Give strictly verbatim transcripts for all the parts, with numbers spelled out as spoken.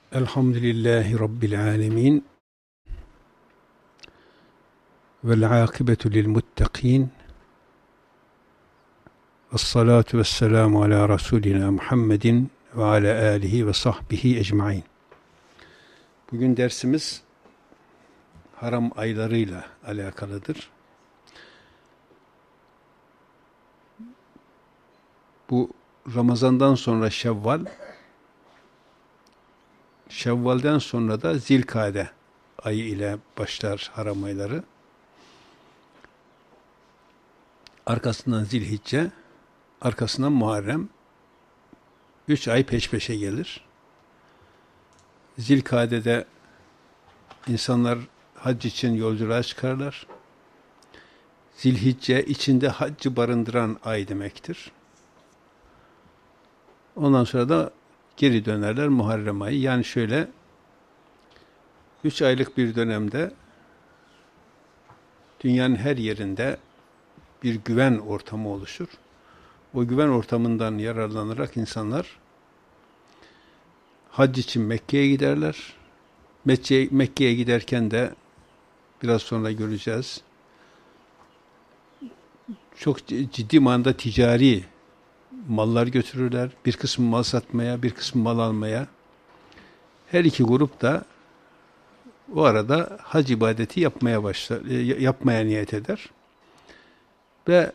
Elhamdülillahi Rabbil alemin. Vel akibetu lil muttaqin. Vessalatu vesselamu ala Resulina Muhammedin ve ala alihi ve sahbihi ecmain. Bugün dersimiz haram aylarıyla alakalıdır. Bu Ramazan'dan sonra Şevval, Şevval'den sonra da Zilkade ayı ile başlar haram ayları. Arkasından Zilhicce, arkasından Muharrem. Üç ay peş peşe gelir. Zilkade'de insanlar hac için yolculuğa çıkarlar. Zilhicce içinde haccı barındıran ay demektir. Ondan sonra da geri dönerler Muharrem ayı. Yani şöyle üç aylık bir dönemde dünyanın her yerinde bir güven ortamı oluşur. O güven ortamından yararlanarak insanlar hac için Mekke'ye giderler. Mekke'ye, Mekke'ye giderken de biraz sonra göreceğiz. Çok ciddi manada ticari mallar götürürler. Bir kısmı mal satmaya, bir kısmı mal almaya. Her iki grup da o arada hac ibadeti yapmaya başlar, yapmaya niyet eder. Ve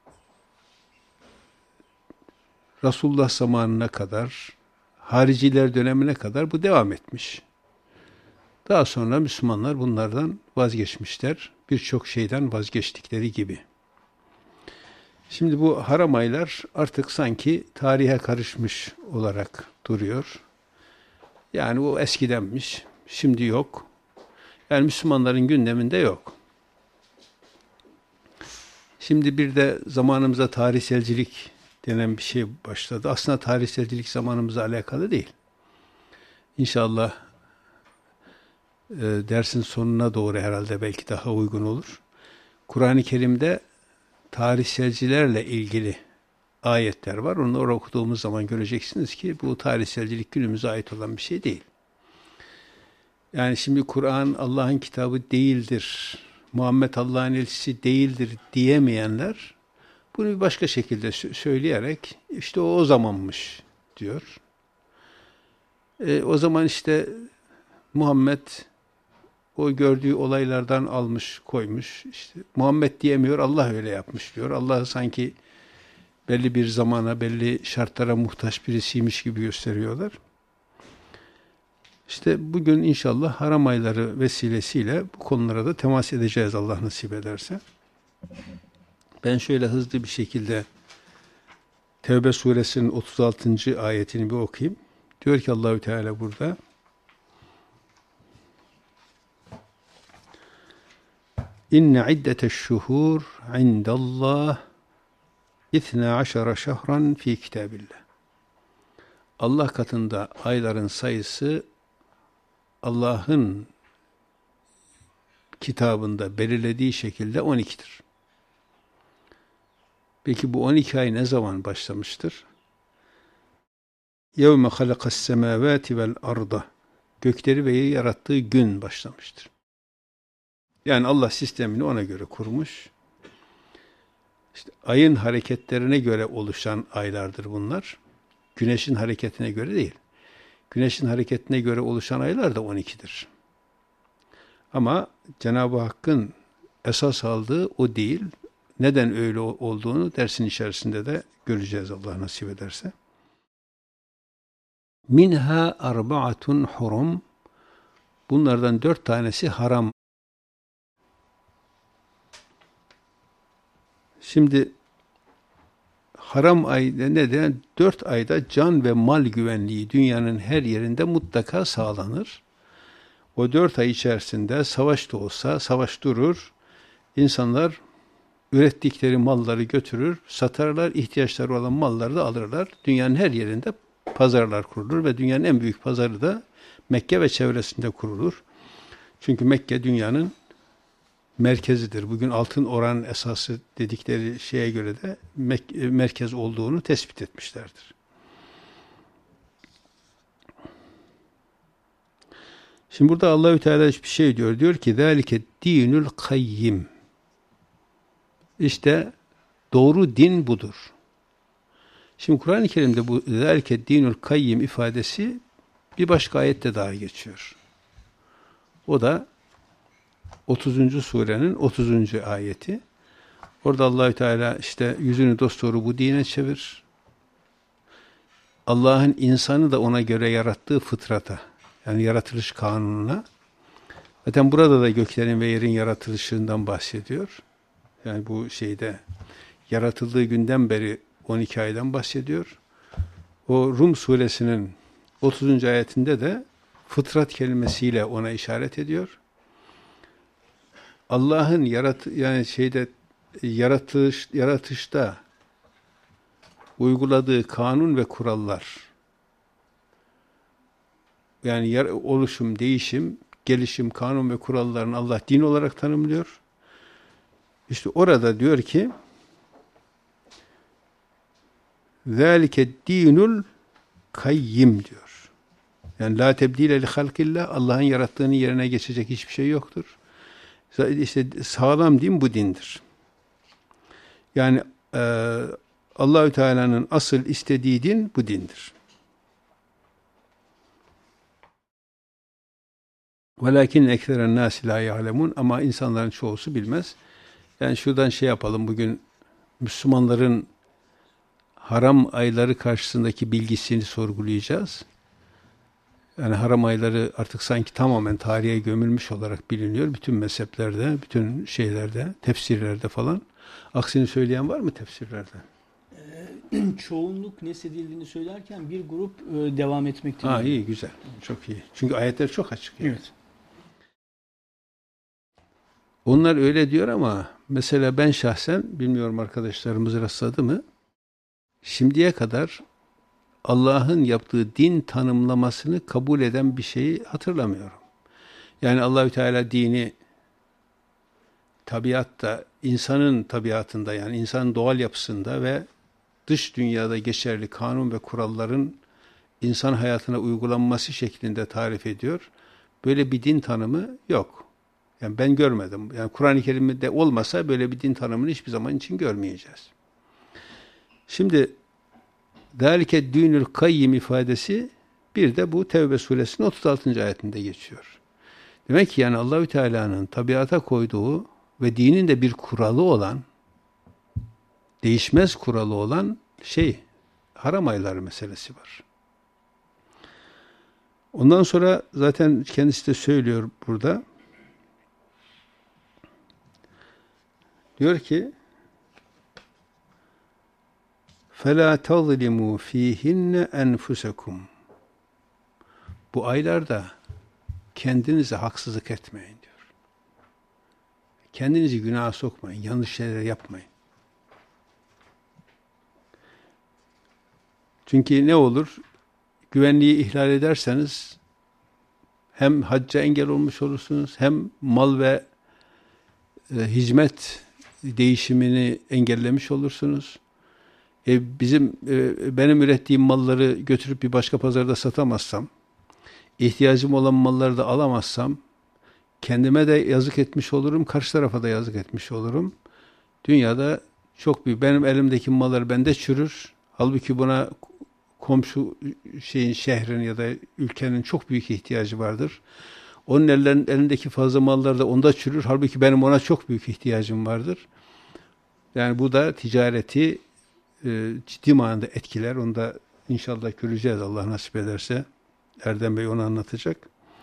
Resulullah zamanına kadar, hariciler dönemine kadar bu devam etmiş. Daha sonra Müslümanlar bunlardan vazgeçmişler. Birçok şeyden vazgeçtikleri gibi. Şimdi bu haram aylar artık sanki tarihe karışmış olarak duruyor. Yani o eskidenmiş, şimdi yok. Yani Müslümanların gündeminde yok. Şimdi bir de zamanımıza tarihselcilik denen bir şey başladı. Aslında tarihselcilik zamanımızla alakalı değil. İnşallah e, dersin sonuna doğru herhalde belki daha uygun olur. Kur'an-ı Kerim'de tarihselcilerle ilgili ayetler var. Onları okuduğumuz zaman göreceksiniz ki bu tarihselcilik günümüze ait olan bir şey değil. Yani şimdi Kur'an Allah'ın kitabı değildir, Muhammed Allah'ın elçisi değildir diyemeyenler bunu bir başka şekilde söyleyerek işte o o zamanmış diyor. E, o zaman işte Muhammed o gördüğü olaylardan almış, koymuş. İşte Muhammed diyemiyor, Allah öyle yapmış diyor. Allah sanki belli bir zamana, belli şartlara muhtaç birisiymiş gibi gösteriyorlar. İşte bugün inşallah haram ayları vesilesiyle bu konulara da temas edeceğiz Allah nasip ederse. Ben şöyle hızlı bir şekilde Tevbe suresinin otuz altıncı ayetini bir okuyayım. Diyor ki Allahü Teala burada: İnne iddete'ş-şuhur indallah ithnâ aşara şehran fî kitâbillah. Allah katında ayların sayısı Allah'ın kitabında belirlediği şekilde on ikidir. Peki bu on iki ay ne zaman başlamıştır? يَوْمَ خَلَقَ السَّمَاوَاتِ وَالْأَرْضَ Gökleri ve yeri yarattığı gün başlamıştır. Yani Allah sistemini ona göre kurmuş. İşte ayın hareketlerine göre oluşan aylardır bunlar. Güneşin hareketine göre değil. Güneşin hareketine göre oluşan aylar da on ikidir. Ama Cenab-ı Hakk'ın esas aldığı o değil. Neden öyle olduğunu dersin içerisinde de göreceğiz Allah nasip ederse. Minha arba'atun hurum. Bunlardan dört tanesi haram. Şimdi haram ayda neden? Dört ayda can ve mal güvenliği dünyanın her yerinde mutlaka sağlanır. O dört ay içerisinde savaş da olsa savaş durur. İnsanlar ürettikleri malları götürür, satarlar, ihtiyaçları olan malları da alırlar. Dünyanın her yerinde pazarlar kurulur ve dünyanın en büyük pazarı da Mekke ve çevresinde kurulur. Çünkü Mekke dünyanın merkezidir. Bugün altın oran esası dedikleri şeye göre de merkez olduğunu tespit etmişlerdir. Şimdi burada Allahü Teala bir şey diyor. Diyor ki zâlike dinül kayyim. İşte doğru din budur. Şimdi Kur'an-ı Kerim'de bu zâlike dinül kayyim ifadesi bir başka ayette daha geçiyor. O da otuzuncu surenin otuzuncu ayeti. Orada Allahü Teala işte yüzünü dosdoğru bu dine çevir. Allah'ın insanı da ona göre yarattığı fıtrata, yani yaratılış kanununa. Zaten burada da göklerin ve yerin yaratılışından bahsediyor. Yani bu şeyde yaratıldığı günden beri on iki aydan bahsediyor. O Rum suresinin otuzuncu ayetinde de fıtrat kelimesiyle ona işaret ediyor. Allah'ın yarat yani şeyde yaratış yaratışta uyguladığı kanun ve kurallar, yani yar, oluşum, değişim, gelişim, kanun ve kurallarını Allah din olarak tanımlıyor. İşte orada diyor ki zâlike dinul kayyim diyor. Yani la tebdile li halkillah, Allah'ın yarattığını yerine geçecek hiçbir şey yoktur. İşte sağlam din bu dindir. Yani e, Allahü Teala'nın asıl istediği din bu dindir. Velakin ekseren nâsi lâ ya'lemûn, ama insanların çoğusu bilmez. Yani şuradan şey yapalım, bugün Müslümanların haram ayları karşısındaki bilgisini sorgulayacağız. Yani haram ayları artık sanki tamamen tarihe gömülmüş olarak biliniyor. Bütün mezheplerde, bütün şeylerde, tefsirlerde falan. Aksini söyleyen var mı tefsirlerde? Çoğunluk nesedildiğini söylerken bir grup e, devam etmekte. Ha, iyi, güzel. Çok iyi. Çünkü ayetler çok açık. Yani. Evet. Onlar öyle diyor ama mesela ben şahsen, bilmiyorum arkadaşlarımız rastladı mı, şimdiye kadar Allah'ın yaptığı din tanımlamasını kabul eden bir şeyi hatırlamıyorum. Yani Allahü Teala dini tabiatta, insanın tabiatında, yani insanın doğal yapısında ve dış dünyada geçerli kanun ve kuralların insan hayatına uygulanması şeklinde tarif ediyor. Böyle bir din tanımı yok. Yani ben görmedim. Yani Kur'an-ı Kerim'de olmasa böyle bir din tanımını hiçbir zaman için görmeyeceğiz. Şimdi zâlike dînül kayyim ifadesi bir de bu Tevbe suresinin otuz altıncı ayetinde geçiyor. Demek ki yani Allahü Teala'nın tabiata koyduğu ve dinin de bir kuralı olan, değişmez kuralı olan şey, haram ayları meselesi var. Ondan sonra zaten kendisi de söylüyor burada. Diyor ki فَلَا تَظْلِمُوا ف۪يهِنَّ اَنْفُسَكُمْ. Bu aylarda kendinize haksızlık etmeyin diyor. Kendinizi günaha sokmayın, yanlış şeyler yapmayın. Çünkü ne olur? Güvenliği ihlal ederseniz hem hacca engel olmuş olursunuz, hem mal ve e, hizmet değişimini engellemiş olursunuz. E, bizim e, benim ürettiğim malları götürüp bir başka pazarda satamazsam, ihtiyacım olan malları da alamazsam, kendime de yazık etmiş olurum, karşı tarafa da yazık etmiş olurum. Dünyada çok büyük, benim elimdeki mallar bende çürür. Halbuki buna komşu şeyin, şehrin ya da ülkenin çok büyük ihtiyacı vardır. Onun ellerin, elindeki fazla mallar da onda çürür. Halbuki benim ona çok büyük ihtiyacım vardır. Yani bu da ticareti e, ciddi manada etkiler. Onu da inşallah göreceğiz Allah nasip ederse. Erdem Bey onu anlatacak.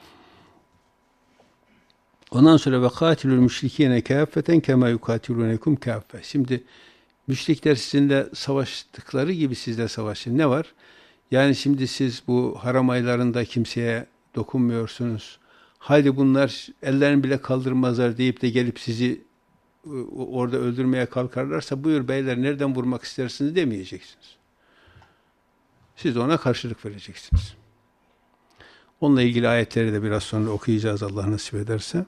Ondan sonra ve katilul müşrikine kâffeten kema yukatilunekum kâffe. Şimdi müşrikler sizinle savaştıkları gibi sizle savaşın. Ne var? Yani şimdi siz bu haram aylarında kimseye dokunmuyorsunuz. Haydi bunlar ellerini bile kaldırmazlar deyip de gelip sizi orada öldürmeye kalkarlarsa, buyur beyler nereden vurmak istersiniz demeyeceksiniz. Siz de ona karşılık vereceksiniz. Onunla ilgili ayetleri de biraz sonra okuyacağız Allah nasip ederse.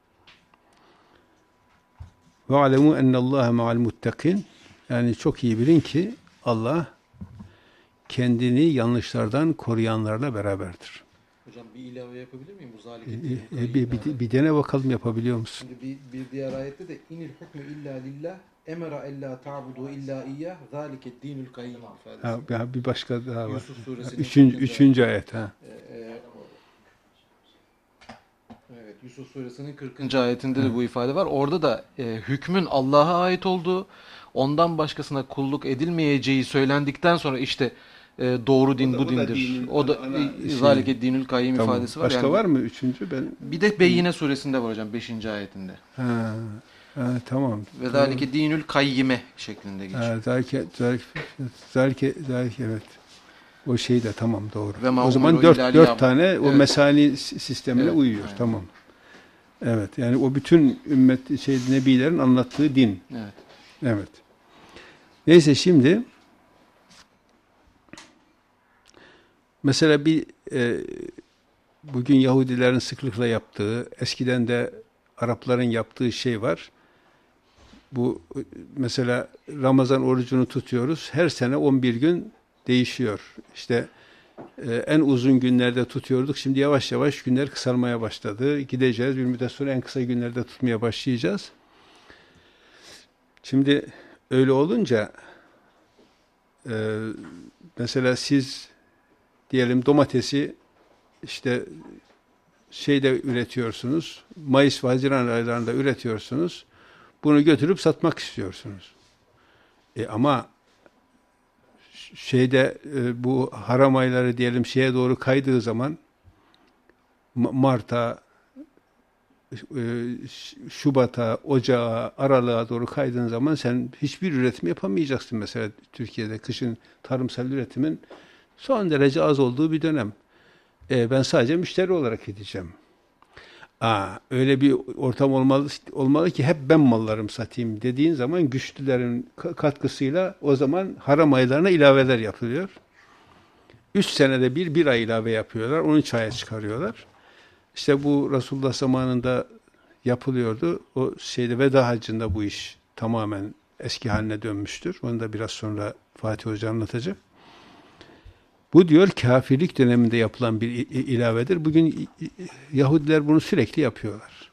Ve alemu ennallâhe ma'al muttakin. Yani çok iyi bilin ki Allah kendini yanlışlardan koruyanlarla beraberdir. Hocam bir ilave yapabilir miyim? Bu zalike E, e, bir, bir, bir dene bakalım yapabiliyor musun? Şimdi bir, bir diğer ayette de inil hukmu illa lillah emera ella ta'budu illa iyyah zalike dinul kayyim ifadesi. Ha, bir başka daha var. Yusuf suresinin Üçüncü, üçüncü ayet. Ha. Ee, e, evet, Yusuf suresinin kırkıncı ayetinde de bu ifade var. Orada da e, hükmün Allah'a ait olduğu, ondan başkasına kulluk edilmeyeceği söylendikten sonra işte e, doğru din O da- bu o da dindir. dinin O da ana- ana şey. zalike dinül kayyim Tamam. ifadesi var. Başka Yani var mı üçüncü? Ben bir de Beyyine suresinde var hocam beşinci ayetinde. ha, ha, tamam. Ve zalike dinül kayyime şeklinde geçiyor. Ha, zalike, zalike, zalike, zalike, evet. O şey de tamam doğru. Ve ma O zaman umiru dört, illa dört liyab- tane o Evet. mesani s- sistemine Evet, uyuyor. aynen. Tamam. Evet. Yani o bütün ümmet şey nebilerin anlattığı din. Evet. Evet. Neyse şimdi mesela bir e, bugün Yahudilerin sıklıkla yaptığı, eskiden de Arapların yaptığı şey var. Bu e, mesela Ramazan orucunu tutuyoruz. Her sene on bir gün değişiyor. İşte e, en uzun günlerde tutuyorduk. Şimdi yavaş yavaş günler kısalmaya başladı. Gideceğiz. Bir müddet sonra en kısa günlerde tutmaya başlayacağız. Şimdi öyle olunca e, mesela siz diyelim domatesi işte şeyde üretiyorsunuz. Mayıs ve Haziran aylarında üretiyorsunuz. Bunu götürüp satmak istiyorsunuz. E ama şeyde e, bu haram ayları diyelim şeye doğru kaydığı zaman Ma- Mart'a, e, Şubat'a, Ocağa, Aralık'a doğru kaydığın zaman sen hiçbir üretim yapamayacaksın. Mesela Türkiye'de kışın tarımsal üretimin son derece az olduğu bir dönem. E, ben sadece müşteri olarak gideceğim. Aa, öyle bir ortam olmalı, olmalı ki hep ben mallarımı satayım dediğin zaman güçlülerin katkısıyla o zaman haram aylarına ilaveler yapılıyor. Üç senede bir, bir ay ilave yapıyorlar. on üç aya çıkarıyorlar. İşte bu Resulullah zamanında yapılıyordu. O şeyde veda hacında bu iş tamamen eski haline dönmüştür. Onu da biraz sonra Fatih Hoca anlatacak. Bu diyor kafirlik döneminde yapılan bir ilavedir. Bugün Yahudiler bunu sürekli yapıyorlar.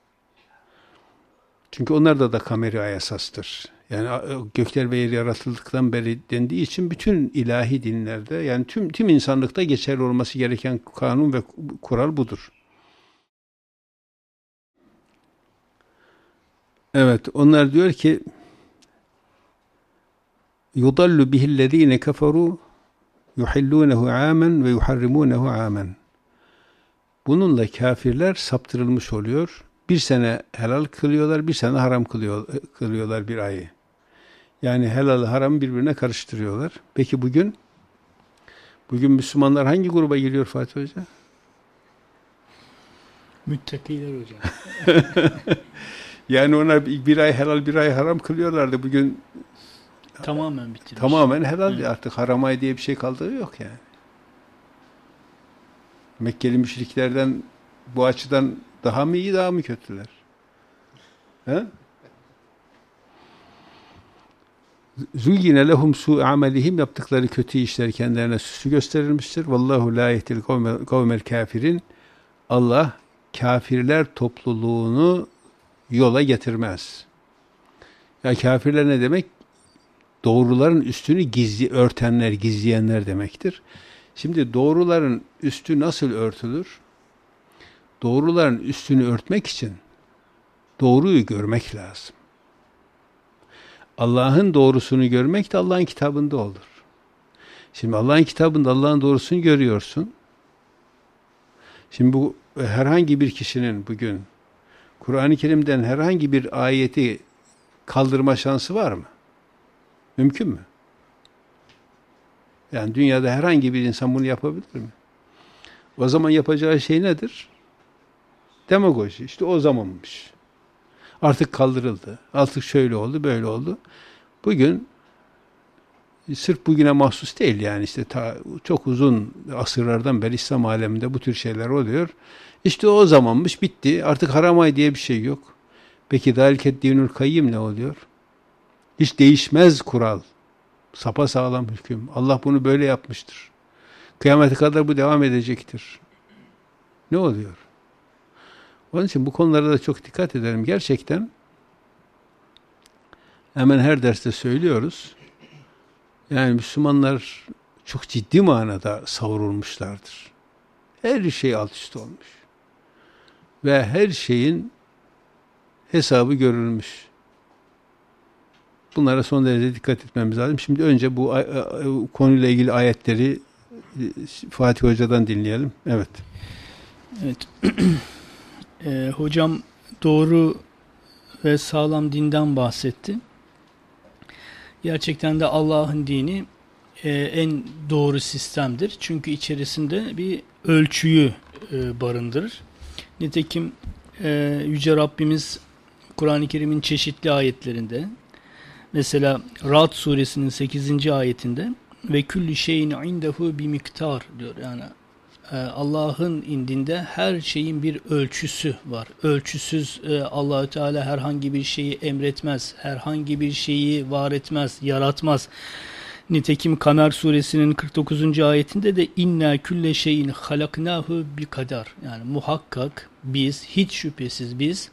Çünkü onlarda da kameraya esastır. Yani gökler ve yer yaratıldıktan beri dendiği için bütün ilahi dinlerde yani tüm tüm insanlıkta geçerli olması gereken kanun ve kural budur. Evet, onlar diyor ki yudallu bihillezine keferu yuhillunehu amen ve yuharrimunehu amen. Bununla kafirler saptırılmış oluyor. Bir sene helal kılıyorlar, bir sene haram kılıyor, kılıyorlar bir ayı. Yani helal haram birbirine karıştırıyorlar. Peki bugün bugün Müslümanlar hangi gruba giriyor Fatih Hoca? Müttakiler hocam. Yani ona bir ay helal bir ay haram kılıyorlardı. Bugün Tamamen bitirmiş. tamamen helal Evet. artık haram ay diye bir şey kaldığı yok yani. Mekkeli müşriklerden bu açıdan daha mı iyi daha mı kötüler? He? Züyyine lehum su amelihim yaptıkları kötü işler kendilerine süslü gösterilmiştir. Vallahu la yehdil kavmel kafirin. Allah kafirler topluluğunu yola getirmez. Ya kafirler ne demek? Doğruların üstünü gizli örtenler, gizleyenler demektir. Şimdi doğruların üstü nasıl örtülür? Doğruların üstünü örtmek için doğruyu görmek lazım. Allah'ın doğrusunu görmek de Allah'ın kitabında olur. Şimdi Allah'ın kitabında Allah'ın doğrusunu görüyorsun. Şimdi bu herhangi bir kişinin bugün Kur'an-ı Kerim'den herhangi bir ayeti kaldırma şansı var mı? Mümkün mü? Yani dünyada herhangi bir insan bunu yapabilir mi? O zaman yapacağı şey nedir? Demagoji. İşte o zamanmış. Artık kaldırıldı. Artık şöyle oldu, böyle oldu. Bugün sırf bugüne mahsus değil yani işte ta, çok uzun asırlardan beri İslam aleminde bu tür şeyler oluyor. İşte o zamanmış, bitti. Artık haram ay diye bir şey yok. Peki dâliket dinül kayyim ne oluyor? Hiç değişmez kural. Sapasağlam hüküm. Allah bunu böyle yapmıştır. Kıyamete kadar bu devam edecektir. Ne oluyor? Onun için bu konulara da çok dikkat edelim. Gerçekten hemen her derste söylüyoruz. Yani Müslümanlar çok ciddi manada savrulmuşlardır. Her şey alt üst olmuş. Ve her şeyin hesabı görülmüş. Bunlara son derece dikkat etmemiz lazım. Şimdi önce bu konuyla ilgili ayetleri Fatih Hoca'dan dinleyelim. Evet. Evet. e, hocam doğru ve sağlam dinden bahsetti. Gerçekten de Allah'ın dini e, en doğru sistemdir. Çünkü içerisinde bir ölçüyü e, barındırır. Nitekim e, Yüce Rabbimiz Kur'an-ı Kerim'in çeşitli ayetlerinde, mesela Ra'd suresinin sekizinci ayetinde ve külli şeyin indehu bir miktar diyor. Yani e, Allah'ın indinde her şeyin bir ölçüsü var. Ölçüsüz e, Allahü Teala herhangi bir şeyi emretmez, herhangi bir şeyi var etmez, yaratmaz. Nitekim Kamer suresinin kırk dokuzuncu ayetinde de inna külle şeyin halaknahu bi kadar. Yani muhakkak biz, hiç şüphesiz biz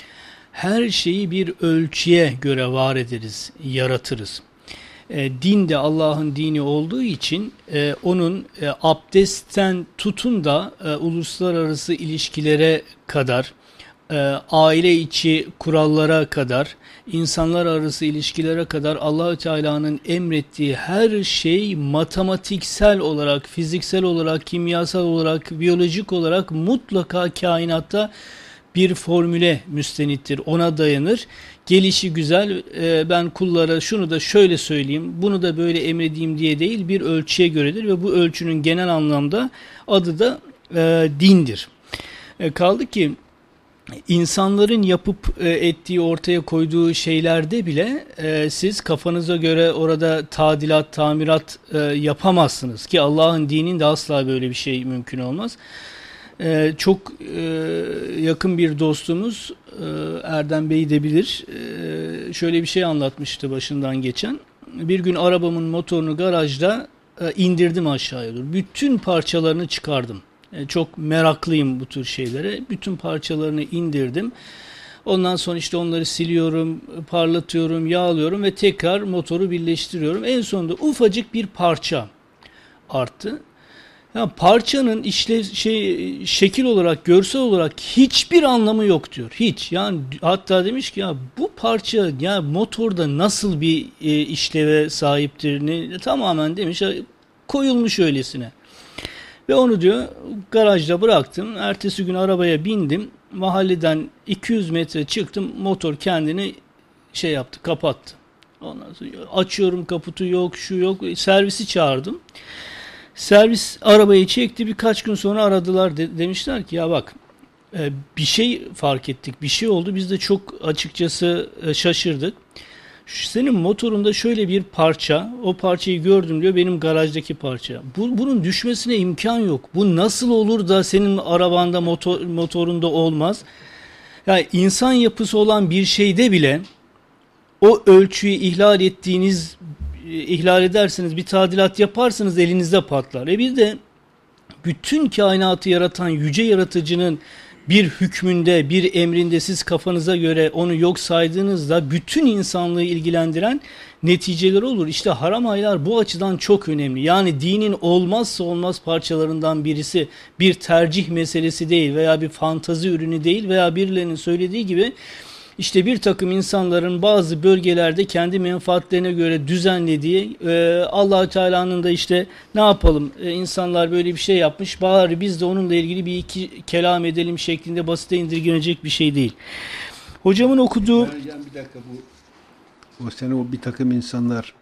her şeyi bir ölçüye göre var ederiz, yaratırız. E, din de Allah'ın dini olduğu için e, onun e, abdestten tutun da e, uluslararası ilişkilere kadar, e, aile içi kurallara kadar, insanlar arası ilişkilere kadar Allahü Teala'nın emrettiği her şey matematiksel olarak, fiziksel olarak, kimyasal olarak, biyolojik olarak mutlaka kainatta bir formüle müstenittir, ona dayanır. Gelişi güzel, e, ben kullara şunu da şöyle söyleyeyim, bunu da böyle emredeyim diye değil, bir ölçüye göredir ve bu ölçünün genel anlamda adı da e, dindir. E, kaldı ki insanların yapıp e, ettiği, ortaya koyduğu şeylerde bile e, siz kafanıza göre orada tadilat, tamirat e, yapamazsınız ki Allah'ın dininde asla böyle bir şey mümkün olmaz. Ee, çok e, yakın bir dostumuz e, Erdem Bey de bilir. E, şöyle bir şey anlatmıştı başından geçen. Bir gün arabamın motorunu garajda e, indirdim aşağıya doğru. Bütün parçalarını çıkardım. E, çok meraklıyım bu tür şeylere. Bütün parçalarını indirdim. Ondan sonra işte onları siliyorum, parlatıyorum, yağlıyorum ve tekrar motoru birleştiriyorum. En sonunda ufacık bir parça arttı. Ya parçanın işlev şey şekil olarak, görsel olarak hiçbir anlamı yok diyor. Hiç. Yani hatta demiş ki ya bu parça ya motorda nasıl bir e, işleve sahiptir ne tamamen demiş koyulmuş öylesine. Ve onu diyor garajda bıraktım. Ertesi gün arabaya bindim. Mahalleden iki yüz metre çıktım. Motor kendini şey yaptı, kapattı. Ondan sonra açıyorum, kaputu yok, şu yok. Servisi çağırdım. Servis arabayı çekti, birkaç gün sonra aradılar, de, demişler ki ya bak e, bir şey fark ettik, bir şey oldu, biz de çok açıkçası e, şaşırdık. Senin motorunda şöyle bir parça, o parçayı gördüm diyor, benim garajdaki parça. Bu, bunun düşmesine imkan yok. Bu nasıl olur da senin arabanda, motor, motorunda olmaz? Yani insan yapısı olan bir şeyde bile o ölçüyü ihlal ettiğiniz ihlal ederseniz, bir tadilat yaparsanız elinizde patlar. E bir de bütün kainatı yaratan yüce yaratıcının bir hükmünde, bir emrinde siz kafanıza göre onu yok saydığınızda bütün insanlığı ilgilendiren neticeler olur. İşte haram aylar bu açıdan çok önemli. Yani dinin olmazsa olmaz parçalarından birisi, bir tercih meselesi değil veya bir fantazi ürünü değil veya birilerinin söylediği gibi İşte bir takım insanların bazı bölgelerde kendi menfaatlerine göre düzenlediği, e, Allah-u Teala'nın da işte ne yapalım e, insanlar böyle bir şey yapmış, bari biz de onunla ilgili bir iki kelam edelim şeklinde basite indirgenecek bir şey değil. Hocamın okuduğu... Yani bir dakika bu, o sene o bir takım insanlar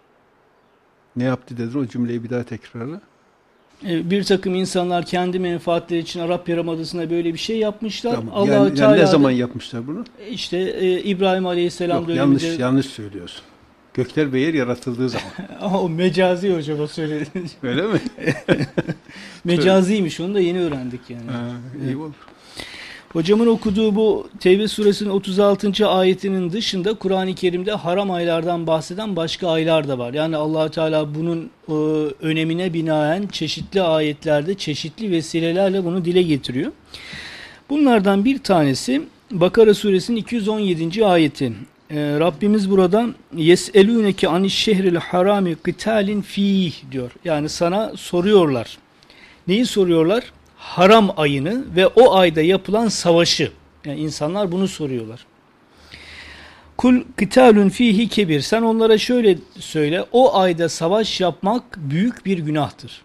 ne yaptı dedin, o cümleyi bir daha tekrarla. Bir takım insanlar kendi menfaatleri için Arap Yarımadası'nda böyle bir şey yapmışlar. Tamam. Allah-u Yani, Teala yani ne zaman yapmışlar bunu? İşte e, İbrahim Aleyhisselam Yok, döneminde... yanlış yanlış söylüyorsun. Gökler ve yer yaratıldığı zaman. O mecazi hocam o söyledi. Öyle mi? Mecaziymiş, onu da yeni öğrendik yani. Ha, iyi olur. Hocamın okuduğu bu Tevbe suresinin otuz altıncı ayetinin dışında Kur'an-ı Kerim'de haram aylardan bahseden başka aylar da var. Yani Allah Teala bunun e, önemine binaen çeşitli ayetlerde çeşitli vesilelerle bunu dile getiriyor. Bunlardan bir tanesi Bakara suresinin iki yüz on yedinci ayeti. E, Rabbimiz burada yeselûneke anişşehril harami kıtalin fîh diyor. Yani sana soruyorlar. Neyi soruyorlar? Haram ayını ve o ayda yapılan savaşı. Yani insanlar bunu soruyorlar. Kul kıtalun fihi kebir. Sen onlara şöyle söyle. O ayda savaş yapmak büyük bir günahtır.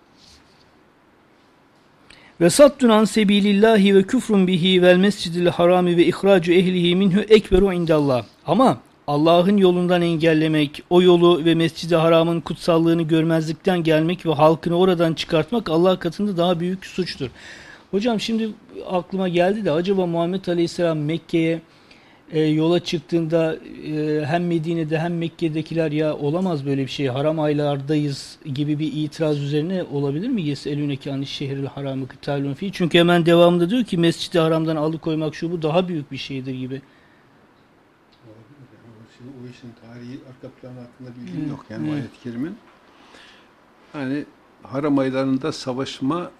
Ve saddun an sebilillahi ve küfrun bihi vel mescidil harami ve ihracu ehlihi minhu ekberu indallah. Ama Allah'ın yolundan engellemek, o yolu ve Mescid-i Haram'ın kutsallığını görmezlikten gelmek ve halkını oradan çıkartmak Allah katında daha büyük suçtur. Hocam şimdi aklıma geldi de acaba Muhammed Aleyhisselam Mekke'ye e, yola çıktığında e, hem Medine'de hem Mekke'dekiler ya olamaz böyle bir şey, haram aylardayız gibi bir itiraz üzerine olabilir mi? Yeselûneke anişşehril haramı kıtalun fîh. Çünkü hemen devamında diyor ki Mescid-i Haram'dan alıkoymak şu bu daha büyük bir şeydir gibi. Şimdi o işin tarihi arka planı hakkında bilgim yok yani evet. Ayet-i Kerimin. Yani haram aylarında savaşma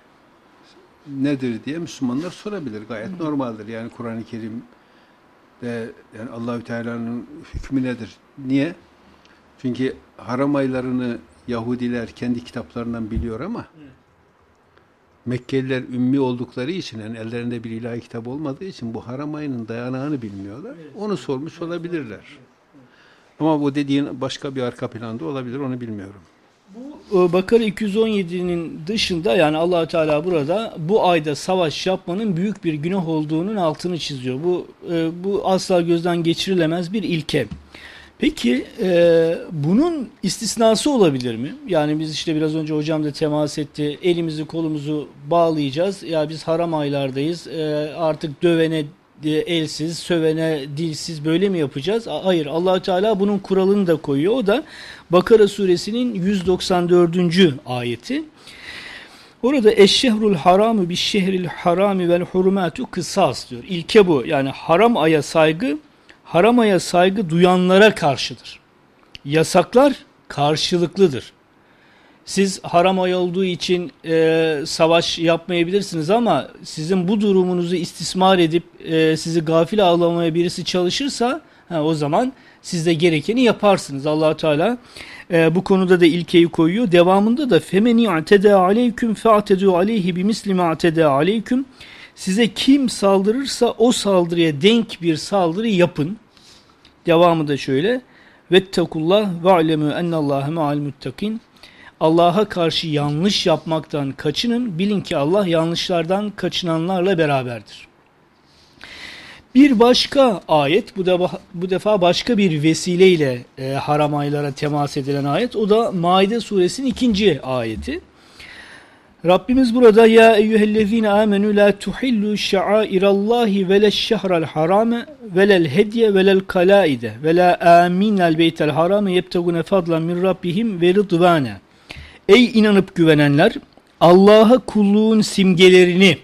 nedir diye Müslümanlar sorabilir. Gayet Hı. normaldir. Yani Kur'an-ı Kerim'de yani Allahü Teala'nın hükmü nedir? Niye? Çünkü haram aylarını Yahudiler kendi kitaplarından biliyor ama evet. Mekkeliler ümmi oldukları için yani ellerinde bir ilahi kitap olmadığı için bu haram ayının dayanağını bilmiyorlar. Evet. Onu sormuş evet. olabilirler. Evet. Evet. Ama bu dediğin başka bir arka planda olabilir. Onu bilmiyorum. Bu Bakara iki yüz on yedinin dışında yani Allah Teala burada bu ayda savaş yapmanın büyük bir günah olduğunun altını çiziyor. Bu bu asla gözden geçirilemez bir ilke. Peki e, bunun istisnası olabilir mi? Yani biz işte biraz önce hocam da temas etti. Elimizi kolumuzu bağlayacağız. Ya biz haram aylardayız. E, artık dövene e, elsiz, sövene dilsiz böyle mi yapacağız? Hayır. Allah Teala bunun kuralını da koyuyor. O da Bakara suresinin yüz doksan dördüncü ayeti. Orada eşşehrul haramu bişşehril harami vel hurumatu kısas diyor. İlke bu. Yani haram aya saygı haram aya saygı duyanlara karşıdır. Yasaklar karşılıklıdır. Siz haram ay olduğu için e, savaş yapmayabilirsiniz ama sizin bu durumunuzu istismar edip e, sizi gafil avlamaya birisi çalışırsa ha, o zaman siz de gerekeni yaparsınız. Allah Teala e, bu konuda da ilkeyi koyuyor. Devamında da femeni atede aleyküm fe'atedu aleyhi bimisli ma atede aleyküm. Size kim saldırırsa o saldırıya denk bir saldırı yapın. Devamı da şöyle. Vettekullah ve'lemû ennallâhe me'al muttakin. Allah'a karşı yanlış yapmaktan kaçının. Bilin ki Allah yanlışlardan kaçınanlarla beraberdir. Bir başka ayet, bu, da, bu defa başka bir vesileyle e, haram aylara temas edilen ayet. O da Maide suresinin ikinci ayeti. Rabbimiz burada ya eyyühellezine amenu la tuhillu şa'airallahi ve leşşehral harame ve lel hediye ve lel kalaide ve la aminel beytel harame yebtegune fadlan min rabbihim ve rıdvane. Ey inanıp güvenenler, Allah'a kulluğun simgelerini,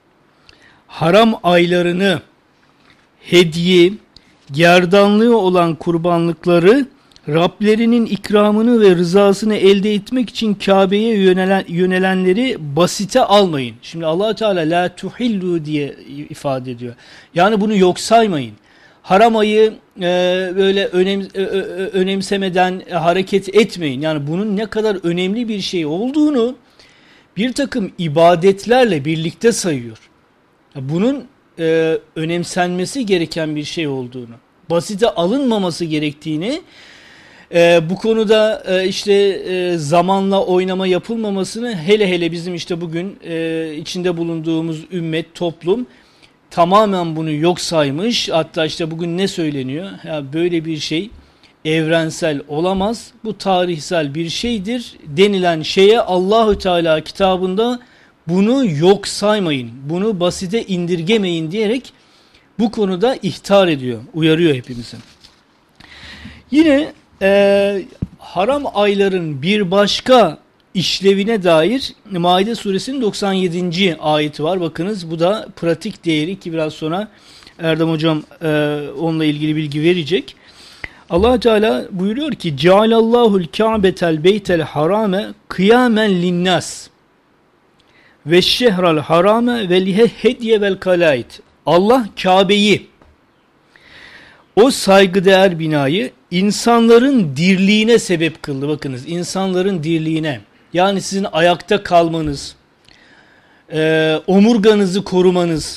haram aylarını, hediye, gerdanlığı olan kurbanlıkları, Rablerinin ikramını ve rızasını elde etmek için Kabe'ye yönelen, yönelenleri basite almayın. Şimdi Allah Teala la tuhillu diye ifade ediyor. Yani bunu yok saymayın. Haram ayı e, böyle önem, e, önemsemeden hareket etmeyin. Yani bunun ne kadar önemli bir şey olduğunu bir takım ibadetlerle birlikte sayıyor. Bunun e, önemsenmesi gereken bir şey olduğunu, basite alınmaması gerektiğini, Ee, bu konuda e, işte e, zamanla oynama yapılmamasını hele hele bizim işte bugün e, içinde bulunduğumuz ümmet, toplum tamamen bunu yok saymış. Hatta işte bugün ne söyleniyor? Ya böyle bir şey evrensel olamaz. Bu tarihsel bir şeydir denilen şeye Allahü Teala kitabında bunu yok saymayın. Bunu basite indirgemeyin diyerek bu konuda ihtar ediyor, uyarıyor hepimizi. Yine Ee, haram ayların bir başka işlevine dair Maide suresinin doksan yedinci ayeti var. Bakınız bu da pratik değeri ki biraz sonra Erdem hocam e, onunla ilgili bilgi verecek. Allah Teala buyuruyor ki Cealallahu'l Ka'betel beytel harame kıyamen linnas ve şehral harame ve lihe hediye vel kalayt. Allah Kabe'yi, o saygıdeğer binayı insanların dirliğine sebep kıldı. Bakınız, insanların dirliğine. Yani sizin ayakta kalmanız, e, omurganızı korumanız,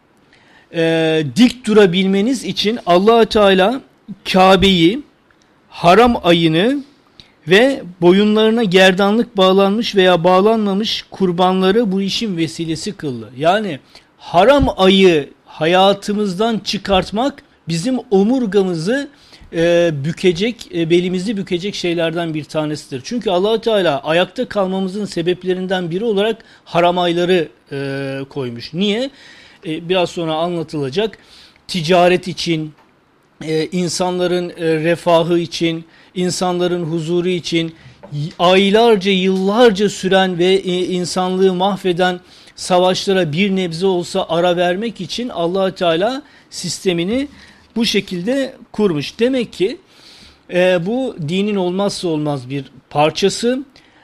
e, dik durabilmeniz için Allah Teala Kabe'yi, haram ayını ve boyunlarına gerdanlık bağlanmış veya bağlanmamış kurbanları bu işin vesilesi kıldı. Yani haram ayı hayatımızdan çıkartmak bizim omurgamızı e, bükecek, e, belimizi bükecek şeylerden bir tanesidir. Çünkü Allah Teala ayakta kalmamızın sebeplerinden biri olarak haram ayları e, koymuş. Niye? E, biraz sonra anlatılacak. Ticaret için, e, insanların e, refahı için, insanların huzuru için, aylarca, yıllarca süren ve e, insanlığı mahveden savaşlara bir nebze olsa ara vermek için Allah Teala sistemini bu şekilde kurmuş. Demek ki e, bu dinin olmazsa olmaz bir parçası.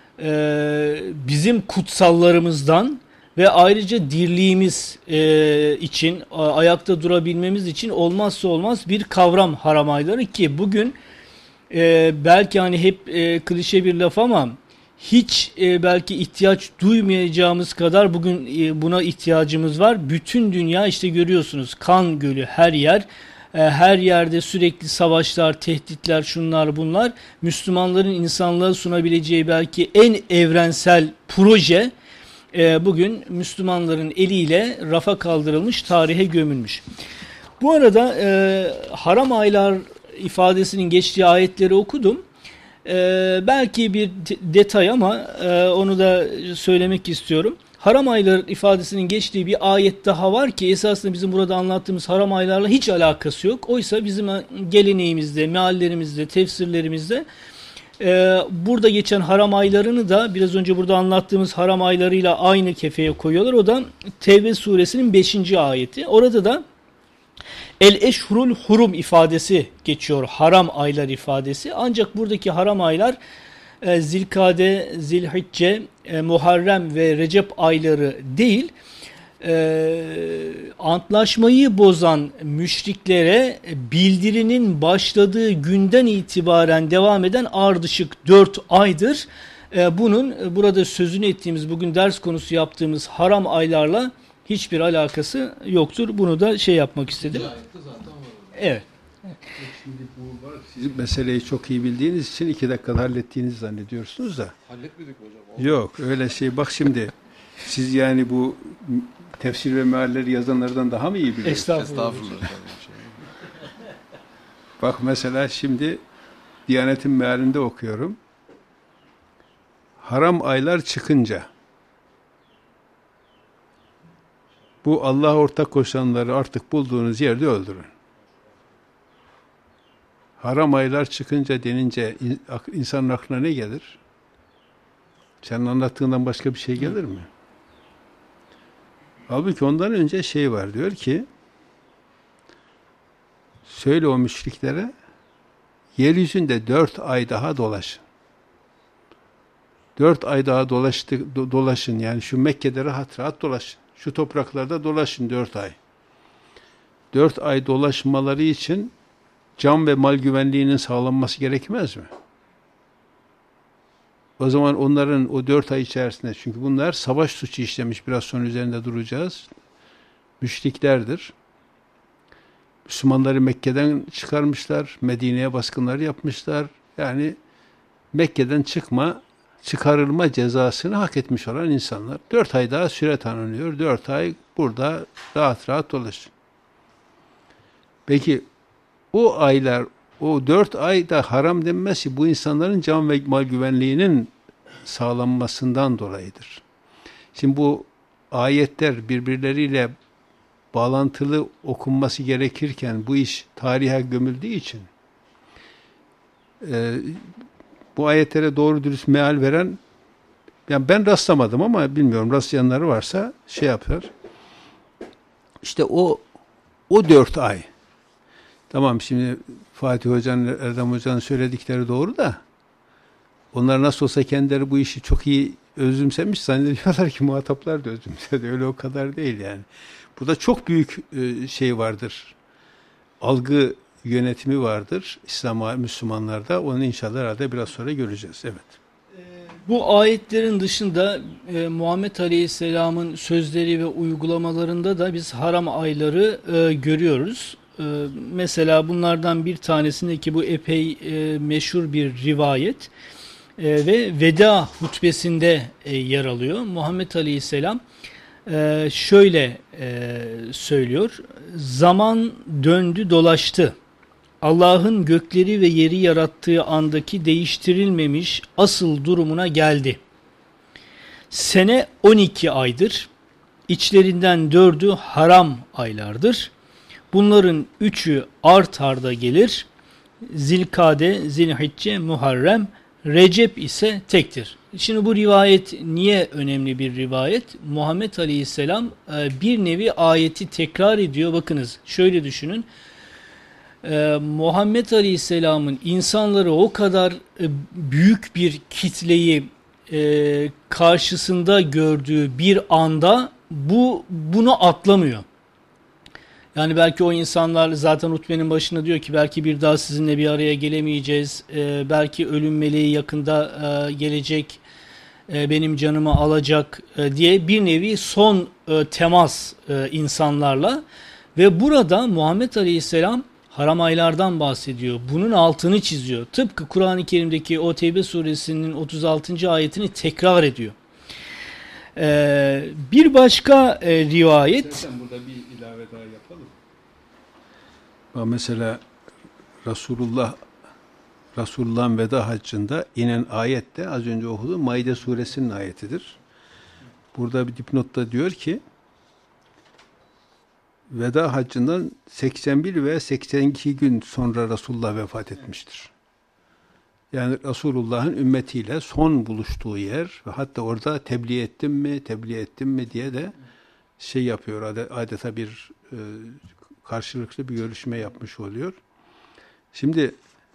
E, bizim kutsallarımızdan ve ayrıca dirliğimiz e, için, ayakta durabilmemiz için olmazsa olmaz bir kavram haram ayları ki bugün e, belki hani hep e, klişe bir laf ama hiç e, belki ihtiyaç duymayacağımız kadar bugün e, buna ihtiyacımız var. Bütün dünya işte görüyorsunuz, kan gölü her yer. E, her yerde sürekli savaşlar, tehditler, şunlar bunlar. Müslümanların insanlığa sunabileceği belki en evrensel proje e, bugün Müslümanların eliyle rafa kaldırılmış, tarihe gömülmüş. Bu arada e, haram aylar ifadesinin geçtiği ayetleri okudum. Ee, belki bir detay ama e, onu da söylemek istiyorum. Haram aylar ifadesinin geçtiği bir ayet daha var ki esasında bizim burada anlattığımız haram aylarla hiç alakası yok. Oysa bizim geleneğimizde, meallerimizde, tefsirlerimizde e, burada geçen haram aylarını da biraz önce burada anlattığımız haram aylarıyla aynı kefeye koyuyorlar. O da Tevbe suresinin beşinci ayeti. Orada da El-eşhurul hurum ifadesi geçiyor. Haram aylar ifadesi. Ancak buradaki haram aylar e, Zilkade, Zilhicce, e, Muharrem ve Recep ayları değil. E, antlaşmayı bozan müşriklere bildirinin başladığı günden itibaren devam eden ardışık dört aydır. E, bunun burada sözünü ettiğimiz, bugün ders konusu yaptığımız haram aylarla hiçbir alakası yoktur. Bunu da şey yapmak istedim. Evet. Şimdi bu var. Siz meseleyi çok iyi bildiğiniz için iki dakikada hallettiğinizi zannediyorsunuz da. Halletmedik hocam. Yok öyle şey. Bak şimdi siz yani bu tefsir ve mealleri yazanlardan daha mı iyi biliyorsunuz? Estağfurullah. Estağfurullah. Bak mesela şimdi Diyanet'in mealinde okuyorum. Haram aylar çıkınca bu Allah'a ortak koşanları artık bulduğunuz yerde öldürün. Haram aylar çıkınca denince insanın aklına ne gelir? Senin anlattığından başka bir şey gelir mi? Halbuki ondan önce şey var, diyor ki söyle o müşriklere yeryüzünde dört ay daha dolaşın. Dört ay daha dolaştı, do, dolaşın yani şu Mekke'de rahat rahat dolaşın. Şu topraklarda dolaşın dört ay. Dört ay dolaşmaları için can ve mal güvenliğinin sağlanması gerekmez mi? O zaman onların o dört ay içerisinde, çünkü bunlar savaş suçu işlemiş, biraz sonra üzerinde duracağız, müşriklerdir. Müslümanları Mekke'den çıkarmışlar, Medine'ye baskınlar yapmışlar. Yani Mekke'den çıkma, çıkarılma cezasını hak etmiş olan insanlar. Dört ay daha süre tanınıyor. Dört ay burada rahat rahat dolaşın. Peki o aylar, o dört ayda haram denmesi bu insanların can ve mal güvenliğinin sağlanmasından dolayıdır. Şimdi bu ayetler birbirleriyle bağlantılı okunması gerekirken bu iş tarihe gömüldüğü için e, bu ayetlere doğru dürüst meal veren Yani ben rastlamadım ama bilmiyorum, rastlayanları varsa şey yapar. İşte o o dört ay. Tamam, şimdi Fatih Hoca'nın, Erdem Hoca'nın söyledikleri doğru da onlar nasıl olsa kendileri bu işi çok iyi özümsemiş zannediyorlar ki muhataplar da özümsedi. Öyle o kadar değil yani. Burada çok büyük şey vardır. Algı yönetimi vardır İslam Müslümanlarda. Onu inşallah herhalde biraz sonra göreceğiz. Evet. Bu ayetlerin dışında e, Muhammed Aleyhisselam'ın sözleri ve uygulamalarında da biz haram ayları e, görüyoruz. E, mesela bunlardan bir tanesinde ki bu epey e, meşhur bir rivayet e, ve veda hutbesinde e, yer alıyor. Muhammed Aleyhisselam e, şöyle e, söylüyor: zaman döndü dolaştı. Allah'ın gökleri ve yeri yarattığı andaki değiştirilmemiş asıl durumuna geldi. Sene on iki aydır. İçlerinden dördü haram aylardır. Bunların üçü art arda gelir. Zilkade, Zilhicce, Muharrem, Recep ise tektir. Şimdi bu rivayet niye önemli bir rivayet? Muhammed Aleyhisselam bir nevi ayeti tekrar ediyor. Bakınız şöyle düşünün. Ee, Muhammed Aleyhisselam'ın insanları o kadar e, büyük bir kitleyi e, karşısında gördüğü bir anda bu bunu atlamıyor. Yani belki o insanlar zaten hutbenin başında diyor ki belki bir daha sizinle bir araya gelemeyeceğiz. E, belki ölüm meleği yakında e, gelecek, e, benim canımı alacak e, diye bir nevi son e, temas e, insanlarla ve burada Muhammed Aleyhisselam haram aylardan bahsediyor. Bunun altını çiziyor. Tıpkı Kur'an-ı Kerim'deki o Tevbe suresinin otuz altıncı ayetini tekrar ediyor. Ee, bir başka e, rivayet. İstersen burada bir ilave daha yapalım. Mesela Resulullah Resulullah'ın veda haccında inen ayette az önce okuduğum Maide suresinin ayetidir. Burada bir dipnotta diyor ki veda haccından seksen bir veya seksen iki gün sonra Resulullah vefat etmiştir. Yani Resulullah'ın ümmetiyle son buluştuğu yer ve hatta orada tebliğ ettim mi, tebliğ ettim mi diye de şey yapıyor, adeta bir e, karşılıklı bir görüşme yapmış oluyor. Şimdi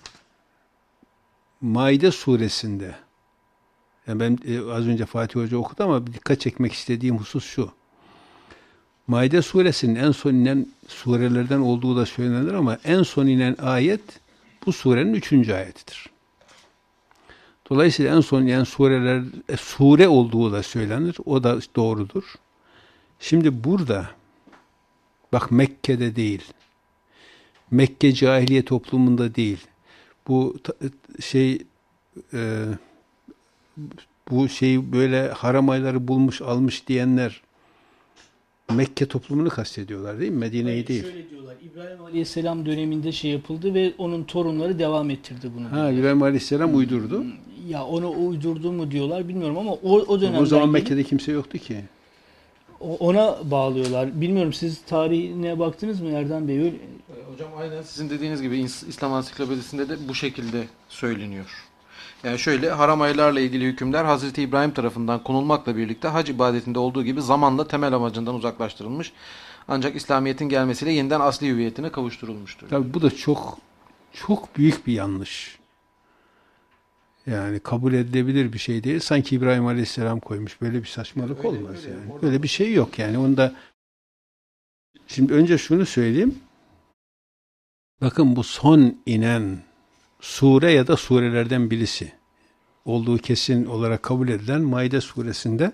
Maide suresinde, yani ben e, az önce Fatih Hoca okudu ama dikkat çekmek istediğim husus şu. Maide suresinin en son inen surelerden olduğu da söylenir ama en son inen ayet bu surenin üçüncü ayetidir. Dolayısıyla en son inen sureler e, sure olduğu da söylenir. O da doğrudur. Şimdi burada bak Mekke'de değil. Mekke cahiliye toplumunda değil. Bu şey e, bu şeyi böyle haram ayları bulmuş almış diyenler Mekke toplumunu kastediyorlar değil mi? Medine'yi Hayır, değil. Şöyle diyorlar. İbrahim Aleyhisselam döneminde şey yapıldı ve onun torunları devam ettirdi bunu. Ha, diyorlar. İbrahim Aleyhisselam uydurdu. Ya onu uydurdu mu diyorlar bilmiyorum ama o, o dönemden O zaman gelip, Mekke'de kimse yoktu ki. ona bağlıyorlar. Bilmiyorum, siz tarihine baktınız mı Erdem Bey? Öyle... Hocam aynen sizin dediğiniz gibi İslam Ansiklopedisi'nde de bu şekilde söyleniyor. Yani şöyle, haram aylarla ilgili hükümler Hazreti İbrahim tarafından konulmakla birlikte hac ibadetinde olduğu gibi zamanla temel amacından uzaklaştırılmış. Ancak İslamiyet'in gelmesiyle yeniden asli hüviyetine kavuşturulmuştur. Tabii bu da çok çok büyük bir yanlış. Yani kabul edilebilir bir şey değil. Sanki İbrahim Aleyhisselam koymuş. Böyle bir saçmalık öyle, olmaz öyle, yani. Böyle bir şey yok yani. Onda şimdi önce şunu söyleyeyim. Bakın bu son inen sure ya da surelerden birisi olduğu kesin olarak kabul edilen Maide suresinde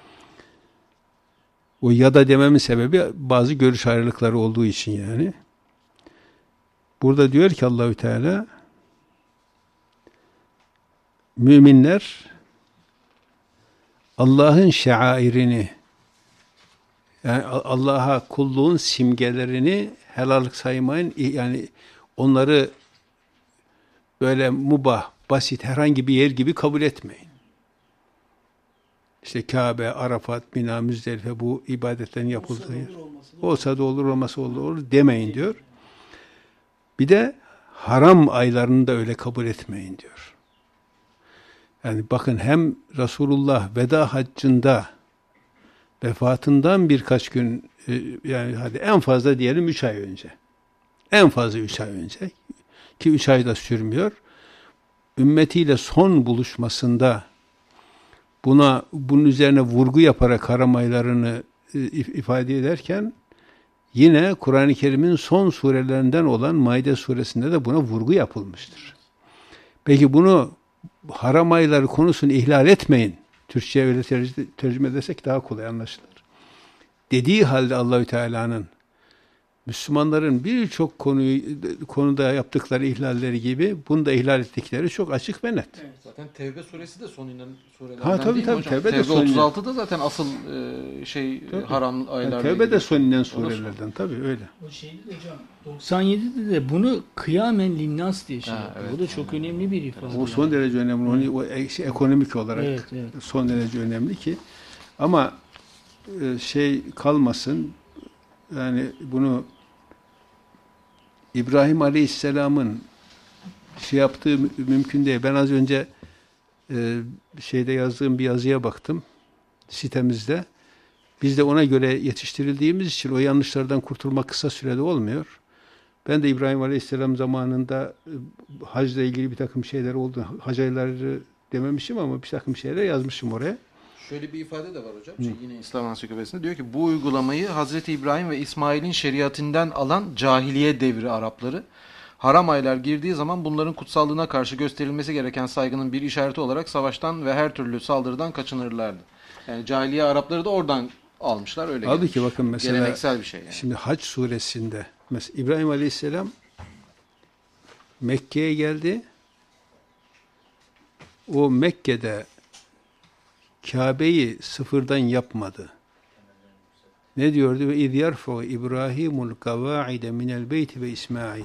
o ya da dememin sebebi bazı görüş ayrılıkları olduğu için yani. Burada diyor ki Allahü Teala müminler Allah'ın şairini, yani Allah'a kulluğun simgelerini helallik saymayın, yani onları böyle mubah, basit herhangi bir yer gibi kabul etmeyin. İşte Kabe, Arafat, Mina, Müzdelife bu ibadetlerin yapıldığı yer. Olsa da olur, olmasa olur, olur demeyin diyor. Bir de haram aylarını da öyle kabul etmeyin diyor. Yani bakın hem Resulullah veda haccında vefatından birkaç gün yani hadi en fazla diyelim üç ay önce. En fazla üç ay önce ki üç ay da sürmüyor. Ümmetiyle son buluşmasında buna bunun üzerine vurgu yaparak haramaylarını ifade ederken yine Kur'an-ı Kerim'in son surelerinden olan Maide suresinde de buna vurgu yapılmıştır. Peki bunu haram ayları konusunu ihlal etmeyin. Türkçe'ye öyle tercüme edersek daha kolay anlaşılır. Dediği halde Allahü Teala'nın Müslümanların birçok konuyu konuda yaptıkları ihlalleri gibi bunu da ihlal ettikleri çok açık ve net. Evet, zaten Tevbe suresi de son inen surelerden ha, tabii, değil tabii, mi hocam? Tevbe, Tevbe otuz altıda zaten asıl e, şey tabii. haram aylarla yani Tevbe de son inen surelerden tabii öyle. O şeydi de hocam doksan yedide de bunu kıyamen linnas diye şey ha, evet. Bu da çok önemli bir ifade. O son yani. derece önemli. Hı. O şey, ekonomik olarak evet, evet. son derece önemli ki ama şey kalmasın yani bunu İbrahim Aleyhisselam'ın şey yaptığı mümkün değil. Ben az önce e, şeyde yazdığım bir yazıya baktım sitemizde. Biz de ona göre yetiştirildiğimiz için o yanlışlardan kurtulmak kısa sürede olmuyor. Ben de İbrahim Aleyhisselam zamanında e, hacla ilgili bir takım şeyler oldu. Hac ayları dememişim ama bir takım şeyler yazmışım oraya. Şöyle bir ifade de var hocam. Şey, yine İslam Ansiklopedisi'nde diyor ki bu uygulamayı Hazreti İbrahim ve İsmail'in şeriatinden alan cahiliye devri Arapları haram aylar girdiği zaman bunların kutsallığına karşı gösterilmesi gereken saygının bir işareti olarak savaştan ve her türlü saldırıdan kaçınırlardı. Yani cahiliye Arapları da oradan almışlar öyle. Tabii ki bakın mesela geleneksel bir şey yani. Şimdi Hac suresinde mesela İbrahim Aleyhisselam Mekke'ye geldi. O Mekke'de Kabe'yi sıfırdan yapmadı. Ne diyordu? Ve iz yerfu İbrahimul kavaide minel beyti ve İsmail.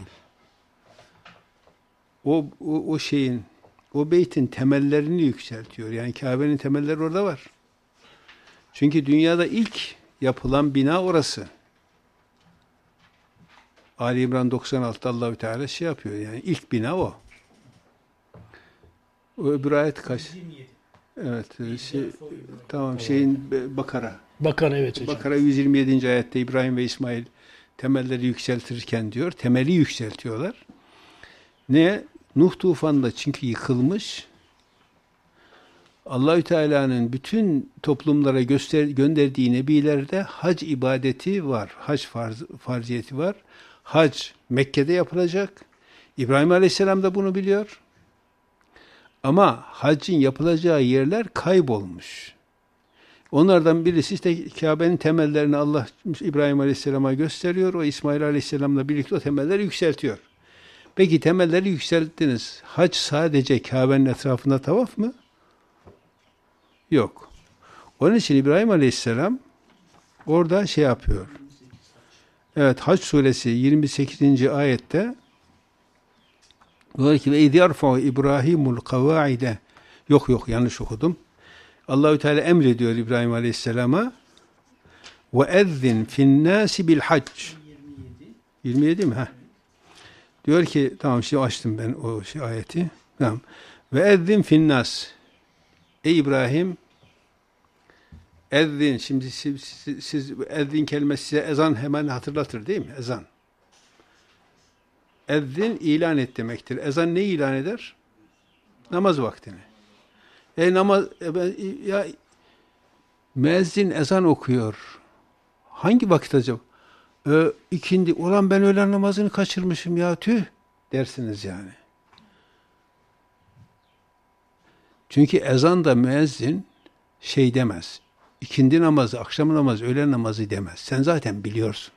O, o o şeyin o beytin temellerini yükseltiyor. Yani Kabe'nin temelleri orada var. Çünkü dünyada ilk yapılan bina orası. Ali İmran doksan altıda Allahü Teala şey yapıyor. Yani ilk bina o. O öbür ayet kaç? Evet, şey, tamam şeyin Bakara. Bakara evet hocam. Bakara yüz yirmi yedinci ayette İbrahim ve İsmail temelleri yükseltirken diyor. Temeli yükseltiyorlar. Ne? Nuh tufanında çünkü yıkılmış. Allahü Teala'nın bütün toplumlara göster gönderdiği nebilerde hac ibadeti var. Hac farz farziyeti var. Hac Mekke'de yapılacak. İbrahim Aleyhisselam da bunu biliyor. Ama haccın yapılacağı yerler kaybolmuş. Onlardan birisi işte Kabe'nin temellerini Allah İbrahim Aleyhisselam'a gösteriyor. O İsmail Aleyhisselam'la birlikte o temelleri yükseltiyor. Peki temelleri yükselttiniz. Hac sadece Kabe'nin etrafında tavaf mı? Yok. Onun için İbrahim Aleyhisselam orada şey yapıyor. Evet, Hac suresi yirmi sekizinci ayette diyor ki ve iz yerfa'u İbrahimul kavaide. Yok yok yanlış okudum. Allahü Teala emrediyor İbrahim Aleyhisselam'a ve ezzin fi'n-nâsi bil hac. yirmi yedi mi? Ha. Diyor ki tamam şimdi açtım ben o şey ayeti. Tamam. Ve ezzin fi'n-nâs. Ey İbrahim ezzin şimdi siz, siz, siz ezzin kelimesi size ezan hemen hatırlatır değil mi? Ezan. Ezzin ilan et demektir. Ezan ne ilan eder? Namaz vaktini. E namaz e, ben, ya müezzin ezan okuyor. Hangi vakit acaba? E, ikindi. Ulan ben öğlen namazını kaçırmışım ya tüh dersiniz yani. Çünkü ezanda müezzin şey demez. İkindi namazı, akşam namazı, öğlen namazı demez. Sen zaten biliyorsun.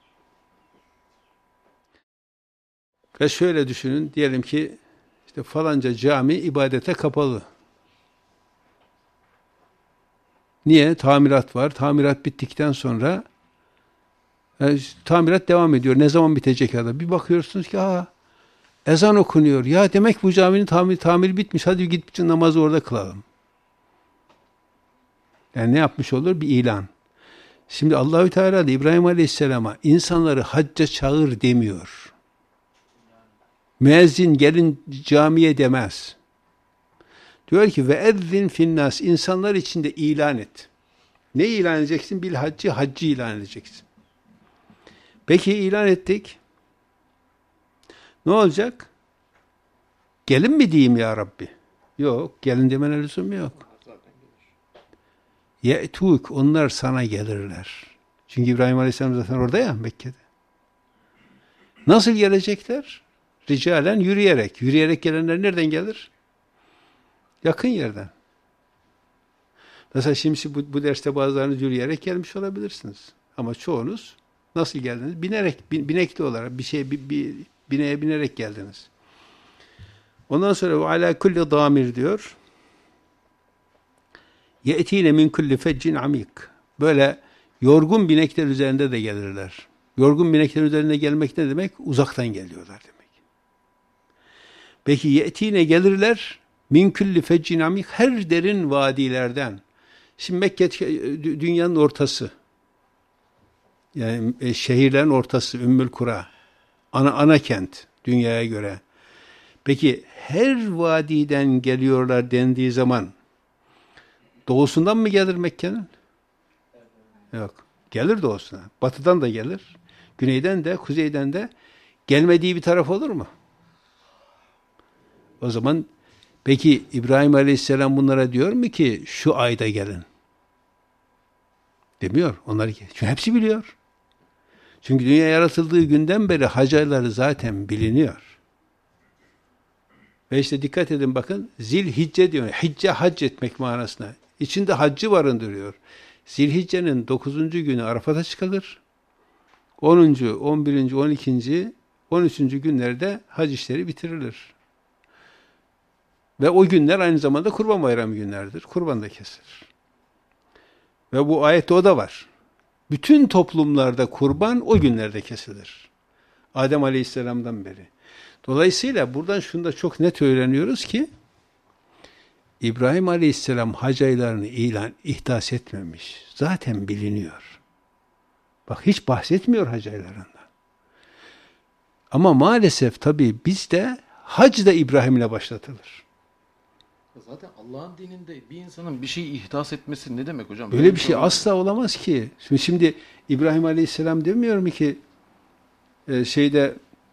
Ve şöyle düşünün, diyelim ki işte falanca cami ibadete kapalı. Niye? Tamirat var. Tamirat bittikten sonra yani tamirat devam ediyor. Ne zaman bitecek ya da bir bakıyorsunuz ki aa, ezan okunuyor. Ya demek bu caminin tamir, tamir bitmiş. Hadi git bütün namazı orada kılalım. Yani ne yapmış olur? Bir ilan. Şimdi Allahü Teala da İbrahim Aleyhisselam'a insanları hacca çağır demiyor. Müezzin gelin camiye demez. Diyor ki ve ezzin finnas, insanlar içinde ilan et. Ne ilan edeceksin? Bil haccı, haccı ilan edeceksin. Peki ilan ettik. Ne olacak? Gelin mi diyeyim ya Rabbi? Yok, gelin demene lüzum yok. Ye'tuk, onlar sana gelirler. Çünkü İbrahim Aleyhisselam zaten orada ya, Mekke'de. Nasıl gelecekler? Ricalen yürüyerek. Yürüyerek gelenler nereden gelir? Yakın yerden. Mesela şimdi bu, bu derste bazılarınız yürüyerek gelmiş olabilirsiniz. Ama çoğunuz nasıl geldiniz? Binerek, bin, binekli olarak bir şey, bir, bir bineğe binerek geldiniz. Ondan sonra ala kulli damir diyor. Ye'tine min kulli feccin amik. Böyle yorgun binekler üzerinde de gelirler. Yorgun binekler üzerinde gelmek ne demek? Uzaktan geliyorlar demek. Peki ye'tine gelirler min kulli feccin amik, her derin vadilerden. Şimdi Mekke dünyanın ortası. Yani şehirlerin ortası, Ümmül Kura. Ana ana kent dünyaya göre. Peki her vadiden geliyorlar dendiği zaman doğusundan mı gelir Mekke'nin? Yok. Gelir doğusuna. Batıdan da gelir. Güneyden de, kuzeyden de gelmediği bir taraf olur mu? O zaman peki İbrahim Aleyhisselam bunlara diyor mu ki şu ayda gelin? Demiyor. Onlar ki. Çünkü hepsi biliyor. Çünkü dünya yaratıldığı günden beri hac ayları zaten biliniyor. Ve işte dikkat edin bakın, Zilhicce diyor. Hicce hac etmek manasına. İçinde haccı barındırıyor. Zilhicce'nin dokuzuncu günü Arafat'a çıkılır. onuncu, on birinci, on ikinci, on üçüncü günlerde hac işleri bitirilir. Ve o günler aynı zamanda Kurban Bayramı günlerdir. Kurban da kesilir. Ve bu ayette o da var. Bütün toplumlarda kurban o günlerde kesilir. Adem Aleyhisselam'dan beri. Dolayısıyla buradan şunu da çok net öğreniyoruz ki İbrahim Aleyhisselam hac aylarını ilan, ihdas etmemiş. Zaten biliniyor. Bak hiç bahsetmiyor hac aylarından. Ama maalesef tabii bizde hac da İbrahim'le başlatılır. Zaten Allah'ın dininde bir insanın bir şeyi ihdas etmesi ne demek hocam? Böyle bir şey asla olamaz ki. Şimdi, şimdi İbrahim Aleyhisselam demiyor mu ki e, şeyde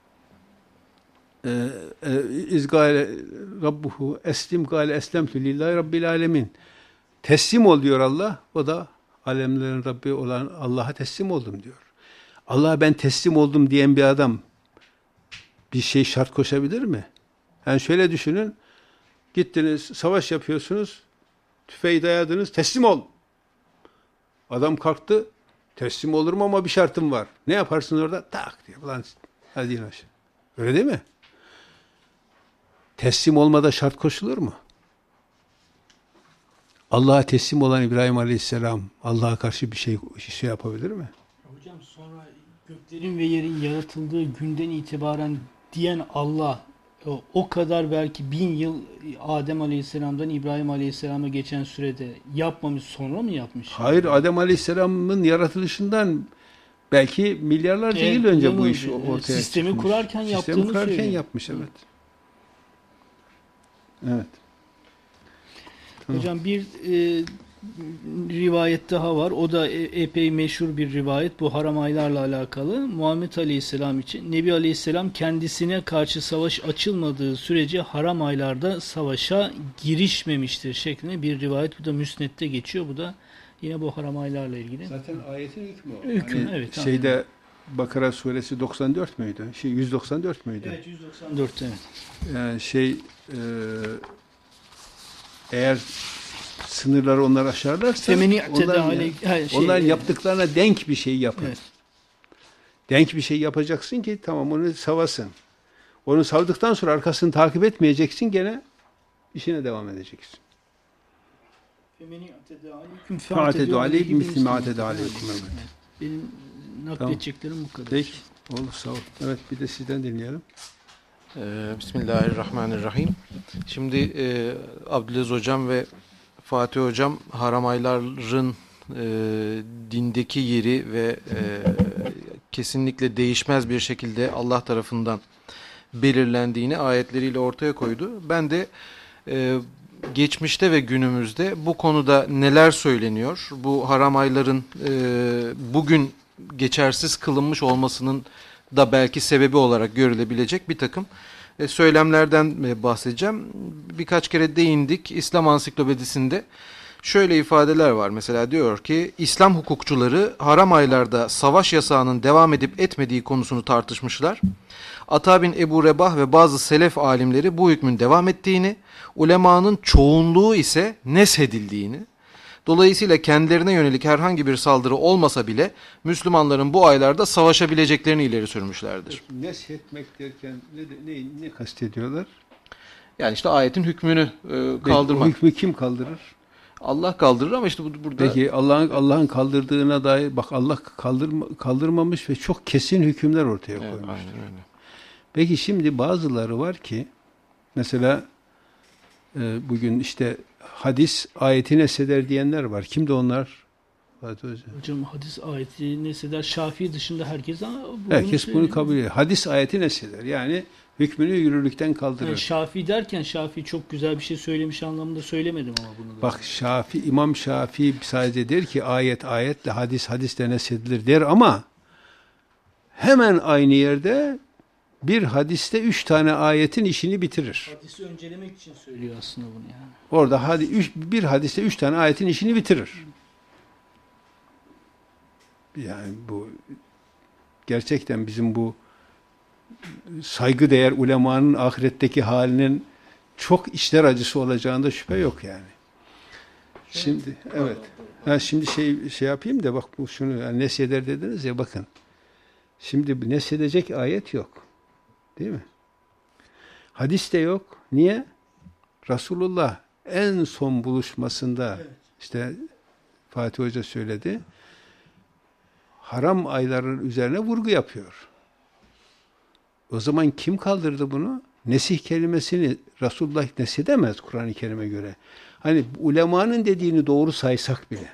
İzgâle Rabbuhu eslim gâle eslemtü lillahi rabbil alemin. Teslim ol diyor Allah. O da alemlerin Rabbi olan Allah'a teslim oldum diyor. Allah'a ben teslim oldum diyen bir adam bir şey şart koşabilir mi? Yani şöyle düşünün. Gittiniz, savaş yapıyorsunuz. Tüfeği dayadınız. Teslim ol. Adam kalktı. Teslim olurum ama bir şartım var. Ne yaparsın orada? Tak diye. Ulan hadi in aşağı. Öyle değil mi? Teslim olmada şart koşulur mu? Allah'a teslim olan İbrahim Aleyhisselam Allah'a karşı bir şey şey yapabilir mi? Hocam sonra göklerin ve yerin yaratıldığı günden itibaren diyen Allah o, o kadar belki bin yıl Adem Aleyhisselam'dan İbrahim Aleyhisselam'a geçen sürede yapmamış, sonra mı yapmış? Hayır, Adem Aleyhisselam'ın yaratılışından belki milyarlarca evet, yıl önce yani, bu iş ortaya sistemi çıkmış. kurarken Sistemi yaptığını kurarken söylüyor. yapmış, evet. Evet. Hocam bir e, rivayet daha var. O da e, epey meşhur bir rivayet. Bu haram aylarla alakalı. Muhammed Aleyhisselam için Nebi Aleyhisselam kendisine karşı savaş açılmadığı sürece haram aylarda savaşa girişmemiştir şeklinde bir rivayet. Bu da Müsned'de geçiyor. Bu da yine bu haram aylarla ilgili. Zaten ayetin hükmü o. Hüküm, hani evet. Şeyde Aynen. Bakara suresi doksan dört müydü? Şey yüz doksan dört müydü? Evet, yüz doksan dört, evet. Yani şey e, eğer sınırları onlar aşarlarsa onların, yani, şey, onların yaptıklarına denk bir şey yapın. Evet. Denk bir şey yapacaksın ki tamam onu savasın. Onu savdıktan sonra arkasını takip etmeyeceksin, gene işine devam edeceksin. Fa'atedu aleykum misli ma'atedu aleykum. Benim nakledeceklerim bu kadar. Peki. Olur, sağ ol. Evet, bir de sizden dinleyelim. Ee, Bismillahirrahmanirrahim. Şimdi e, Abdülaziz Hocam ve Fatih Hocam haram ayların e, dindeki yeri ve e, kesinlikle değişmez bir şekilde Allah tarafından belirlendiğini ayetleriyle ortaya koydu. Ben de e, geçmişte ve günümüzde bu konuda neler söyleniyor? Bu haram ayların e, bugün geçersiz kılınmış olmasının da belki sebebi olarak görülebilecek bir takım e, söylemlerden e, bahsedeceğim. Birkaç kere değindik. İslam Ansiklopedisi'nde şöyle ifadeler var. Mesela diyor ki İslam hukukçuları haram aylarda savaş yasağının devam edip etmediği konusunu tartışmışlar. Ata bin Ebu Rebah ve bazı selef alimleri bu hükmün devam ettiğini, ulemanın çoğunluğu ise neshedildiğini, dolayısıyla kendilerine yönelik herhangi bir saldırı olmasa bile Müslümanların bu aylarda savaşabileceklerini ileri sürmüşlerdir. Neshetmek derken ne, ne, ne kastediyorlar? Yani işte ayetin hükmünü e, kaldırmak. O hükmü kim kaldırır? Allah kaldırır ama işte bu, burada... Peki Allah'ın Allah'ın kaldırdığına dair bak Allah kaldırma, kaldırmamış ve çok kesin hükümler ortaya Evet, koymuş. aynen öyle. Peki şimdi bazıları var ki mesela e, bugün işte hadis ayeti nesheder diyenler var. Kimdi onlar? Fatih Hocam. Hocam hadis ayeti neseder Şafii dışında herkes ama bunu Herkes bunu kabul ediyor. Hadis ayeti nesheder. Yani hükmünü yürürlükten kaldırır. Yani Şafii derken Şafii çok güzel bir şey söylemiş anlamında söylemedim ama bunu da. Bak Şafii, İmam Şafii sadece der ki ayet ayetle hadis hadisle neshedilir der ama hemen aynı yerde bir hadiste üç tane ayetin işini bitirir. Hadisi öncelemek için söylüyor aslında bunu yani. Orada hadi üç, bir hadiste üç tane ayetin işini bitirir. Yani bu gerçekten bizim bu saygıdeğer ulemanın ahiretteki halinin çok içler acısı olacağında şüphe yok yani. Şimdi evet. Ha, şimdi şey şey yapayım da bak bu şunu yani nesheder dediniz ya bakın. Şimdi nesedecek ayet yok. Değil mi? Hadis de yok. Niye? Resulullah en son buluşmasında evet. işte Fatih Hoca söyledi. Haram ayların üzerine vurgu yapıyor. O zaman kim kaldırdı bunu? Nesih kelimesini Resulullah nesedemez Kur'an-ı Kerim'e göre. Hani ulemanın dediğini doğru saysak bile.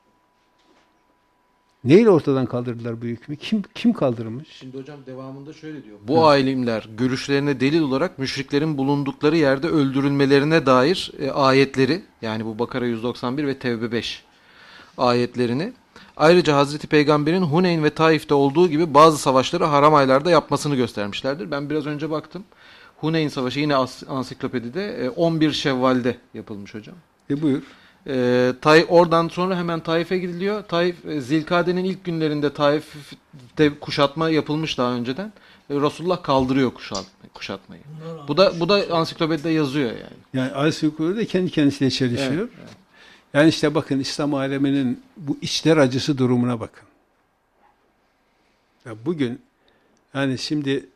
Neyle ortadan kaldırdılar bu hükmü? Kim kim kaldırmış? Şimdi hocam devamında şöyle diyor. Bu evet. alimler görüşlerine delil olarak müşriklerin bulundukları yerde öldürülmelerine dair e, ayetleri yani bu Bakara yüz doksan bir ve Tevbe beş ayetlerini ayrıca Hazreti Peygamber'in Huneyn ve Taif'te olduğu gibi bazı savaşları haram aylarda yapmasını göstermişlerdir. Ben biraz önce baktım. Huneyn Savaşı yine ansiklopedide on bir Şevval'de yapılmış hocam. E buyur. E, Tay, oradan sonra hemen Taif'e gidiliyor. Taif, Zilkade'nin ilk günlerinde Taif'te kuşatma yapılmış daha önceden. E, Resulullah kaldırıyor kuşatmayı. kuşatmayı. Bu da bu da ansiklopedide yazıyor yani. Yani ansiklopedide kendi kendisiyle çelişiyor. Evet, evet. Yani işte bakın İslam aleminin bu içler acısı durumuna bakın. Ya bugün yani şimdi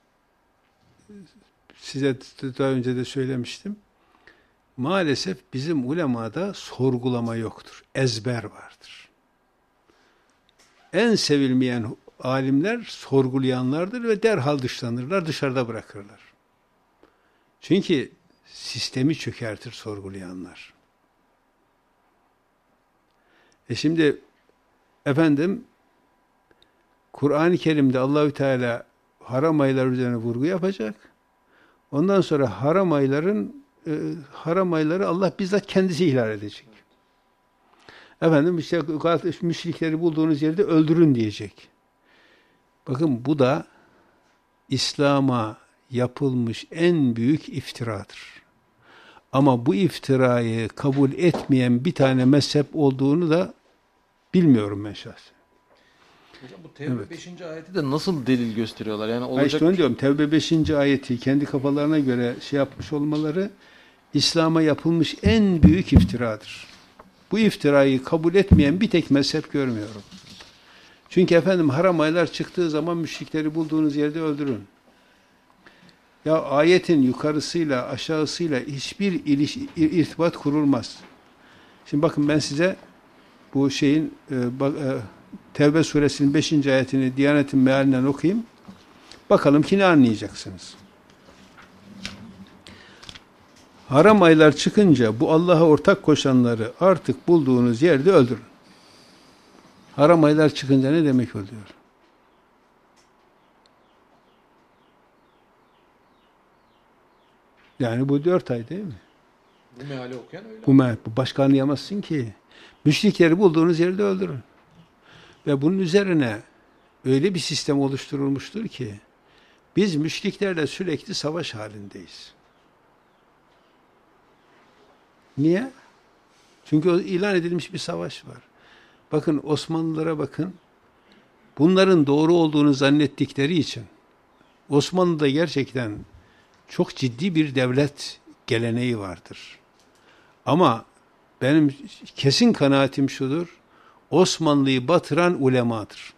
size daha önce de söylemiştim. Maalesef bizim ulemada sorgulama yoktur. Ezber vardır. En sevilmeyen alimler sorgulayanlardır ve derhal dışlanırlar, dışarıda bırakırlar. Çünkü sistemi çökertir sorgulayanlar. E şimdi efendim Kur'an-ı Kerim'de Allahü Teala haram aylar üzerine vurgu yapacak. Ondan sonra haram ayların e, haram ayları Allah bizzat kendisi ihlal edecek. Efendim işte müşrikleri bulduğunuz yerde öldürün diyecek. Bakın bu da İslam'a yapılmış en büyük iftiradır. Ama bu iftirayı kabul etmeyen bir tane mezhep olduğunu da bilmiyorum ben şahsen. Hocam bu Tevbe evet. beşinci ayeti de nasıl delil gösteriyorlar? Yani olacak. Ha işte onu diyorum. Tevbe beşinci ayeti kendi kafalarına göre şey yapmış olmaları İslam'a yapılmış en büyük iftiradır. Bu iftirayı kabul etmeyen bir tek mezhep görmüyorum. Çünkü efendim haram aylar çıktığı zaman müşrikleri bulduğunuz yerde öldürün. Ya ayetin yukarısıyla aşağısıyla hiçbir iliş, irtibat kurulmaz. Şimdi bakın ben size bu şeyin e, bak, e, Tevbe suresinin beşinci ayetini Diyanet'in mealinden okuyayım. Bakalım ki ne anlayacaksınız. Haram aylar çıkınca bu Allah'a ortak koşanları artık bulduğunuz yerde öldürün. Haram aylar çıkınca ne demek oluyor? Yani bu dört ay değil mi? Bu meali okuyan öyle. Bu meal, bu başka anlayamazsın ki. Müşrikleri bulduğunuz yerde öldürün. Ve bunun üzerine öyle bir sistem oluşturulmuştur ki biz müşriklerle sürekli savaş halindeyiz. Niye? Çünkü o ilan edilmiş bir savaş var. Bakın Osmanlılara bakın. Bunların doğru olduğunu zannettikleri için Osmanlı'da gerçekten çok ciddi bir devlet geleneği vardır. Ama benim kesin kanaatim şudur. Osmanlı'yı batıran ulemadır.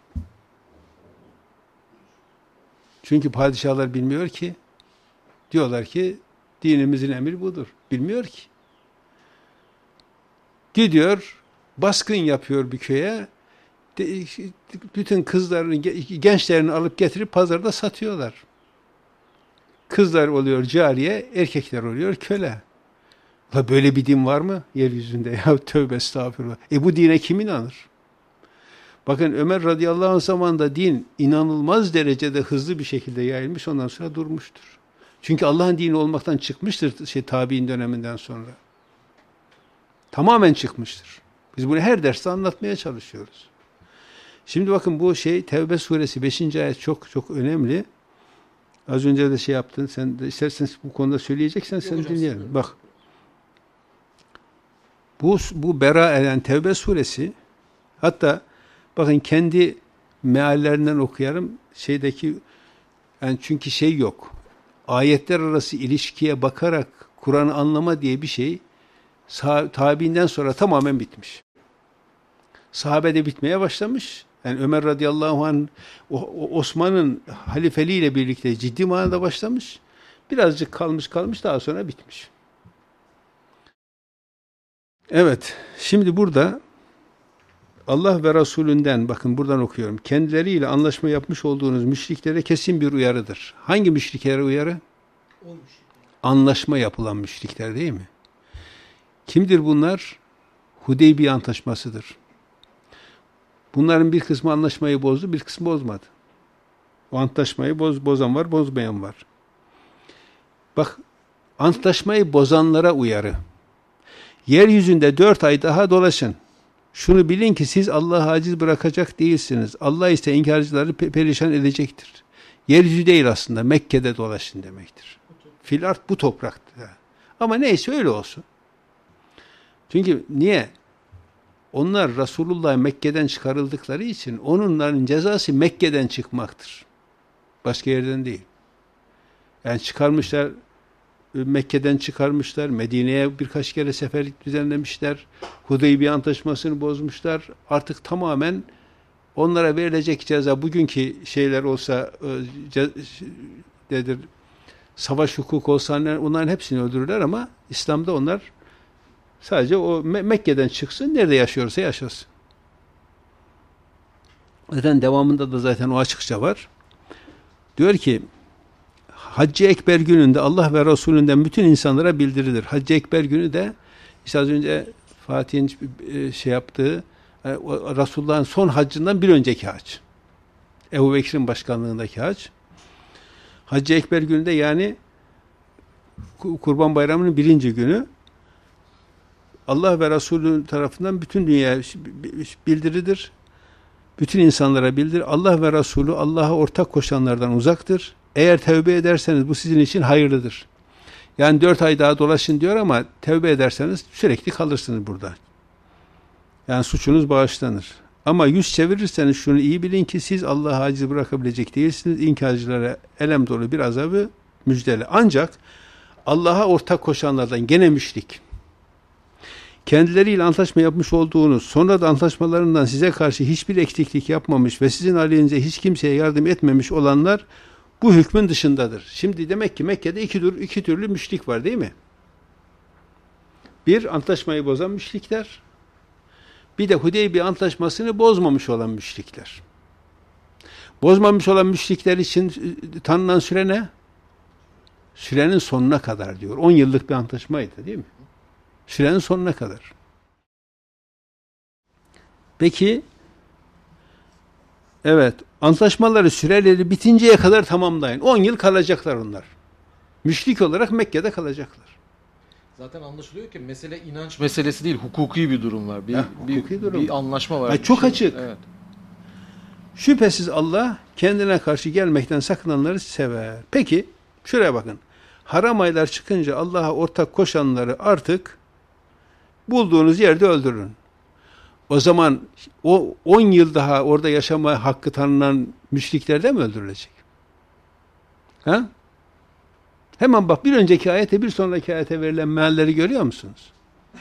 Çünkü padişahlar bilmiyor ki. Diyorlar ki dinimizin emri budur. Bilmiyor ki. Gidiyor, baskın yapıyor bir köye. Bütün kızlarını, gençlerini alıp getirip pazarda satıyorlar. Kızlar oluyor cariye, erkekler oluyor köle. La böyle bir din var mı yeryüzünde? Ya tövbe estağfurullah. E bu dine kim inanır? Bakın Ömer radıyallahu anh zamanında din inanılmaz derecede hızlı bir şekilde yayılmış, ondan sonra durmuştur. Çünkü Allah'ın dini olmaktan çıkmıştır şey tabi'in döneminden sonra. Tamamen çıkmıştır. Biz bunu her derste anlatmaya çalışıyoruz. Şimdi bakın bu şey Tevbe suresi beşinci ayet çok çok önemli. Az önce de şey yaptın. Sen de istersen bu konuda söyleyeceksen Yok sen hocam, dinleyelim. söylüyorum. Bak. Bu bu Bera eden Tevbe suresi, hatta bakın kendi meallerinden okuyarım. Şeydeki yani çünkü şey yok. Ayetler arası ilişkiye bakarak Kur'an'ı anlama diye bir şey tabiinden sonra tamamen bitmiş. Sahabede bitmeye başlamış. Yani Ömer radıyallahu anh Osman'ın halifeliğiyle birlikte ciddi manada başlamış. Birazcık kalmış kalmış daha sonra bitmiş. Evet, şimdi burada Allah ve Resulünden, bakın buradan okuyorum. Kendileriyle anlaşma yapmış olduğunuz müşriklere kesin bir uyarıdır. Hangi müşriklere uyarı? Olmuş. Anlaşma yapılan müşrikler değil mi? Kimdir bunlar? Hudeybiye Antlaşması'dır. Bunların bir kısmı anlaşmayı bozdu, bir kısmı bozmadı. O antlaşmayı boz, bozan var, bozmayan var. Bak, antlaşmayı bozanlara uyarı. Yeryüzünde dört ay daha dolaşın. Şunu bilin ki siz Allah'ı aciz bırakacak değilsiniz. Allah ise inkarcıları perişan edecektir. Yeryüzü değil aslında, Mekke'de dolaşın demektir. Fil art bu toprakta. Ama neyse öyle olsun. Çünkü niye? Onlar Resulullah Mekke'den çıkarıldıkları için onların cezası Mekke'den çıkmaktır. Başka yerden değil. Yani çıkarmışlar, Mekke'den çıkarmışlar, Medine'ye birkaç kere seferlik düzenlemişler, Hudeybiye Antlaşması'nı bozmuşlar. Artık tamamen onlara verilecek ceza bugünkü şeyler olsa, nedir, savaş hukuku olsa onların hepsini öldürürler ama İslam'da onlar sadece o Mekke'den çıksın, nerede yaşıyorsa yaşasın. Zaten devamında da zaten o açıkça var. Diyor ki, Hac-ı Ekber gününde Allah ve Resulünden bütün insanlara bildirilir. Hac-ı Ekber günü de işte az önce Fatih'in şey yaptığı Resulullah'ın son haccından bir önceki hac. Ebu Bekir'in başkanlığındaki hac. Hac-ı Ekber günü de yani Kurban Bayramı'nın birinci günü Allah ve Resulü tarafından bütün dünyaya bildirilir. Bütün insanlara bildir. Allah ve Resulü Allah'a ortak koşanlardan uzaktır. Eğer tevbe ederseniz bu sizin için hayırlıdır. Yani dört ay daha dolaşın diyor ama tevbe ederseniz sürekli kalırsınız burada. Yani suçunuz bağışlanır. Ama yüz çevirirseniz şunu iyi bilin ki siz Allah'ı aciz bırakabilecek değilsiniz. İnkarcılara elem dolu bir azabı müjdele. Ancak Allah'a ortak koşanlardan gene müşrik, kendileriyle antlaşma yapmış olduğunuz, sonra da antlaşmalarından size karşı hiçbir eksiklik yapmamış ve sizin aleyhinize hiç kimseye yardım etmemiş olanlar bu hükmün dışındadır. Şimdi demek ki Mekke'de iki, tür, iki türlü müşrik var değil mi? Bir, antlaşmayı bozan müşrikler. Bir de Hudeybiye Antlaşması'nı bozmamış olan müşrikler. Bozmamış olan müşrikler için tanınan süre ne? Sürenin sonuna kadar diyor. on yıllık bir antlaşmaydı değil mi? Sürenin sonuna kadar. Peki, evet, antlaşmaları süreleri bitinceye kadar tamamlayın. on yıl kalacaklar onlar. Müşrik olarak Mekke'de kalacaklar. Zaten anlaşılıyor ki mesele inanç meselesi değil, hukuki bir durum var. Bir, Heh, bir, hukuki durum. bir anlaşma var. Ha, bir çok şey. açık. Evet. Şüphesiz Allah kendine karşı gelmekten sakınanları sever. Peki şuraya bakın. Haram aylar çıkınca Allah'a ortak koşanları artık bulduğunuz yerde öldürün. O zaman o on yıl daha orada yaşama hakkı tanınan müşrikler de mi öldürülecek? Ha? Hemen bak, bir önceki ayete bir sonraki ayete verilen mealleri görüyor musunuz?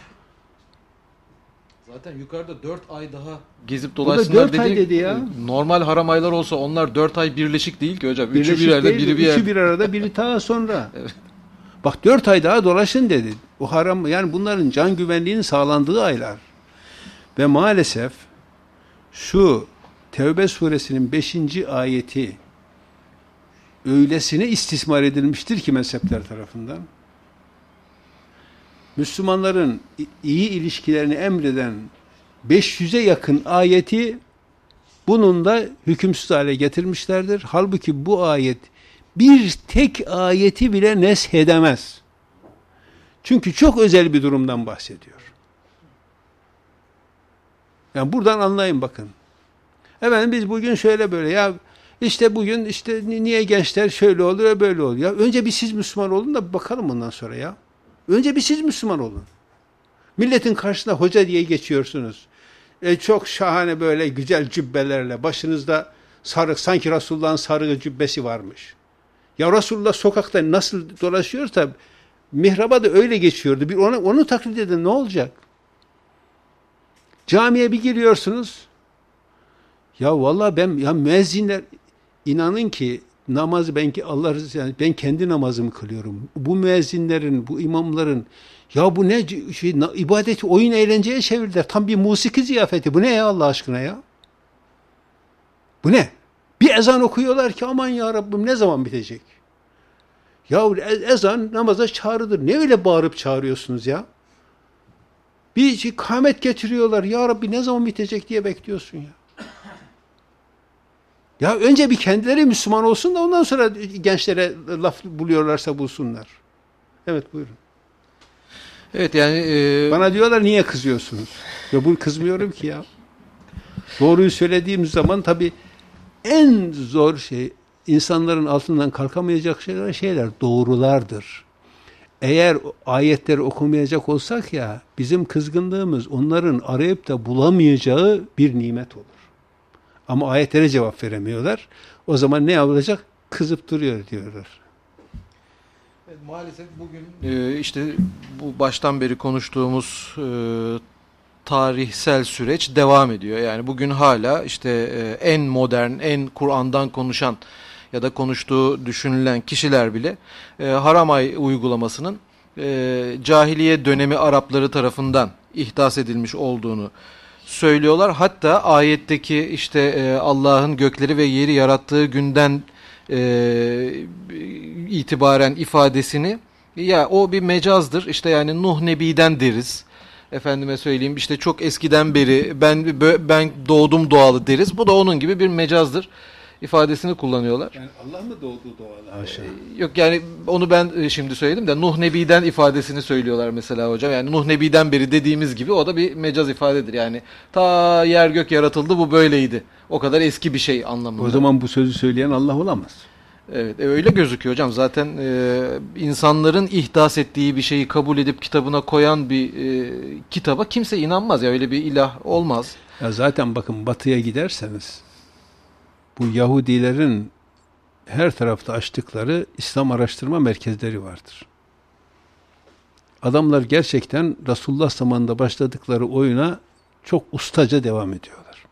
Zaten yukarıda dört ay daha gezip da dolaşsınlar dört ay dedi. dedi ya. Normal haram aylar olsa onlar dört ay birleşik değil ki hocam. Üçü Birleşik bir yerde, değil, biri bir yerde. Üçü bir arada, biri daha sonra. Evet. Bak dört ay daha dolaşın dedi. O haram, yani bunların can güvenliğinin sağlandığı aylar. Ve maalesef şu Tevbe suresinin beşinci ayeti öylesine istismar edilmiştir ki mezhepler tarafından. Müslümanların iyi ilişkilerini emreden beş yüze yakın ayeti bunun da hükümsüz hale getirmişlerdir. Halbuki bu ayet bir tek ayeti bile neshedemez. Çünkü çok özel bir durumdan bahsediyor. Yani buradan anlayın bakın. Efendim biz bugün şöyle böyle ya işte bugün işte niye gençler şöyle oluyor böyle oluyor. Ya önce bir siz Müslüman olun da bir bakalım ondan sonra ya. Önce bir siz Müslüman olun. Milletin karşısına hoca diye geçiyorsunuz. E, çok şahane böyle güzel cübbelerle başınızda sarık, sanki Resulullah'ın sarığı cübbesi varmış. Ya Resulullah sokakta nasıl dolaşıyorsa mihraba da öyle geçiyordu. Bir onu, onu taklit edin, ne olacak? Camiye bir giriyorsunuz. Ya vallahi ben ya müezzinler, inanın ki namazı ben ki Allah rızası yani ben kendi namazımı kılıyorum. Bu müezzinlerin, bu imamların ya bu ne şey ibadeti oyun eğlenceye çevirdiler. Tam bir musiki ziyafeti. Bu ne ya Allah aşkına ya? Bu ne? Bir ezan okuyorlar ki aman ya Rabbim ne zaman bitecek? Ya ezan namaza çağrıdır. Ne öyle bağırıp çağırıyorsunuz ya? Bir kâhmet getiriyorlar. Ya Rabbi ne zaman bitecek diye bekliyorsun ya. Ya önce bir kendileri Müslüman olsun da ondan sonra gençlere laf buluyorlarsa bulsunlar. Evet buyurun. Evet yani e... bana diyorlar niye kızıyorsunuz? Ya bu kızmıyorum ki ya. Doğruyu söylediğim zaman tabii en zor şey insanların altından kalkamayacak şeyler şeyler doğrulardır. Eğer ayetleri okumayacak olsak ya bizim kızgınlığımız onların arayıp da bulamayacağı bir nimet olur. Ama ayetlere cevap veremiyorlar. O zaman ne yapılacak? Kızıp duruyor diyorlar. Evet, maalesef bugün e, işte bu baştan beri konuştuğumuz e, tarihsel süreç devam ediyor. Yani bugün hala işte e, en modern, en Kur'an'dan konuşan ya da konuştuğu düşünülen kişiler bile e, haram ay uygulamasının e, cahiliye dönemi Arapları tarafından ihdas edilmiş olduğunu söylüyorlar. Hatta ayetteki işte e, Allah'ın gökleri ve yeri yarattığı günden e, itibaren ifadesini ya o bir mecazdır. İşte yani Nuh Nebi'den deriz. Efendime söyleyeyim işte çok eskiden beri ben ben doğdum doğalı deriz. Bu da onun gibi bir mecazdır ifadesini kullanıyorlar. Yani Allah mı doğdu doğalı? Haşa. Yok yani onu ben şimdi söyledim de Nuh Nebi'den ifadesini söylüyorlar mesela hocam. Yani Nuh Nebi'den beri dediğimiz gibi o da bir mecaz ifadedir. Yani ta yer gök yaratıldı bu böyleydi. O kadar eski bir şey anlamında. O zaman bu sözü söyleyen Allah olamaz. Evet öyle gözüküyor hocam. Zaten e, insanların ihdas ettiği bir şeyi kabul edip kitabına koyan bir e, kitaba kimse inanmaz. Ya öyle bir ilah olmaz. Ya zaten bakın batıya giderseniz bu Yahudilerin her tarafta açtıkları İslam araştırma merkezleri vardır. Adamlar gerçekten Resulullah zamanında başladıkları oyuna çok ustaca devam ediyorlar.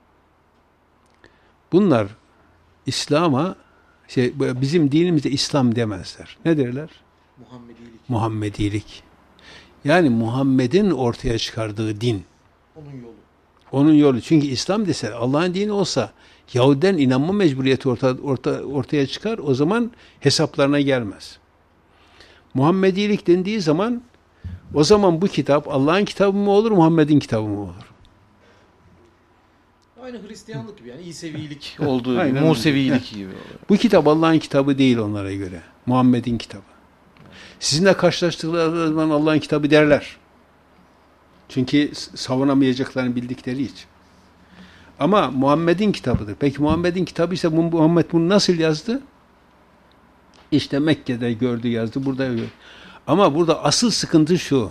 Bunlar İslam'a şey, bizim dinimizde İslam demezler. Ne derler? Muhammedilik. Muhammedilik. Yani Muhammed'in ortaya çıkardığı din. Onun yolu. Onun yolu. Çünkü İslam dese Allah'ın dini olsa Yahudiden inanma mecburiyeti orta, orta, ortaya çıkar. O zaman hesaplarına gelmez. Muhammedilik dendiği zaman o zaman bu kitap Allah'ın kitabı mı olur, Muhammed'in kitabı mı olur? Aynı Hristiyanlık gibi yani İsevilik olduğu Aynen gibi, Musevilik gibi. Bu kitap Allah'ın kitabı değil onlara göre. Muhammed'in kitabı. Sizinle karşılaştıkları zaman Allah'ın kitabı derler. Çünkü savunamayacaklarını bildikleri için. Ama Muhammed'in kitabıdır. Peki Muhammed'in kitabı ise bu, Muhammed bunu nasıl yazdı? İşte Mekke'de gördü yazdı, burada gördü. Ama burada asıl sıkıntı şu.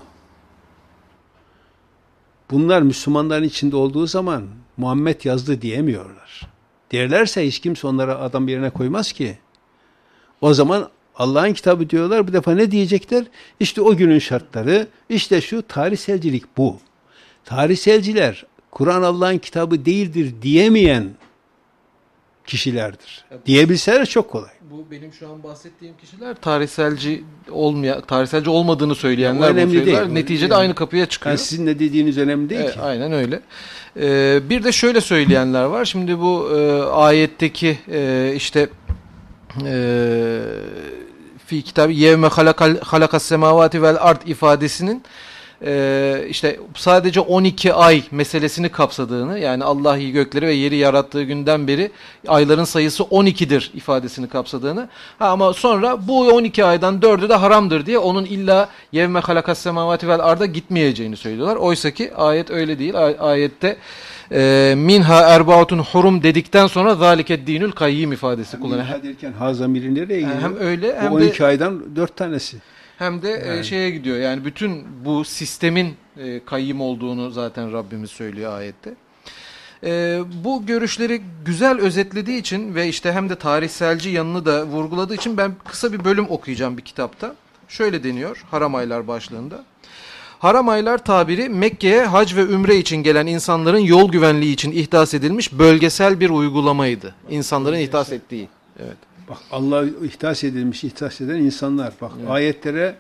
Bunlar Müslümanların içinde olduğu zaman Muhammed yazdı diyemiyorlar. Derlerse hiç kimse onlara adam yerine koymaz ki. O zaman Allah'ın kitabı diyorlar. Bu defa ne diyecekler? İşte o günün şartları, işte şu tarihselcilik bu. Tarihselciler Kur'an Allah'ın kitabı değildir diyemeyen kişilerdir. Evet. Diyebilseler çok kolay. Bu benim şu an bahsettiğim kişiler tarihselci olmaya tarihselci olmadığını söyleyenler, önemli bu söyler. değil. Neticede Yani, aynı kapıya çıkıyor. Yani sizin ne dediğiniz önemli değil evet, ki. Aynen öyle. Ee, bir de şöyle söyleyenler var. Şimdi bu e, ayetteki e, işte e, fi kitabı yevme halakal halakas semavati vel ard ifadesinin Ee, işte sadece on iki ay meselesini kapsadığını, yani Allah gökleri ve yeri yarattığı günden beri ayların sayısı on ikidir ifadesini kapsadığını, ha, ama sonra bu on iki aydan dördü de haramdır diye onun illa yevme halakas semavati vel arda gitmeyeceğini söylüyorlar. Oysa ki ayet öyle değil. Ay- ayette e, minha erbaatun hurum dedikten sonra zaliket dinül kayyim ifadesi kullanıyor. Minha derken ha zamiri nereye gidiyor? Hem öyle hem bu on iki de aydan dört tanesi. Hem de Yani. e, şeye gidiyor, yani bütün bu sistemin e, kayyım olduğunu zaten Rabbimiz söylüyor ayette. E, bu görüşleri güzel özetlediği için ve işte hem de tarihselci yanını da vurguladığı için ben kısa bir bölüm okuyacağım bir kitapta. Şöyle deniyor Haram Aylar başlığında. Haram aylar tabiri Mekke'ye hac ve ümre için gelen insanların yol güvenliği için ihdas edilmiş bölgesel bir uygulamaydı. İnsanların ihdas ettiği. Evet. Bak Allah ihdas edilmiş, ihdas eden insanlar. Bak evet. Ayetlere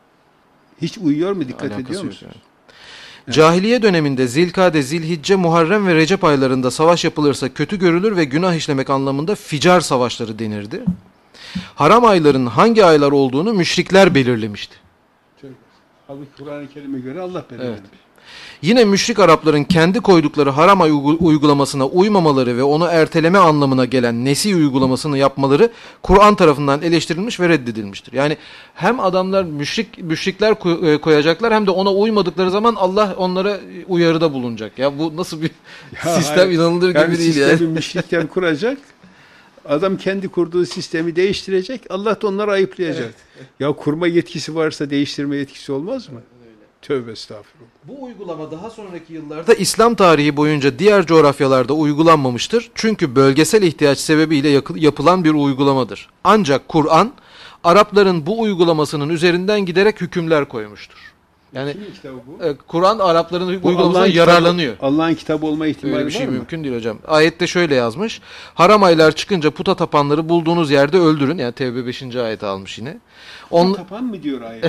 hiç uyuyor mu? Dikkat Alakası ediyor musun? Yani. Evet. Cahiliye döneminde Zilkade, Zilhicce, Muharrem ve Recep aylarında savaş yapılırsa kötü görülür ve günah işlemek anlamında ficar savaşları denirdi. Haram ayların hangi aylar olduğunu müşrikler belirlemişti. Halbuki Kur'an-ı Kerim'e göre Allah belirlemiş. Evet. Yine müşrik Arapların kendi koydukları haram ay uygulamasına uymamaları ve onu erteleme anlamına gelen nesih uygulamasını yapmaları Kur'an tarafından eleştirilmiş ve reddedilmiştir. Yani hem adamlar müşrik müşrikler koyacaklar hem de ona uymadıkları zaman Allah onlara uyarıda bulunacak. Ya bu nasıl bir ya sistem hayır. inanılır yani gibi değil yani. Sistemi müşrikler kuracak. Adam kendi kurduğu sistemi değiştirecek. Allah da onları ayıplayacak. Evet. Ya kurma yetkisi varsa değiştirme yetkisi olmaz mı? Tövbe estağfurullah. Bu uygulama daha sonraki yıllarda İslam tarihi boyunca diğer coğrafyalarda uygulanmamıştır. Çünkü bölgesel ihtiyaç sebebiyle yapılan bir uygulamadır. Ancak Kur'an, Arapların bu uygulamasının üzerinden giderek hükümler koymuştur. Yani e, Kur'an Arapların bu uygulamasına yararlanıyor. Allah'ın kitabı olma ihtimali Öyle bir şey var mı? mümkün değil hocam. Ayette şöyle yazmış. Haram aylar çıkınca puta tapanları bulduğunuz yerde öldürün. Yani Tevbe beşinci ayeti almış yine. On... Puta tapan mı diyor ayet?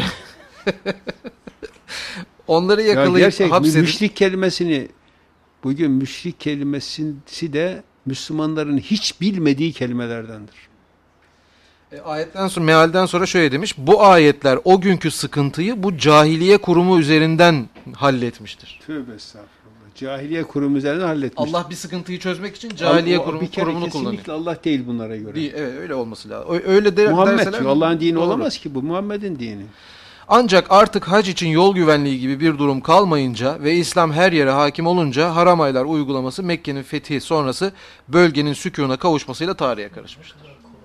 Onları yakalayıp ya hapsedin. Müşrik kelimesini, bugün müşrik kelimesi de Müslümanların hiç bilmediği kelimelerdendir. E, ayetten sonra, mealden sonra şöyle demiş. Bu ayetler o günkü sıkıntıyı bu cahiliye kurumu üzerinden halletmiştir. Tövbe estağfurullah. Cahiliye kurumu üzerinden halletmiştir. Allah bir sıkıntıyı çözmek için cahiliye o, kurumu, bir kere kurumunu kullanıyor. Kesinlikle Allah değil bunlara göre. Değil, evet öyle olması lazım. Öyle de, Muhammed derseler, Allah'ın dini doğru. Olamaz ki bu. Muhammed'in dini. Ancak artık hac için yol güvenliği gibi bir durum kalmayınca ve İslam her yere hakim olunca haram aylar uygulaması Mekke'nin fethi sonrası bölgenin sükûna kavuşmasıyla tarihe karışmıştır.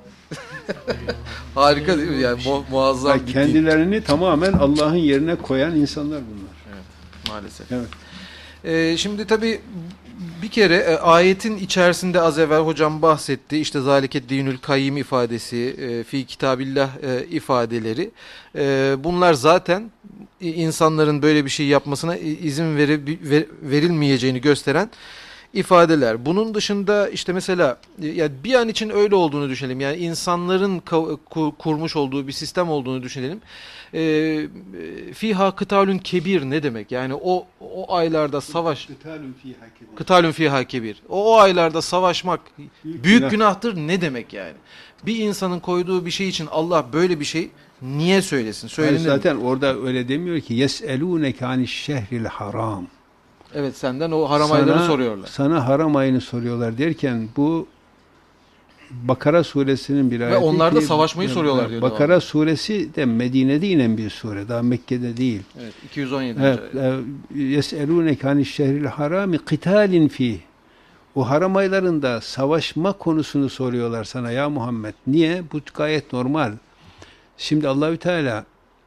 Harika değil mi? Yani mu muazzam yani bir kendilerini din. Tamamen Allah'ın yerine koyan insanlar bunlar. Evet, maalesef. Evet. Ee, şimdi tabii bir kere e, ayetin içerisinde az evvel hocam bahsetti. İşte zaliket dinül kayyim ifadesi, e, fi kitabillah e, ifadeleri. E, bunlar zaten insanların böyle bir şey yapmasına izin veri, ver, verilmeyeceğini gösteren ifadeler. Bunun dışında işte mesela yani bir an için öyle olduğunu düşünelim. Yani insanların kurmuş olduğu bir sistem olduğunu düşünelim. E, fiha kıtalun kebir ne demek? Yani o o aylarda savaş kıtalun fiha kebir. Kıtalun fiha kebir. O, o aylarda savaşmak büyük, büyük günah. günahtır ne demek yani? Bir insanın koyduğu bir şey için Allah böyle bir şey niye söylesin? Yani zaten orada öyle demiyor ki yeselûneke anişşehril haram. Evet, senden o haram sana, ayları soruyorlar. Sana haram ayını soruyorlar derken bu Bakara suresinin bir ayeti. Ve onlar da ki, savaşmayı soruyorlar diyor. Bakara devamlı. Suresi de Medine'de inen bir sure. Daha Mekke'de değil. Evet, iki yüz on yedi. Evet. Yes'elûneke hani'ş-şehril harâmi qitâlin fîh. O haram aylarında savaşma konusunu soruyorlar sana ya Muhammed. Niye? Bu gayet normal. Şimdi Allahü Teala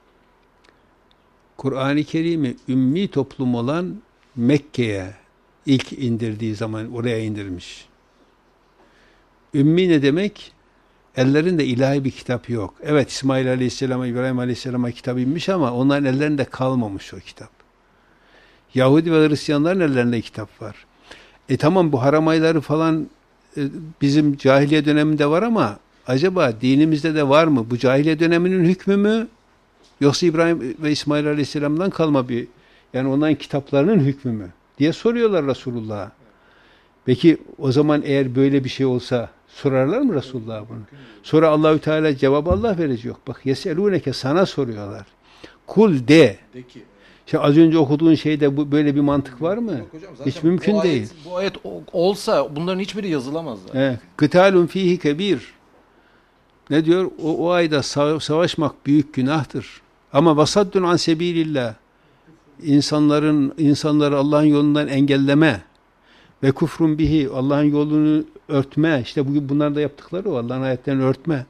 Kur'an-ı Kerim'i ümmi toplum olan Mekke'ye ilk indirdiği zaman oraya indirmiş. Ümmi ne demek? Ellerinde ilahi bir kitap yok. Evet, İsmail Aleyhisselam'a, İbrahim Aleyhisselam'a kitap inmiş ama onların ellerinde kalmamış o kitap. Yahudi ve Hristiyanların ellerinde kitap var. E tamam, bu haram ayları falan e, bizim cahiliye döneminde var ama acaba dinimizde de var mı? Bu cahiliye döneminin hükmü mü? Yoksa İbrahim ve İsmail Aleyhisselam'dan kalma bir, yani onların kitaplarının hükmü mü diye soruyorlar Resulullah'a. Peki o zaman eğer böyle bir şey olsa sorarlar mı Resulullah'a bunu? Sonra Allahü Teala cevap Allah verecek. Yok bak, yeselûneke, sana soruyorlar. Kul de. İşte az önce okuduğun şeyde bu, böyle bir mantık var mı? Hocam, hiç mümkün bu değil. Ayet, bu ayet olsa bunların hiçbiri yazılamaz zaten. Evet. Kıtalun fihi kebir. Ne diyor? O, o ayda savaşmak büyük günahtır. Ama vasaddun an sebilillah. İnsanların insanları Allah'ın yolundan engelleme ve kufrun bihi, Allah'ın yolunu örtme. İşte bugün bunlar da yaptıkları o, Allah'ın ayetlerini örtme.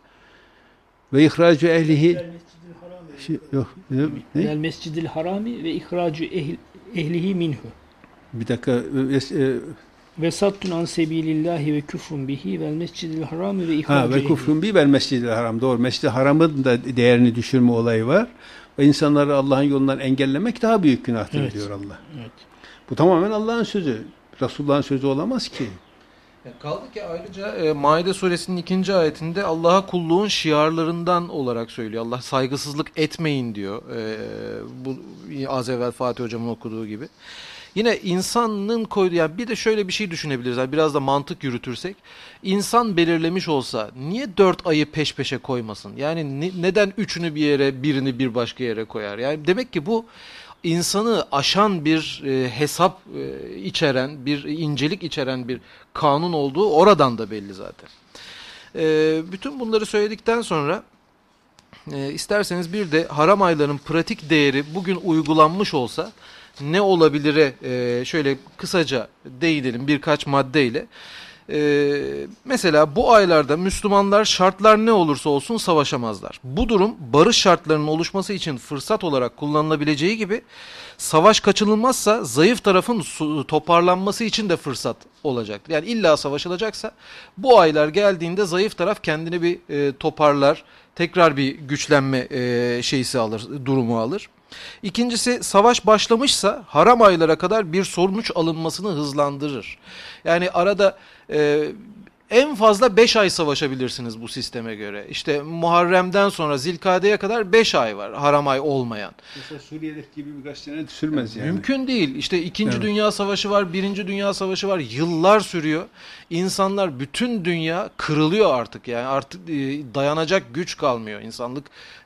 Ve ihracu ehlihi şey, yok. Ne? El mescidil harami ve ihracu ehl, ehlihi minhu. Bir dakika. E, ve sattun an sebilillahi ve küfrun bihi vel mescidil harami ve ihracu ha, ve küfrun bihi vel mescidil haram. Doğru. Mescid-i Haram'ın da değerini düşürme olayı var. Ve insanları Allah'ın yolundan engellemek daha büyük günahtır, evet, diyor Allah. Evet. Bu tamamen Allah'ın sözü. Resulullah'ın sözü olamaz ki. Yani kaldı ki ayrıca e, Maide suresinin ikinci ayetinde Allah'a kulluğun şiarlarından olarak söylüyor. Allah saygısızlık etmeyin diyor. E, bu az evvel Fatih Hocam'ın okuduğu gibi. Yine insanın koyduğu, yani bir de şöyle bir şey düşünebiliriz. Yani biraz da mantık yürütürsek. İnsan belirlemiş olsa niye dört ayı peş peşe koymasın? Yani ne, neden üçünü bir yere, birini bir başka yere koyar? Yani demek ki bu insanı aşan bir e, hesap e, içeren, bir incelik içeren bir kanun olduğu oradan da belli zaten. E, bütün bunları söyledikten sonra e, isterseniz bir de haram ayların pratik değeri bugün uygulanmış olsa ne olabilire e, şöyle kısaca değinelim birkaç maddeyle. Ee, mesela bu aylarda Müslümanlar şartlar ne olursa olsun savaşamazlar. Bu durum barış şartlarının oluşması için fırsat olarak kullanılabileceği gibi savaş kaçınılmazsa zayıf tarafın toparlanması için de fırsat olacaktır. Yani illa savaşılacaksa bu aylar geldiğinde zayıf taraf kendini bir e, toparlar, tekrar bir güçlenme e, şeysi alır, durumu alır. İkincisi, savaş başlamışsa haram aylara kadar bir sonuç alınmasını hızlandırır. Yani arada e, en fazla beş ay savaşabilirsiniz bu sisteme göre. İşte Muharrem'den sonra Zilkade'ye kadar beş ay var haram ay olmayan. Mesela Suriye'deki gibi birkaç sene sürmez yani. Mümkün değil. İşte İkinci evet. Dünya Savaşı var, Birinci Dünya Savaşı var. Yıllar sürüyor. İnsanlar, bütün dünya kırılıyor artık. Yani artık e, dayanacak güç kalmıyor. İnsanlık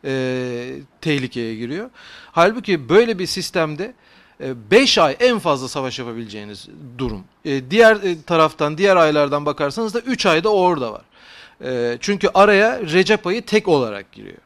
e, tehlikeye giriyor. Halbuki böyle bir sistemde beş ay en fazla savaş yapabileceğiniz durum. Diğer taraftan, diğer aylardan bakarsanız da üç ayda orada var. Çünkü araya Recep ayı tek olarak giriyor.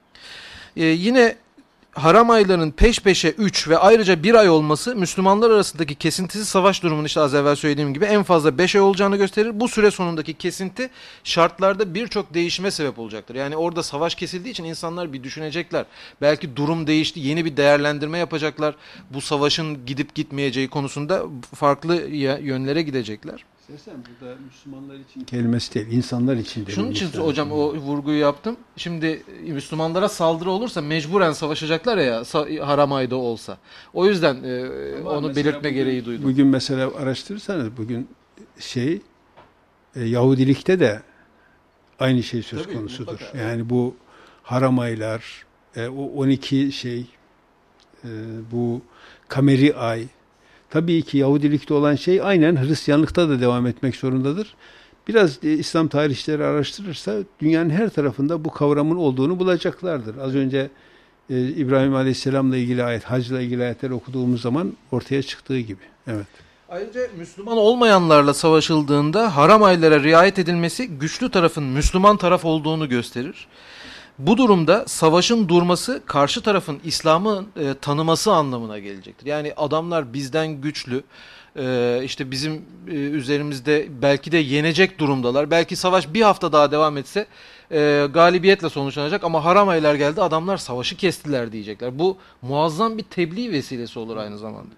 Yine haram aylarının peş peşe üç ve ayrıca bir ay olması Müslümanlar arasındaki kesintisiz savaş durumunun işte az evvel söylediğim gibi en fazla beş ay olacağını gösterir. Bu süre sonundaki kesinti şartlarda birçok değişime sebep olacaktır. Yani orada savaş kesildiği için insanlar bir düşünecekler. Belki durum değişti, yeni bir değerlendirme yapacaklar. Bu savaşın gidip gitmeyeceği konusunda farklı yönlere gidecekler. İstersen burada Müslümanlar için kelimesi değil, insanlar için değil. Şunun için hocam o vurguyu yaptım. Şimdi Müslümanlara saldırı olursa mecburen savaşacaklar ya, haram ayda olsa. O yüzden e, onu belirtme bugün, gereği duydum. Bugün mesela araştırırsanız bugün şey e, Yahudilikte de aynı şey söz Tabii, konusudur. Mutlaka. Yani bu haram aylar, e, o on iki şey, e, bu kameri ay. Tabii ki Yahudilikte olan şey aynen Hristiyanlıkta da devam etmek zorundadır. Biraz e, İslam tarihçileri araştırırsa dünyanın her tarafında bu kavramın olduğunu bulacaklardır. Az önce e, İbrahim Aleyhisselam'la ilgili ayet, hacla ilgili ayetler okuduğumuz zaman ortaya çıktığı gibi. Evet. Ayrıca Müslüman olmayanlarla savaşıldığında haram aylara riayet edilmesi güçlü tarafın Müslüman taraf olduğunu gösterir. Bu durumda savaşın durması karşı tarafın İslam'ı e, tanıması anlamına gelecektir. Yani adamlar bizden güçlü, e, işte bizim e, üzerimizde belki de yenecek durumdalar. Belki savaş bir hafta daha devam etse e, galibiyetle sonuçlanacak ama haram aylar geldi, adamlar savaşı kestiler diyecekler. Bu muazzam bir tebliğ vesilesi olur aynı zamanda.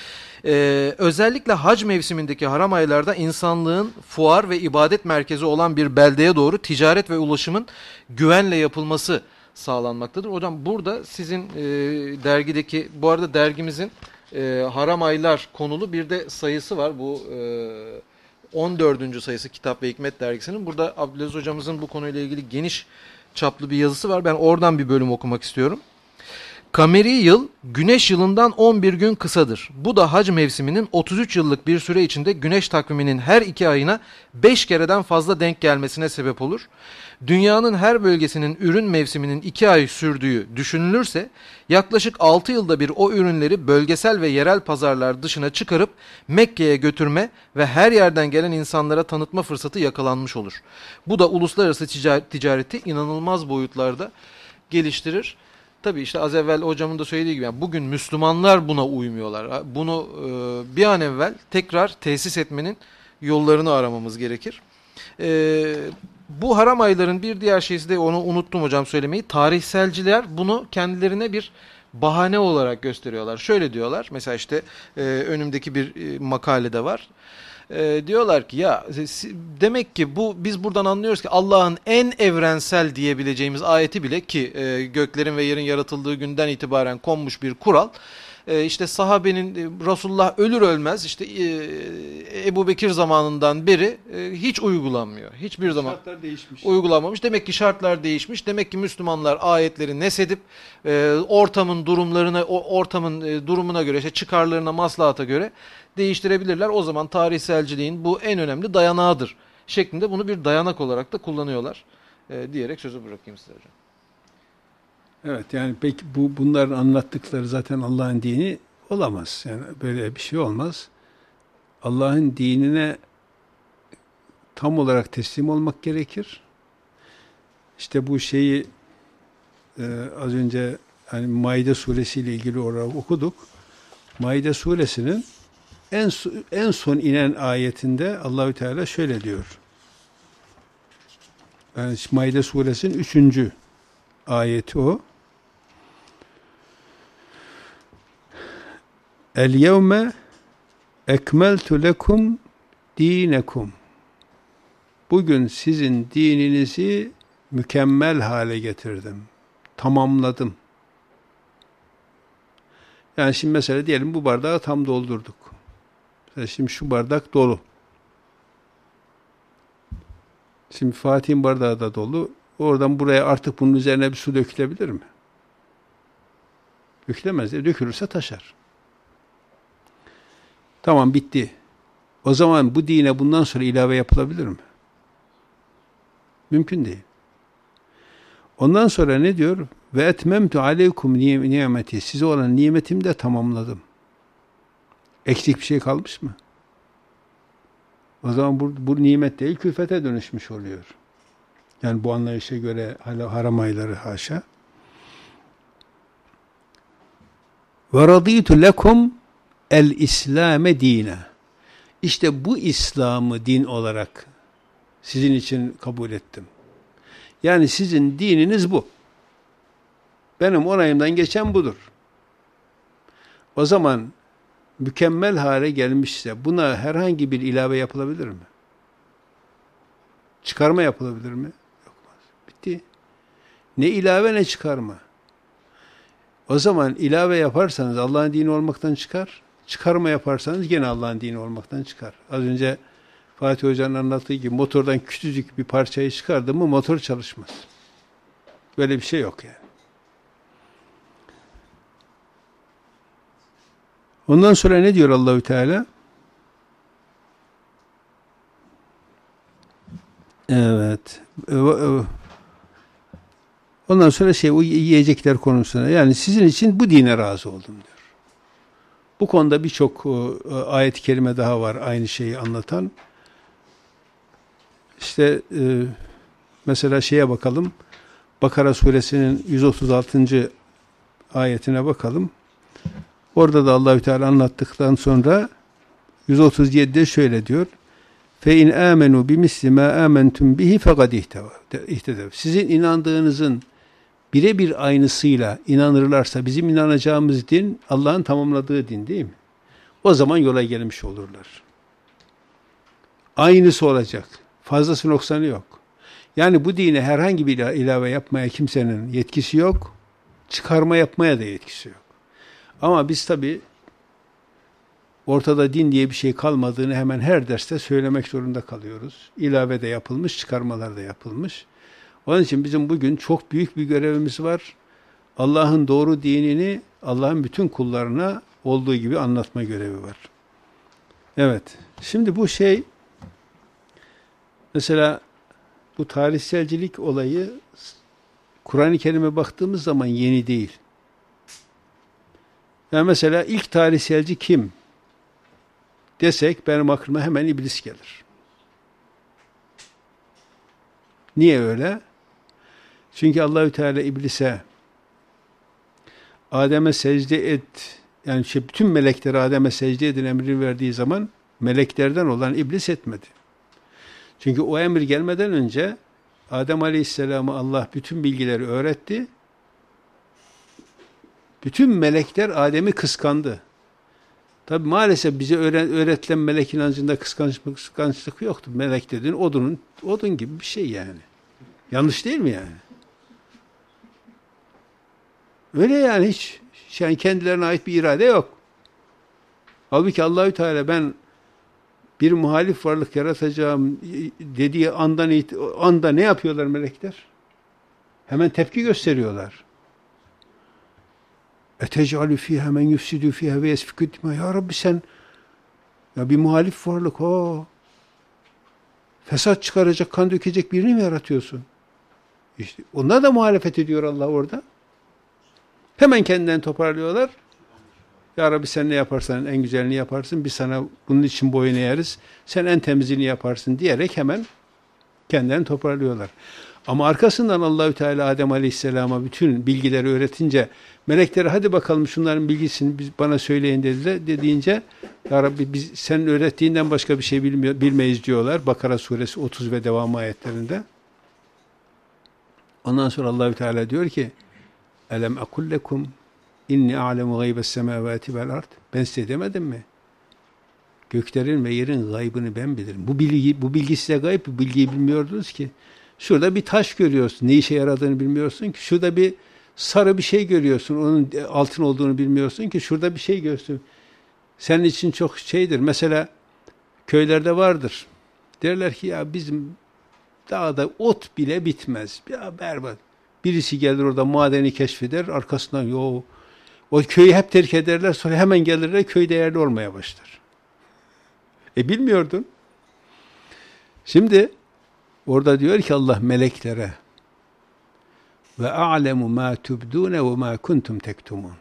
Ee, özellikle hac mevsimindeki haram aylarda insanlığın fuar ve ibadet merkezi olan bir beldeye doğru ticaret ve ulaşımın güvenle yapılması sağlanmaktadır. Hocam burada sizin e, dergideki, bu arada dergimizin e, haram aylar konulu bir de sayısı var. Bu e, on dördüncü sayısı Kitap ve Hikmet dergisinin. Burada Abdülaziz hocamızın bu konuyla ilgili geniş çaplı bir yazısı var. Ben oradan bir bölüm okumak istiyorum. Kameri yıl güneş yılından on bir gün kısadır. Bu da hac mevsiminin otuz üç yıllık bir süre içinde güneş takviminin her iki ayına beş kereden fazla denk gelmesine sebep olur. Dünyanın her bölgesinin ürün mevsiminin iki ay sürdüğü düşünülürse yaklaşık altı yılda bir o ürünleri bölgesel ve yerel pazarlar dışına çıkarıp Mekke'ye götürme ve her yerden gelen insanlara tanıtma fırsatı yakalanmış olur. Bu da uluslararası ticareti inanılmaz boyutlarda geliştirir. Tabii işte az evvel hocamın da söylediği gibi yani bugün Müslümanlar buna uymuyorlar. Bunu e, bir an evvel tekrar tesis etmenin yollarını aramamız gerekir. E, bu haram ayların bir diğer şeysi de, onu unuttum hocam söylemeyi. Tarihselciler bunu kendilerine bir bahane olarak gösteriyorlar. Şöyle diyorlar, mesela işte e, önümdeki bir e, makalede var. E, diyorlar ki ya demek ki bu, biz buradan anlıyoruz ki Allah'ın en evrensel diyebileceğimiz ayeti bile, ki e, göklerin ve yerin yaratıldığı günden itibaren konmuş bir kural. E, işte sahabenin e, Resulullah ölür ölmez işte e, Ebu Bekir zamanından beri e, hiç uygulanmıyor. Hiçbir zaman şartlar değişmiş. Uygulanmamış. Demek ki şartlar değişmiş. Demek ki Müslümanlar ayetleri nesedip e, ortamın durumlarına, o ortamın e, durumuna göre, işte çıkarlarına, maslahata göre değiştirebilirler. O zaman tarihselciliğin bu en önemli dayanağıdır şeklinde bunu bir dayanak olarak da kullanıyorlar e, diyerek sözü bırakayım size hocam. Evet, yani peki bu bunların anlattıkları zaten Allah'ın dini olamaz. Yani böyle bir şey olmaz. Allah'ın dinine tam olarak teslim olmak gerekir. İşte bu şeyi e, az önce hani Maide suresiyle ilgili olarak okuduk. Maide suresinin en en son inen ayetinde Allahü Teala şöyle diyor. Yani Maide suresinin üçüncü ayeti o. El yevme ekmeltu lekum dinekum. Bugün sizin dininizi mükemmel hale getirdim. Tamamladım. Yani şimdi mesela diyelim bu bardağı tam doldurduk. Mesela şimdi şu bardak dolu. Şimdi Fatih'in bardağı da dolu. Oradan buraya artık bunun üzerine bir su dökülebilir mi? Dökülemez. Dökülürse taşar. Tamam, bitti. O zaman bu dine bundan sonra ilave yapılabilir mi? Mümkün değil. Ondan sonra ne diyor? Ve etmemtu aleykum nimeti. Size olan nimetimi de tamamladım. Eksik bir şey kalmış mı? O zaman bu, bu nimet değil, külfete dönüşmüş oluyor. Yani bu anlayışa göre haram ayları haşa. Ve raditu lekum el İslame dine. İşte bu İslam'ı din olarak sizin için kabul ettim. Yani sizin dininiz bu. Benim onayımdan geçen budur. O zaman mükemmel hale gelmişse buna herhangi bir ilave yapılabilir mi? Çıkarma yapılabilir mi? Yapılmaz. Bitti. Ne ilave ne çıkarma. O zaman ilave yaparsanız Allah'ın dini olmaktan çıkar. Çıkarma yaparsanız gene Allah'ın dini olmaktan çıkar. Az önce Fatih Hoca'nın anlattığı gibi motordan küçücük bir parçayı çıkardı mı motor çalışmaz. Böyle bir şey yok yani. Ondan sonra ne diyor Allahü Teala? Evet. Ondan sonra şey, o yiyecekler konusuna, yani sizin için bu dine razı oldum diyor. Bu konuda birçok e, ayet-i kerime daha var aynı şeyi anlatan. İşte e, mesela şeye bakalım. Bakara suresinin yüz otuz altıncı ayetine bakalım. Orada da Allahü Teala anlattıktan sonra yüz otuz yedide şöyle diyor. Fe in amenu bimisli ma amantum bihi fekad ihtedev. Sizin inandığınızın birebir aynısıyla inanırlarsa bizim inanacağımız din Allah'ın tamamladığı din değil mi? O zaman yola gelmiş olurlar. Aynısı olacak. Fazlası noksanı yok. Yani bu dine herhangi bir ilave yapmaya kimsenin yetkisi yok. Çıkarma yapmaya da yetkisi yok. Ama biz tabii ortada din diye bir şey kalmadığını hemen her derste söylemek zorunda kalıyoruz. İlave de yapılmış, çıkarmalar da yapılmış. Onun için bizim bugün çok büyük bir görevimiz var. Allah'ın doğru dinini Allah'ın bütün kullarına olduğu gibi anlatma görevi var. Evet. Şimdi bu şey mesela bu tarihselcilik olayı Kur'an-ı Kerim'e baktığımız zaman yeni değil. Yani mesela ilk tarihselci kim desek benim aklıma hemen iblis gelir. Niye öyle? Çünkü Allahü Teala iblise Adem'e secde et, yani şey, bütün meleklere Adem'e secde edin emri verdiği zaman meleklerden olan iblis etmedi. Çünkü o emir gelmeden önce Adem Aleyhisselam'a Allah bütün bilgileri öğretti. Bütün melekler Adem'i kıskandı. Tabi maalesef bize öğretilen melek inancında kıskançlık, kıskançlık yoktu. Melek dediğin odunun, odun gibi bir şey yani. Yanlış değil mi yani? Öyle yani hiç yani kendilerine ait bir irade yok. Halbuki Allahü Teala ben bir muhalif varlık yaratacağım dediği andan anda ne yapıyorlar melekler? Hemen tepki gösteriyorlar. Etecalü fîhâ men yufsidû fîhâ ve yesfikû dimâ. Ya Rabbi sen ya bir muhalif varlık o. Fesat çıkaracak, kan dökecek birini mi yaratıyorsun? İşte onlar da muhalefet ediyor Allah orada. Hemen kendilerini toparlıyorlar. Ya Rabbi sen ne yaparsan en güzelini yaparsın. Biz sana bunun için boyun eğeriz. Sen en temizini yaparsın diyerek hemen kendilerini toparlıyorlar. Ama arkasından Allahü Teala Adem Aleyhisselam'a bütün bilgileri öğretince meleklere hadi bakalım şunların bilgisini biz bana söyleyin dediler. Dediğince ya Rabbi biz senin öğrettiğinden başka bir şey bilmiyor, bilmeyiz diyorlar. Bakara suresi otuz ve devamı ayetlerinde. Ondan sonra Allahü Teala diyor ki Elem akullekum inni a'lemu gaybes semavati vel ard. Ben size demedim mi? Göklerin ve yerin gaybını ben bilirim. Bu bilgi bu bilgi size gayb, bu bilgiyi bilmiyordunuz ki. Şurada bir taş görüyorsun. Ne işe yaradığını bilmiyorsun ki. Şurada bir sarı bir şey görüyorsun. Onun altın olduğunu bilmiyorsun ki. Şurada bir şey görsün. Senin için çok şeydir. Mesela köylerde vardır. Derler ki ya bizim dağda ot bile bitmez. Ya berbat. Birisi gelir orada madeni keşfeder. Arkasından yo o köyü hep terk ederler. Sonra hemen gelirler köy değerli olmaya başlar. E bilmiyordun. Şimdi orada diyor ki Allah meleklere ve a'lemu ma tubdune ve ma kuntum tektumun.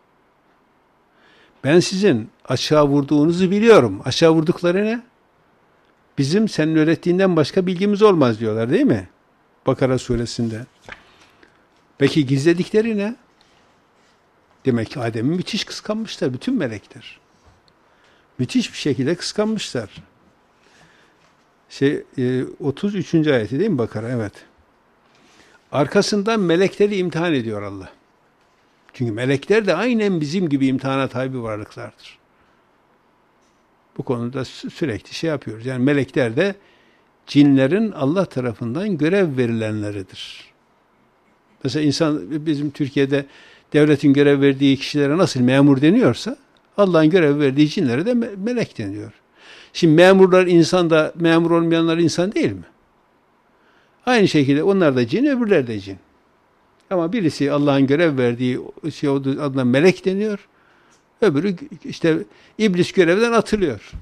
Ben sizin aşağı vurduğunuzu biliyorum. Aşağı vurdukları ne? Bizim senin öğrettiğinden başka bilgimiz olmaz diyorlar değil mi? Bakara suresinde. Peki gizledikleri ne? Demek ki Adem'i müthiş kıskanmışlar bütün melekler. Müthiş bir şekilde kıskanmışlar. Şey, otuz üçüncü ayeti değil mi Bakara? Evet. Arkasından melekleri imtihan ediyor Allah. Çünkü melekler de aynen bizim gibi imtihana tabi varlıklardır. Bu konuda sü- sürekli şey yapıyoruz. Yani melekler de cinlerin Allah tarafından görev verilenleridir. Mesela insan bizim Türkiye'de devletin görev verdiği kişilere nasıl memur deniyorsa Allah'ın görev verdiği cinlere de me- melek deniyor. Şimdi memurlar insan da memur olmayanlar insan değil mi? Aynı şekilde onlar da cin, öbürler de cin. Ama birisi Allah'ın görev verdiği şey adına melek deniyor. Öbürü işte iblis görevden atılıyor.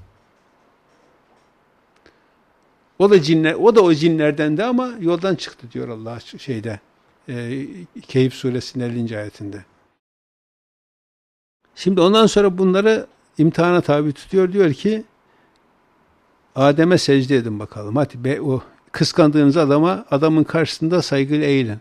O da cinler, o da o cinlerden de ama yoldan çıktı diyor Allah şeyde. E, Kehf suresinin ellinci ayetinde. Şimdi ondan sonra bunları imtihana tabi tutuyor. Diyor ki Adem'e secde edin bakalım. Hadi be, o kıskandığınız adama, adamın karşısında saygıyla eğilin.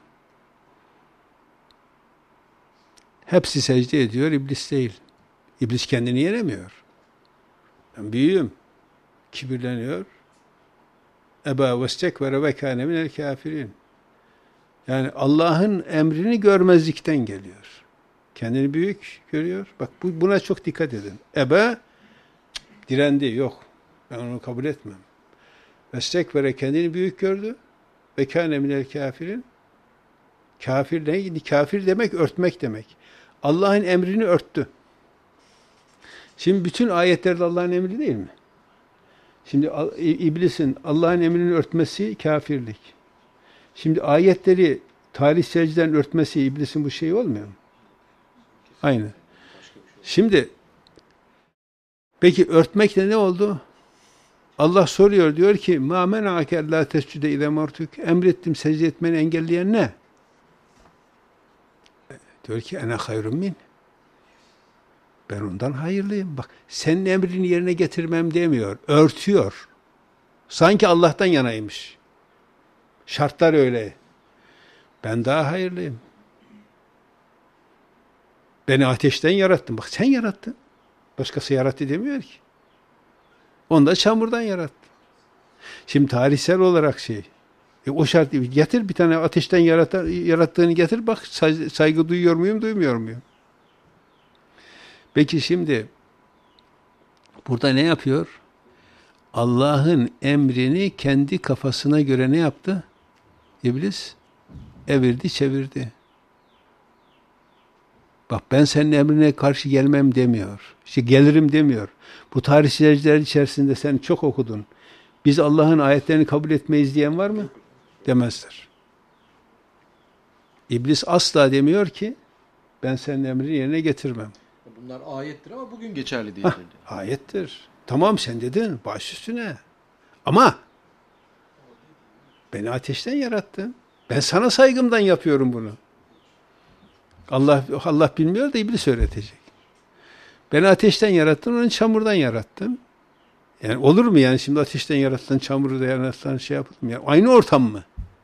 Hepsi secde ediyor, iblis değil. İblis kendini yenemiyor. Ben büyüğüm. Kibirleniyor. Eba vestekbere ve kâne minel kâfirin. Yani Allah'ın emrini görmezlikten geliyor. Kendini büyük görüyor. Bak bu, buna çok dikkat edin. Ebe direndi. Yok. Ben onu kabul etmem. Vestekbere kendini büyük gördü. Ve kâne minel kâfirin. Kafir ne? Kafir demek örtmek demek. Allah'ın emrini örttü. Şimdi bütün ayetlerde Allah'ın emri değil mi? Şimdi iblisin Allah'ın emrini örtmesi kafirlik. Şimdi ayetleri tarihselciden örtmesi iblisin bu şeyi olmuyor mu? Aynı. Şimdi peki örtmekle ne oldu? Allah soruyor, diyor ki مَا مَنَعَكَ اَلَّا تَسْجُدَ اِذَا مَرْتُكَ Emrettim secde etmeni engelleyen ne? Diyor ki ene hayrun min. Ben ondan hayırlıyım. Bak senin emrini yerine getirmem demiyor. Örtüyor. Sanki Allah'tan yanaymış. Şartlar öyle. Ben daha hayırlıyım. Beni ateşten yarattın. Bak sen yarattın. Başkası yarattı demiyor ki. Onu da çamurdan yarattı. Şimdi tarihsel olarak şey. E o şart getir bir tane ateşten yaratan, yarattığını getir bak saygı duyuyor muyum duymuyor muyum? Peki şimdi burada ne yapıyor? Allah'ın emrini kendi kafasına göre ne yaptı? İblis evirdi çevirdi. Bak ben senin emrine karşı gelmem demiyor. İşte gelirim demiyor. Bu tarihçiler içerisinde sen çok okudun. Biz Allah'ın ayetlerini kabul etmeyiz diyen var mı? Demezler. İblis asla demiyor ki ben senin emrini yerine getirmem. Bunlar ayettir ama bugün geçerli değildir. Hah, ayettir. Tamam sen dedin baş üstüne. Ama beni ateşten yarattın. Ben sana saygımdan yapıyorum bunu. Allah Allah bilmiyor da iblis öğretecek. Beni ateşten yarattın, onu çamurdan yarattın. Yani olur mu yani şimdi ateşten yarattın, çamuru da yarattın şey yapılır mı? Yani aynı ortam mı?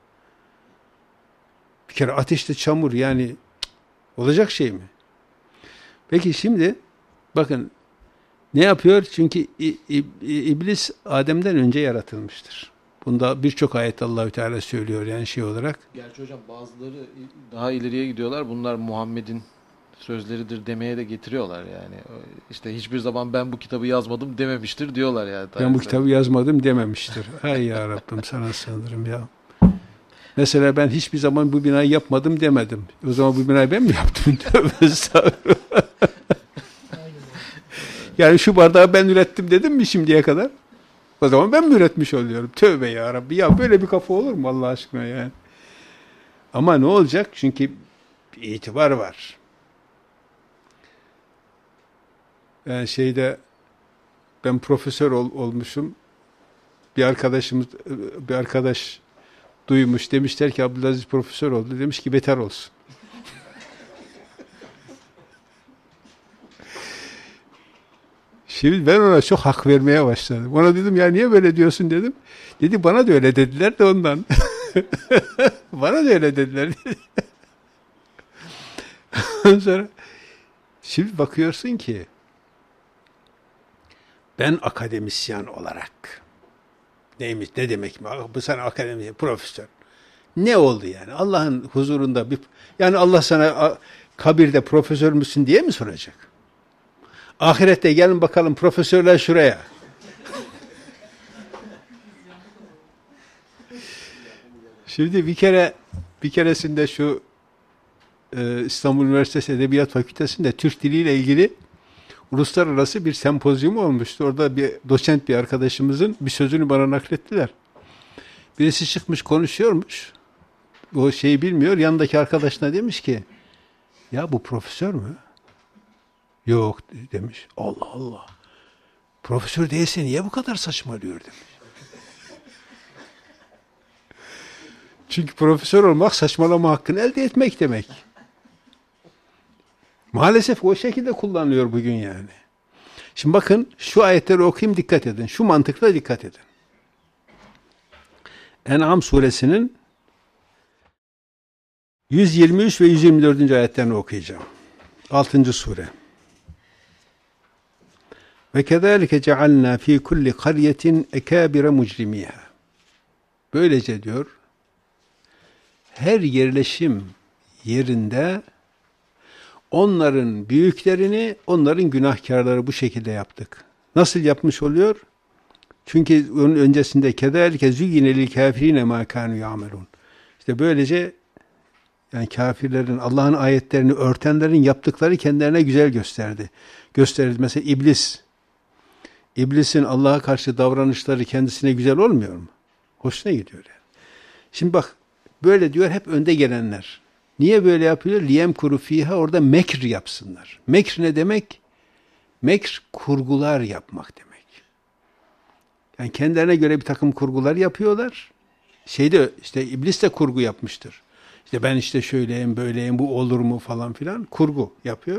Bir kere ateşte çamur yani cık, olacak şey mi? Peki şimdi bakın ne yapıyor? Çünkü iblis Adem'den önce yaratılmıştır. Bunda birçok ayet Allahü Teala söylüyor yani şey olarak. Gerçi hocam bazıları daha ileriye gidiyorlar. Bunlar Muhammed'in sözleridir demeye de getiriyorlar yani. İşte hiçbir zaman ben bu kitabı yazmadım dememiştir diyorlar yani. Ben bu kitabı yazmadım dememiştir. Hay ya Rabbim sana sığınırım ya. Mesela ben hiçbir zaman bu binayı yapmadım demedim. O zaman bu binayı ben mi yaptım? Tövbe estağfurullah. Yani şu bardağı ben ürettim dedim mi şimdiye kadar? O zaman ben mi üretmiş oluyorum? Tövbe ya Rabbi. Ya böyle bir kafa olur mu Allah aşkına yani? Ama ne olacak? Çünkü bir itibar var. Yani şeyde ben profesör ol, olmuşum. Bir arkadaşımız bir arkadaş duymuş. Demişler ki Abdülaziz profesör oldu. Demiş ki beter olsun. Şimdi ben ona çok hak vermeye başladım. Ona dedim ya niye böyle diyorsun dedim. Dedi bana da öyle dediler de ondan. Bana da öyle dediler. Ondan sonra şimdi bakıyorsun ki ben akademisyen olarak neymiş ne demek mi? Bu sana akademisyen, profesör. Ne oldu yani? Allah'ın huzurunda bir yani Allah sana kabirde profesör müsün diye mi soracak? Ahirette gelin bakalım profesörler şuraya. Şimdi bir kere bir keresinde şu e, İstanbul Üniversitesi Edebiyat Fakültesi'nde Türk Dili ile ilgili uluslararası bir sempozyum olmuştu. Orada bir doçent bir arkadaşımızın bir sözünü bana naklettiler. Birisi çıkmış konuşuyormuş. O şeyi bilmiyor. Yanındaki arkadaşına demiş ki ya bu profesör mü? Yok demiş. Allah Allah. Profesör değilse niye bu kadar saçmalıyor demiş. Çünkü profesör olmak saçmalama hakkını elde etmek demek. Maalesef o şekilde kullanılıyor bugün yani. Şimdi bakın şu ayetleri okuyayım, dikkat edin. Şu mantıkla dikkat edin. En'am suresinin yüz yirmi üç ve yüz yirmi dördüncü ayetlerini okuyacağım. altıncı sure. Ve kezalike cealna fi kulli qaryetin ekabire mucrimiha. Böylece diyor, her yerleşim yerinde onların büyüklerini, onların günahkarları bu şekilde yaptık. Nasıl yapmış oluyor? Çünkü onun öncesinde kezalike züyyine lil kafirine ma kanu ya'melun. İşte böylece yani kafirlerin, Allah'ın ayetlerini örtenlerin yaptıkları kendilerine güzel gösterdi. Gösterildi. Mesela iblis. İblisin Allah'a karşı davranışları kendisine güzel olmuyor mu? Hoşuna gidiyor yani. Şimdi bak, böyle diyor hep önde gelenler. Niye böyle yapıyor? Liyem kuru fiha, orada mekr yapsınlar. Mekr ne demek? Mekr kurgular yapmak demek. Yani kendilerine göre bir takım kurgular yapıyorlar. Şeyde işte iblis de kurgu yapmıştır. İşte ben işte şöyleyim, böyleyim, bu olur mu falan filan kurgu yapıyor.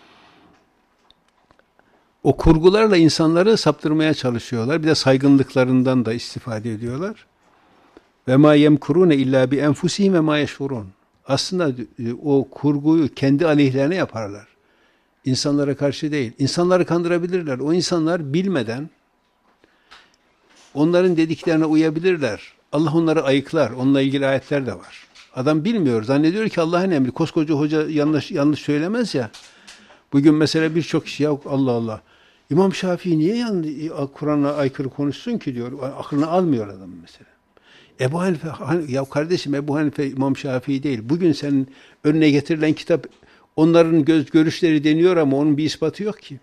O kurgularla insanları saptırmaya çalışıyorlar. Bir de saygınlıklarından da istifade ediyorlar. Ve ma yemkurune illa bi enfusihim ve ma yeşurun. Aslında o kurguyu kendi aleyhlerine yaparlar. İnsanlara karşı değil. İnsanları kandırabilirler. O insanlar bilmeden onların dediklerine uyabilirler. Allah onları ayıklar. Onunla ilgili ayetler de var. Adam bilmiyor. Zannediyor ki Allah'ın emri. Koskoca hoca yanlış yanlış söylemez ya. Bugün mesela birçok kişi ya Allah Allah. İmam Şafii niye yani Kur'an'a aykırı konuşsun ki diyor. Aklına almıyor adam mesela. Ebu Hanife, ya kardeşim Ebu Hanife İmam Şafii değil. Bugün senin önüne getirilen kitap onların göz görüşleri deniyor ama onun bir ispatı yok ki.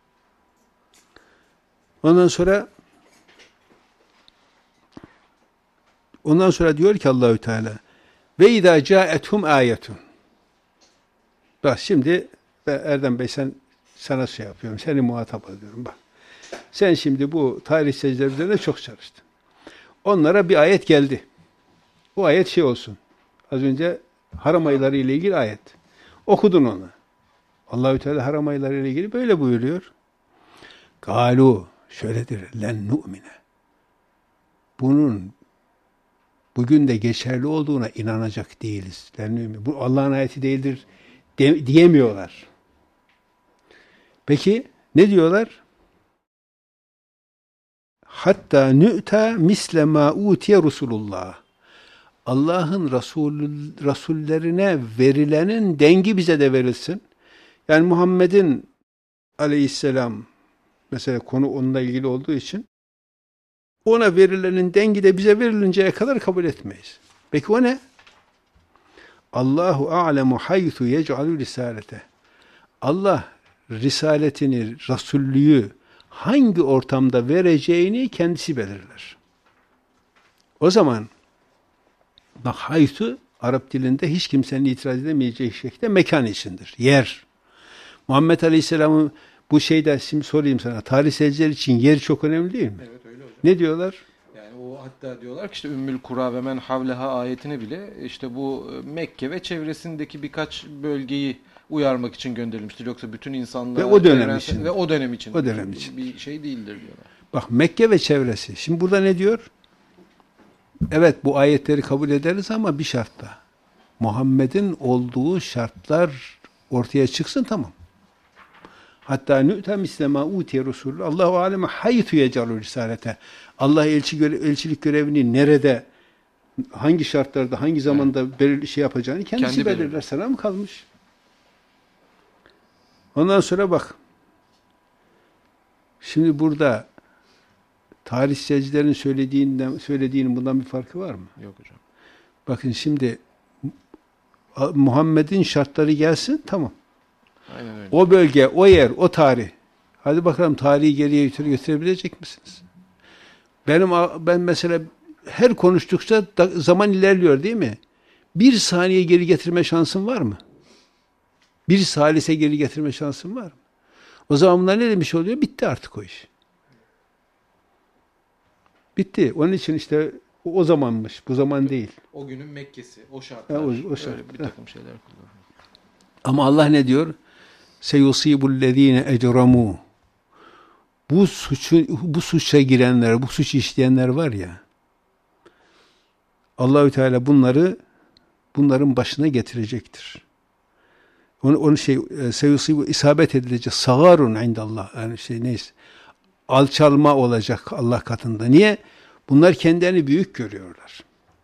Ondan sonra ondan sonra diyor ki Allahü Teala ve izâ câethum âyetun. Bak şimdi Erdem Bey sen sana şey yapıyorum. Seni muhatap ediyorum bak. Sen şimdi bu tarihsizler üzerine çok çalıştın. Onlara bir ayet geldi. Bu ayet şey olsun. Az önce haram ayları ile ilgili ayet. Okudun onu. Allahü Teala haram ayları ile ilgili böyle buyuruyor. Galu şöyledir. Len nu'mine. Bunun bugün de geçerli olduğuna inanacak değiliz. Len nu'mine. Bu Allah'ın ayeti değildir de, diyemiyorlar. Peki ne diyorlar? Hatta nü'ta misle ma utiye Resulullah. Allah'ın Resul, Resullerine verilenin dengi bize de verilsin. Yani Muhammed'in aleyhisselam mesela konu onunla ilgili olduğu için ona verilenin dengi de bize verilinceye kadar kabul etmeyiz. Peki o ne? Allahu a'lemu haythu yec'alu risalete. Allah risaletini, rasullüğü hangi ortamda vereceğini kendisi belirler. O zaman bak haythu Arap dilinde hiç kimsenin itiraz edemeyeceği şekilde mekan içindir. Yer. Muhammed Aleyhisselam'ın bu şeyde şimdi sorayım sana. Tarihselciler için yer çok önemli değil mi? Evet öyle hocam. Ne diyorlar? Yani o hatta diyorlar ki işte Ümmül Kura ve men havleha ayetini bile işte bu Mekke ve çevresindeki birkaç bölgeyi uyarmak için gönderilmiştir. Yoksa bütün insanlar ve o dönem için ve o dönem için o dönem için bir şey değildir diyorlar. Bak Mekke ve çevresi. Şimdi burada ne diyor? Evet bu ayetleri kabul ederiz ama bir şartla. Muhammed'in olduğu şartlar ortaya çıksın tamam. Hatta nü'te misle ma utiye Resulullah. Allahu aleme haythu yec'alu risalete. Allah elçi göre, elçilik görevini nerede, hangi şartlarda, hangi zamanda belirli şey yapacağını kendisi Kendi belirler. belirler. Sana mı kalmış? Ondan sonra bak. Şimdi burada tarihselcilerin söylediğinden söylediğinin bundan bir farkı var mı? Yok hocam. Bakın şimdi Muhammed'in şartları gelsin tamam. Aynen öyle. O bölge, o yer, o tarih. Hadi bakalım tarihi geriye götürebilecek misiniz? Benim ben mesela her konuştukça zaman ilerliyor değil mi? Bir saniye geri getirme şansım var mı? Bir salise geri getirme şansım var mı? O zaman bunlar ne demiş oluyor? Bitti artık o iş. Bitti. Onun için işte o zamanmış. Bu zaman değil. O günün Mekke'si, o şartlar. Ha, o, o şart. Öyle bir takım şeyler kullanıyor. Ama Allah ne diyor? seyusibullezine ecramu. Bu suçu bu suça girenler, bu suç işleyenler var ya. Allahü Teala bunları bunların başına getirecektir. Onu onu şey seyusibu isabet edilecek sagarun indallah. Yani şey neyse. Alçalma olacak Allah katında. Niye? Bunlar kendilerini büyük görüyorlar.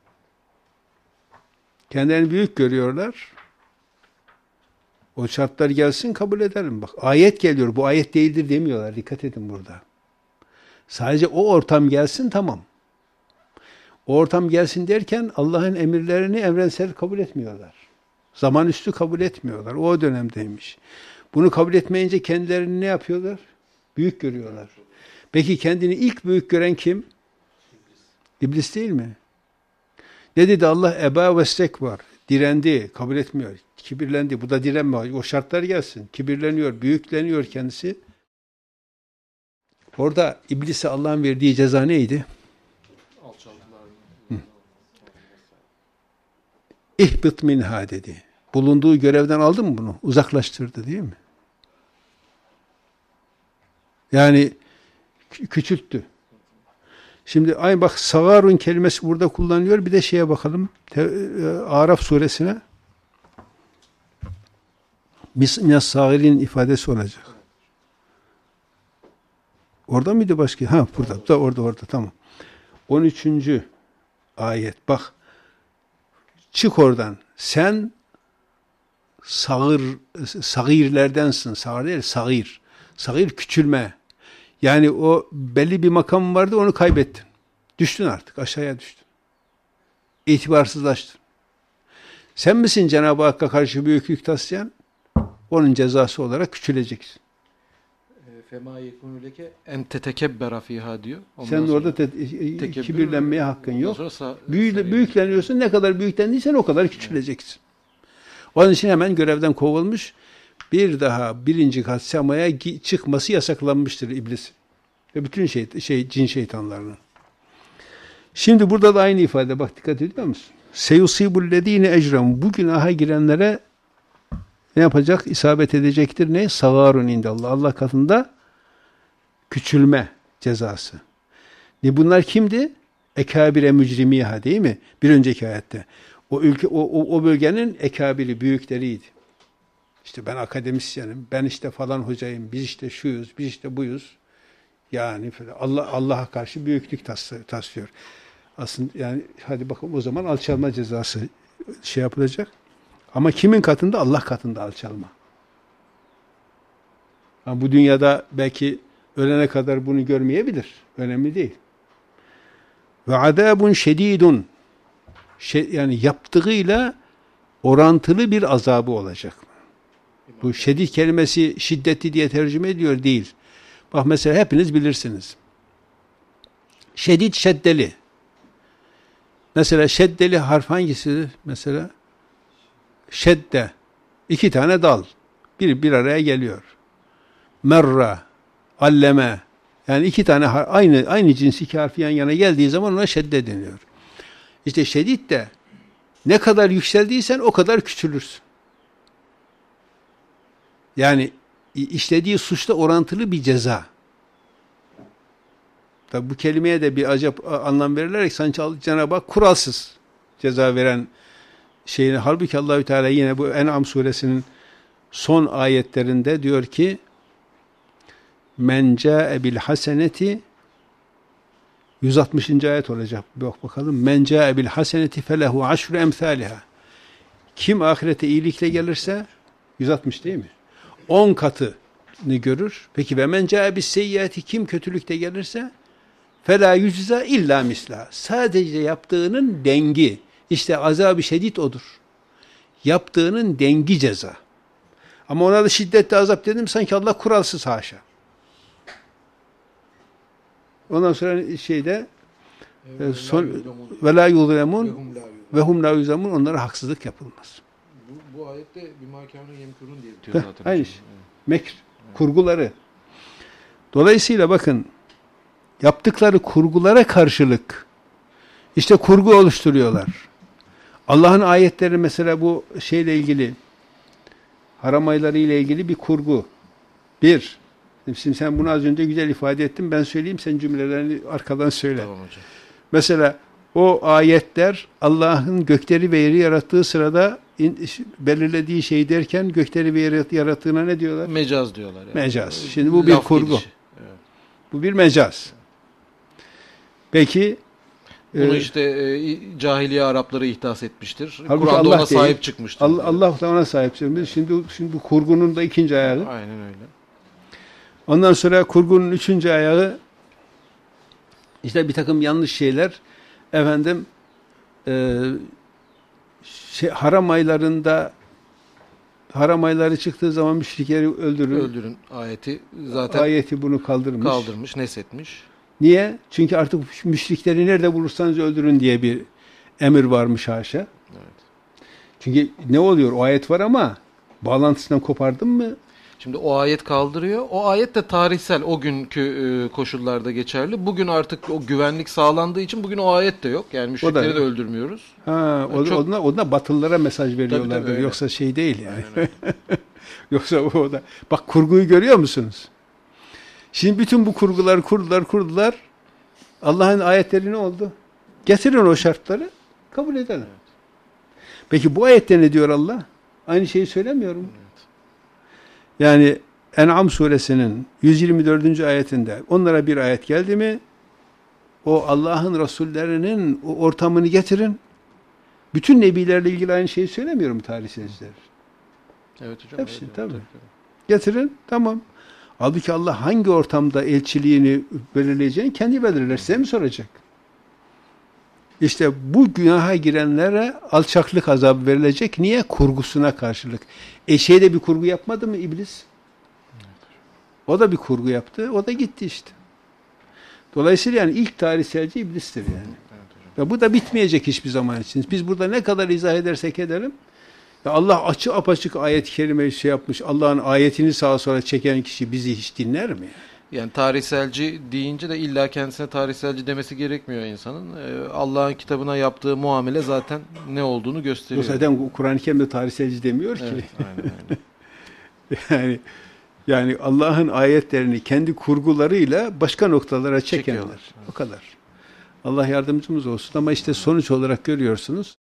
Kendilerini büyük görüyorlar. O şartlar gelsin kabul edelim. Bak ayet geliyor. Bu ayet değildir demiyorlar. Dikkat edin burada. Sadece o ortam gelsin tamam. O ortam gelsin derken Allah'ın emirlerini evrensel kabul etmiyorlar. Zaman üstü kabul etmiyorlar. O dönemdeymiş. Bunu kabul etmeyince kendilerini ne yapıyorlar? Büyük görüyorlar. Peki kendini ilk büyük gören kim? İblis değil mi? Ne dedi Allah? Eba ve stekbar. Direndi, kabul etmiyor. Kibirlendi. Bu da direnme. O şartlar gelsin. Kibirleniyor, büyükleniyor kendisi. Orada iblise Allah'ın verdiği ceza neydi? İhbit minha dedi. Bulunduğu görevden aldı mı bunu? Uzaklaştırdı değil mi? Yani küçülttü. Şimdi aynı bak sagarun kelimesi burada kullanılıyor. Bir de şeye bakalım. Araf suresine. Minas sagirin ifadesi olacak. Orada mıydı başka? Ha burada. Da orada orada tamam. on üçüncü ayet. Bak. Çık oradan. Sen sagir sagirlerdensin. Sagir değil, sagir. Sagir küçülme. Yani o belli bir makam vardı, onu kaybettin. Düştün artık, aşağıya düştün. İtibarsızlaştın. Sen misin Cenab-ı Hakk'a karşı büyüklük taslayan? Onun cezası olarak küçüleceksin. Fema yekunu leke en tetekebbera fiha diyor. Ondan Sen orada te kibirlenmeye hakkın yok. Büyü büyükleniyorsun. Ne kadar büyüklendiysen o kadar küçüleceksin. Onun için hemen görevden kovulmuş. Bir daha birinci kat semaya çıkması yasaklanmıştır iblis. Ve bütün şey, şey cin şeytanlarının. Şimdi burada da aynı ifade. Bak dikkat ediyor musun? Seyusibullezine ecrem. Bu günaha girenlere ne yapacak? İsabet edecektir. Ne? Sagarun indallah. Allah katında küçülme cezası. Ne bunlar kimdi? Ekabire mücrimiha değil mi? Bir önceki ayette. O ülke o, o, o bölgenin ekabiri, büyükleriydi. İşte ben akademisyenim, ben işte falan hocayım, biz işte şuyuz, biz işte buyuz. Yani Allah Allah'a karşı büyüklük taslıyor. Aslında yani hadi bakalım o zaman alçalma cezası şey yapılacak. Ama kimin katında? Allah katında alçalma. Yani bu dünyada belki ölene kadar bunu görmeyebilir. Önemli değil. Ve azabun şedidun. Şey, yani yaptığıyla orantılı bir azabı olacak. Bu şedid kelimesi şiddetli diye tercüme ediyor değil. Bak mesela hepiniz bilirsiniz. Şedid şeddeli. Mesela şeddeli harf hangisidir? Mesela şedde. İki tane dal. Bir bir araya geliyor. Merra, alleme. Yani iki tane aynı aynı cins iki harfi yan yana geldiği zaman ona şedde deniyor. İşte şedid de ne kadar yükseldiysen o kadar küçülürsün. Yani işlediği suçta orantılı bir ceza. Tabi bu kelimeye de bir acayip anlam verilerek sanki Cenab-ı Hak kuralsız ceza veren şeyini. Halbuki Allahü Teala yine bu En'am suresinin son ayetlerinde diyor ki men ca'e bil haseneti yüz altmışıncı ayet olacak. Bak bakalım. Men ca'e bil haseneti felehu aşru emsaliha. Kim ahirete iyilikle gelirse yüz altmış değil mi? on katını görür. Peki ve men ca'e bis seyyiati, kim kötülükte gelirse fela yücza illa misla. Sadece yaptığının dengi. İşte azab-ı şedid odur. Yaptığının dengi ceza. Ama ona da şiddetli azap dedim sanki Allah kuralsız haşa. Ondan sonra şeyde e, son ve la yuzlemun ve hum la yuzlemun, onlara haksızlık yapılmaz. Bu, bu ayette bir makâne yemkurun diye bitiyor zaten. Aynı şey. Mekr, evet. Kurguları. Dolayısıyla bakın yaptıkları kurgulara karşılık işte kurgu oluşturuyorlar. Allah'ın ayetleri mesela bu şeyle ilgili haram ayları ile ilgili bir kurgu. Bir, şimdi sen bunu az önce güzel ifade ettin. Ben söyleyeyim, sen cümlelerini arkadan söyle. Tamam hocam. Mesela o ayetler Allah'ın gökleri ve yeri yarattığı sırada in, belirlediği şey derken gökleri ve yeri yarattığına ne diyorlar? Mecaz diyorlar. Yani. Mecaz. Şimdi bu bir Laf kurgu. gelişi. Evet. Bu bir mecaz. Peki bunu e, işte e, cahiliye Arapları ihdas etmiştir. halbuki Kur'an'da Allah ona değil, sahip çıkmıştır. Allah, Allah da ona sahip çıkmış. Şimdi, şimdi bu kurgunun da ikinci ayağı. Aynen öyle. Ondan sonra kurgunun üçüncü ayağı işte bir takım yanlış şeyler efendim e, şey, haram aylarında haram ayları çıktığı zaman müşrikleri öldürün. Öldürün ayeti zaten Ayeti bunu kaldırmış. kaldırmış, neshetmiş. Niye? Çünkü artık müşrikleri nerede bulursanız öldürün diye bir emir varmış haşa. Evet. Çünkü ne oluyor? O ayet var ama bağlantısından kopardın mı? Şimdi o ayet kaldırıyor. O ayet de tarihsel, o günkü e, koşullarda geçerli. Bugün artık o güvenlik sağlandığı için bugün o ayet de yok. Yani müşrikleri da- de öldürmüyoruz. Ha, o, Çok- onunla, onunla batılılara mesaj veriyorlardır. Tabii, tabii, öyle. Yoksa şey değil yani. Aynen öyle. Yoksa o da. Bak kurguyu görüyor musunuz? Şimdi bütün bu kurgular kurdular kurdular. Allah'ın ayetleri ne oldu? Getirin o şartları, kabul edelim. Peki bu ayette ne diyor Allah? Aynı şeyi söylemiyorum. Yani En'am suresinin yüz yirmi dördüncü ayetinde onlara bir ayet geldi mi, o Allah'ın Resullerinin o ortamını getirin. Bütün nebilerle ilgili aynı şeyi söylemiyorum tarihsizler. Evet hocam. Hepsi, öyle. tabii. Getirin, tamam. Halbuki Allah hangi ortamda elçiliğini belirleyeceğini kendi belirler. Size mi soracak? İşte bu günaha girenlere alçaklık azabı verilecek. Niye? Kurgusuna karşılık. E şeyde bir kurgu yapmadı mı iblis? O da bir kurgu yaptı. O da gitti işte. Dolayısıyla yani ilk tarihselci iblistir yani. Evet hocam. Ve bu da bitmeyecek hiçbir zaman için. Biz burada ne kadar izah edersek edelim, ya Allah açık apaçık ayet-i kerimeyi şey yapmış, Allah'ın ayetini sağa sola çeken kişi bizi hiç dinler mi? Yani tarihselci deyince de illa kendisine tarihselci demesi gerekmiyor insanın. Ee, Allah'ın kitabına yaptığı muamele zaten ne olduğunu gösteriyor. O zaten Kur'an-ı Kerim'de tarihselci demiyor ki. Evet, aynen öyle. yani yani Allah'ın ayetlerini kendi kurgularıyla başka noktalara çekenler. Çekiyorlar, evet. O kadar. Allah yardımcımız olsun ama işte sonuç olarak görüyorsunuz.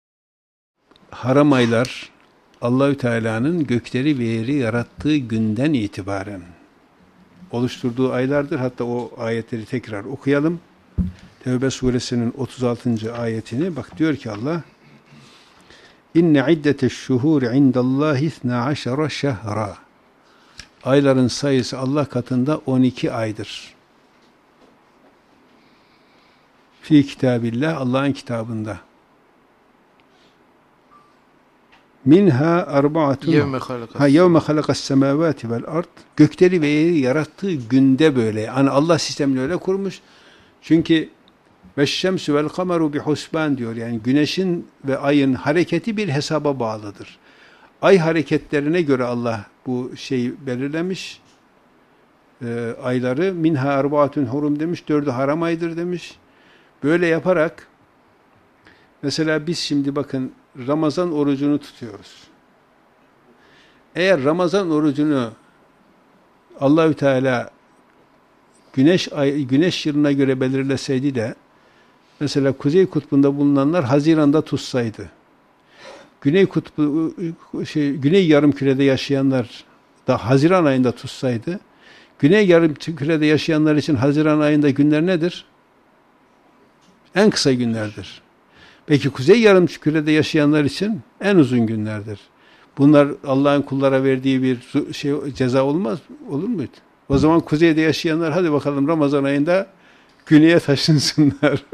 Haram aylar Allahü Teala'nın gökleri ve yeri yarattığı günden itibaren oluşturduğu aylardır. Hatta o ayetleri tekrar okuyalım. Tevbe suresinin otuz altıncı ayetini bak diyor ki Allah: İnne iddete'ş-şuhûri indallâhi isnâ aşara şehra. Ayların sayısı Allah katında on iki aydır. Fi kitabillah, Allah'ın kitabında. Minha arba'atun. Yevme halakas. Ha yevme halakas semavati vel ard. Gökleri ve yeri yarattığı günde böyle. Yani Allah sistemini öyle kurmuş. Çünkü veşşemsü vel kameru bi husban diyor. Yani güneşin ve ayın hareketi bir hesaba bağlıdır. Ay hareketlerine göre Allah bu şeyi belirlemiş. E, ayları minha arba'atun hurum demiş. Dördü haram aydır demiş. Böyle yaparak mesela biz şimdi bakın Ramazan orucunu tutuyoruz. Eğer Ramazan orucunu Allahü Teala güneş ay, güneş yılına göre belirleseydi de mesela Kuzey Kutbu'nda bulunanlar Haziran'da tutsaydı, Güney Kutbu şey Güney Yarımküre'de yaşayanlar da Haziran ayında tutsaydı, Güney Yarımküre'de yaşayanlar için Haziran ayında günler nedir? En kısa günlerdir. Peki Kuzey Yarımküre'de yaşayanlar için en uzun günlerdir. Bunlar Allah'ın kullara verdiği bir şey ceza olmaz olur muydu? O zaman kuzeyde yaşayanlar hadi bakalım Ramazan ayında güneye taşınsınlar.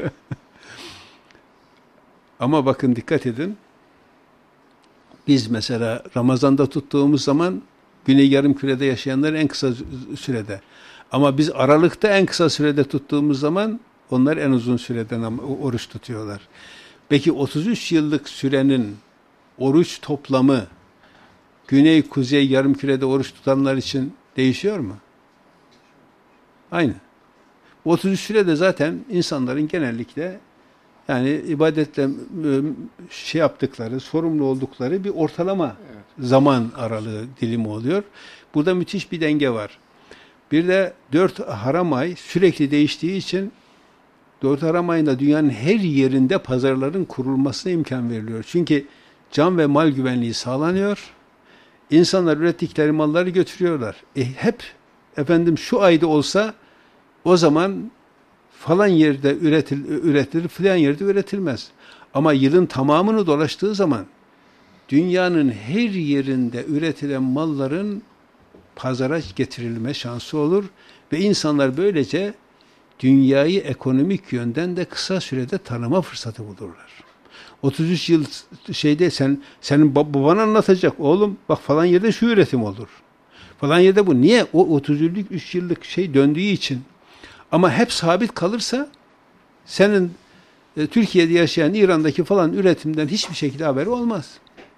Ama bakın dikkat edin. Biz mesela Ramazan'da tuttuğumuz zaman Güney Yarımküre'de yaşayanlar en kısa sürede. Ama biz Aralık'ta en kısa sürede tuttuğumuz zaman onlar en uzun süreden oruç tutuyorlar. Peki otuz üç yıllık sürenin oruç toplamı Güney, Kuzey, Yarımküre'de oruç tutanlar için değişiyor mu? Aynı. otuz üç sürede zaten insanların genellikle Yani ibadetle e, şey yaptıkları, sorumlu oldukları bir ortalama Evet. zaman aralığı dilimi oluyor. Burada müthiş bir denge var. Bir de dört haram ay sürekli değiştiği için dört haram ayında dünyanın her yerinde pazarların kurulmasına imkan veriliyor. Çünkü can ve mal güvenliği sağlanıyor. İnsanlar ürettikleri malları götürüyorlar. E hep efendim şu ayda olsa o zaman falan yerde üretil, üretilir, filan yerde üretilmez. Ama yılın tamamını dolaştığı zaman dünyanın her yerinde üretilen malların pazara getirilme şansı olur ve insanlar böylece dünyayı ekonomik yönden de kısa sürede tanıma fırsatı bulurlar. otuz üç yıl şeyde sen senin baban anlatacak, oğlum bak falan yerde şu üretim olur. Falan yerde bu. Niye? O otuz yıllık, üç yıllık şey döndüğü için. Ama hep sabit kalırsa senin e, Türkiye'de yaşayan İran'daki falan üretimden hiçbir şekilde haberi olmaz.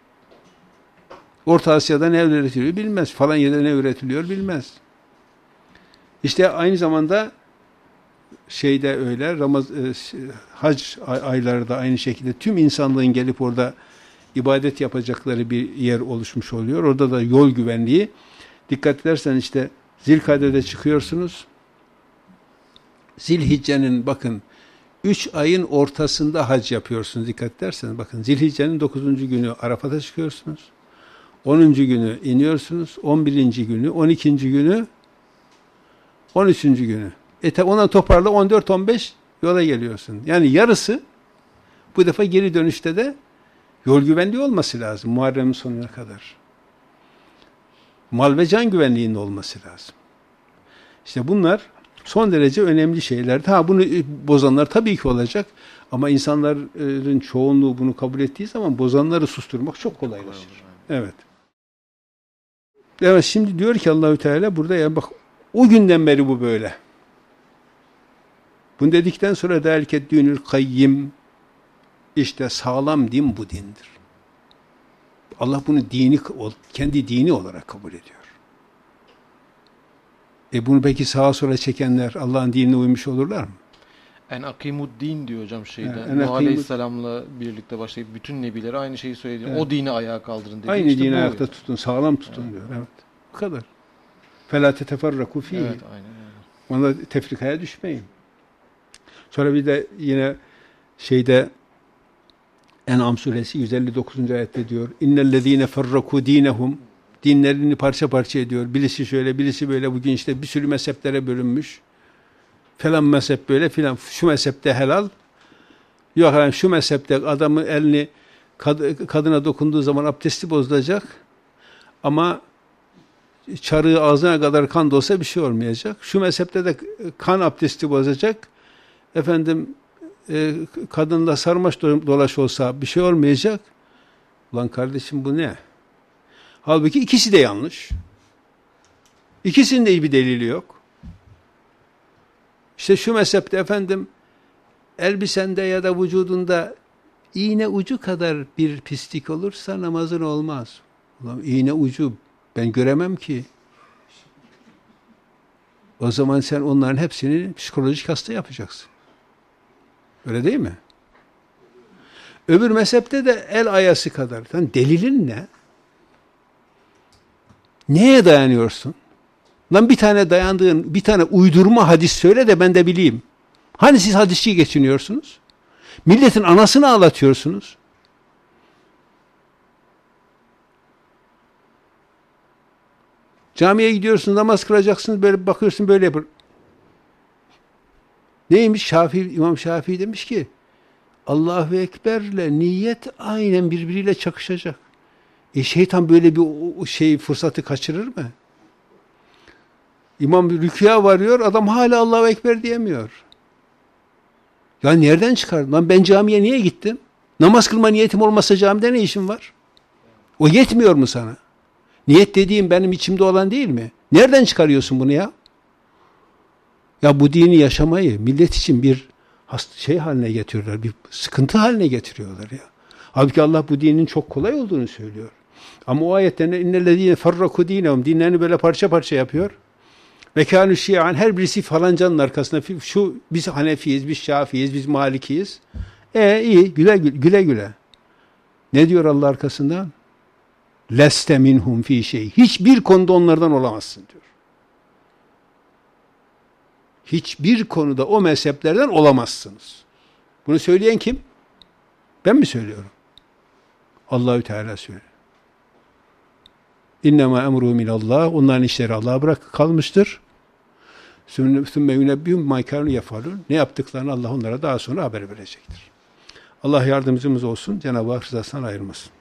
Orta Asya'da ne üretiliyor bilmez. Falan yerde ne üretiliyor bilmez. İşte aynı zamanda şeyde öyle, Ramaz, e, hac ayları da aynı şekilde tüm insanlığın gelip orada ibadet yapacakları bir yer oluşmuş oluyor. Orada da yol güvenliği. Dikkat edersen işte Zilkade'de çıkıyorsunuz. Zilhicce'nin bakın üç ayın ortasında hac yapıyorsunuz. Dikkat ederseniz bakın Zilhicce'nin dokuzuncu günü Arafat'a çıkıyorsunuz. onuncu günü iniyorsunuz. on birinci günü, on ikinci günü, on üçüncü günü. E ona toparla on dört on beş yola geliyorsun. Yani yarısı bu defa geri dönüşte de yol güvenliği olması lazım Muharrem'in sonuna kadar. Mal ve can güvenliğinin olması lazım. İşte bunlar son derece önemli şeyler. Ha bunu bozanlar tabii ki olacak ama insanların çoğunluğu bunu kabul ettiği zaman bozanları susturmak çok kolaylaşır. Evet. Evet şimdi diyor ki Allahü Teala burada ya bak o günden beri bu böyle. Bunu dedikten sonra derken dünül kayyim işte sağlam din bu dindir. Allah bunu dini kendi dini olarak kabul ediyor. E bunu peki sağa sola çekenler Allah'ın dinine uymuş olurlar mı? En akimuddin diyor hocam şeyde. En Nuh akimud... Aleyhisselam'la birlikte başlayıp bütün nebileri aynı şeyi söyledi. Evet. O dini ayağa kaldırın dedi. Aynı işte dini ayakta oluyor. tutun, sağlam tutun evet. diyor. Evet. Bu kadar. فَلَا تَتَفَرَّقُوا ف۪يهِ Evet, aynen öyle. Ona tefrikaya düşmeyin. Sonra bir de yine şeyde En'am suresi yüz elli dokuzuncu ayette diyor. İnnellezîne ferrakû dînehum dinlerini parça parça ediyor. Birisi şöyle, birisi böyle. Bugün işte bir sürü mezheplere bölünmüş. Falan mezhep böyle filan. Şu mezhepte helal. Yok efendim şu mezhepte adamın elini kad- kadına dokunduğu zaman abdesti bozulacak. Ama çarığı ağzına kadar kan da olsa bir şey olmayacak. Şu mezhepte de kan abdesti bozacak. Efendim e, kadınla sarmaş dolaş olsa bir şey olmayacak. Ulan kardeşim bu ne? Halbuki ikisi de yanlış. İkisinin de bir delili yok. İşte şu mezhepte efendim elbisende ya da vücudunda iğne ucu kadar bir pislik olursa namazın olmaz. Ulan iğne ucu ben göremem ki. O zaman sen onların hepsini psikolojik hasta yapacaksın. Öyle değil mi? Öbür mezhepte de el ayası kadar. Lan delilin ne? Neye dayanıyorsun? Lan bir tane dayandığın, bir tane uydurma hadis söyle de ben de bileyim. Hani siz hadisçi geçiniyorsunuz? Milletin anasını ağlatıyorsunuz. Camiye gidiyorsunuz, namaz kılacaksınız, böyle bakıyorsun böyle yapır. Neymiş? Şafii, İmam Şafii demiş ki Allahu Ekber'le niyet aynen birbiriyle çakışacak. E şeytan böyle bir o şey fırsatı kaçırır mı? İmam rükûya varıyor, adam hala Allahu Ekber diyemiyor. Ya nereden çıkardın? Lan ben camiye niye gittim? Namaz kılma niyetim olmasa camide ne işim var? O yetmiyor mu sana? Niyet dediğim benim içimde olan değil mi? Nereden çıkarıyorsun bunu ya? Ya bu dini yaşamayı millet için bir şey haline getiriyorlar, bir sıkıntı haline getiriyorlar ya. Halbuki Allah bu dinin çok kolay olduğunu söylüyor. Ama o ayetlerinde innellezîne ferrakû dînehum dinlerini böyle parça parça yapıyor. Ve kânû şi'an her birisi falancanın arkasında şu biz Hanefiyiz, biz Şafiiyiz, biz Malikiyiz. E iyi, güle güle, güle güle. Ne diyor Allah arkasından? Leste minhum fi şey. Hiçbir konuda onlardan olamazsın diyor. Hiçbir konuda o mezheplerden olamazsınız. Bunu söyleyen kim? Ben mi söylüyorum? Allahü Teala söylüyor. İnnemâ emruhu minallah. Onların işleri Allah'a bırak kalmıştır. Sümme yunebbihum mâ kânû yefalûn. Ne yaptıklarını Allah onlara daha sonra haber verecektir. Allah yardımcımız olsun. Cenab-ı Hak rızasından ayırmasın.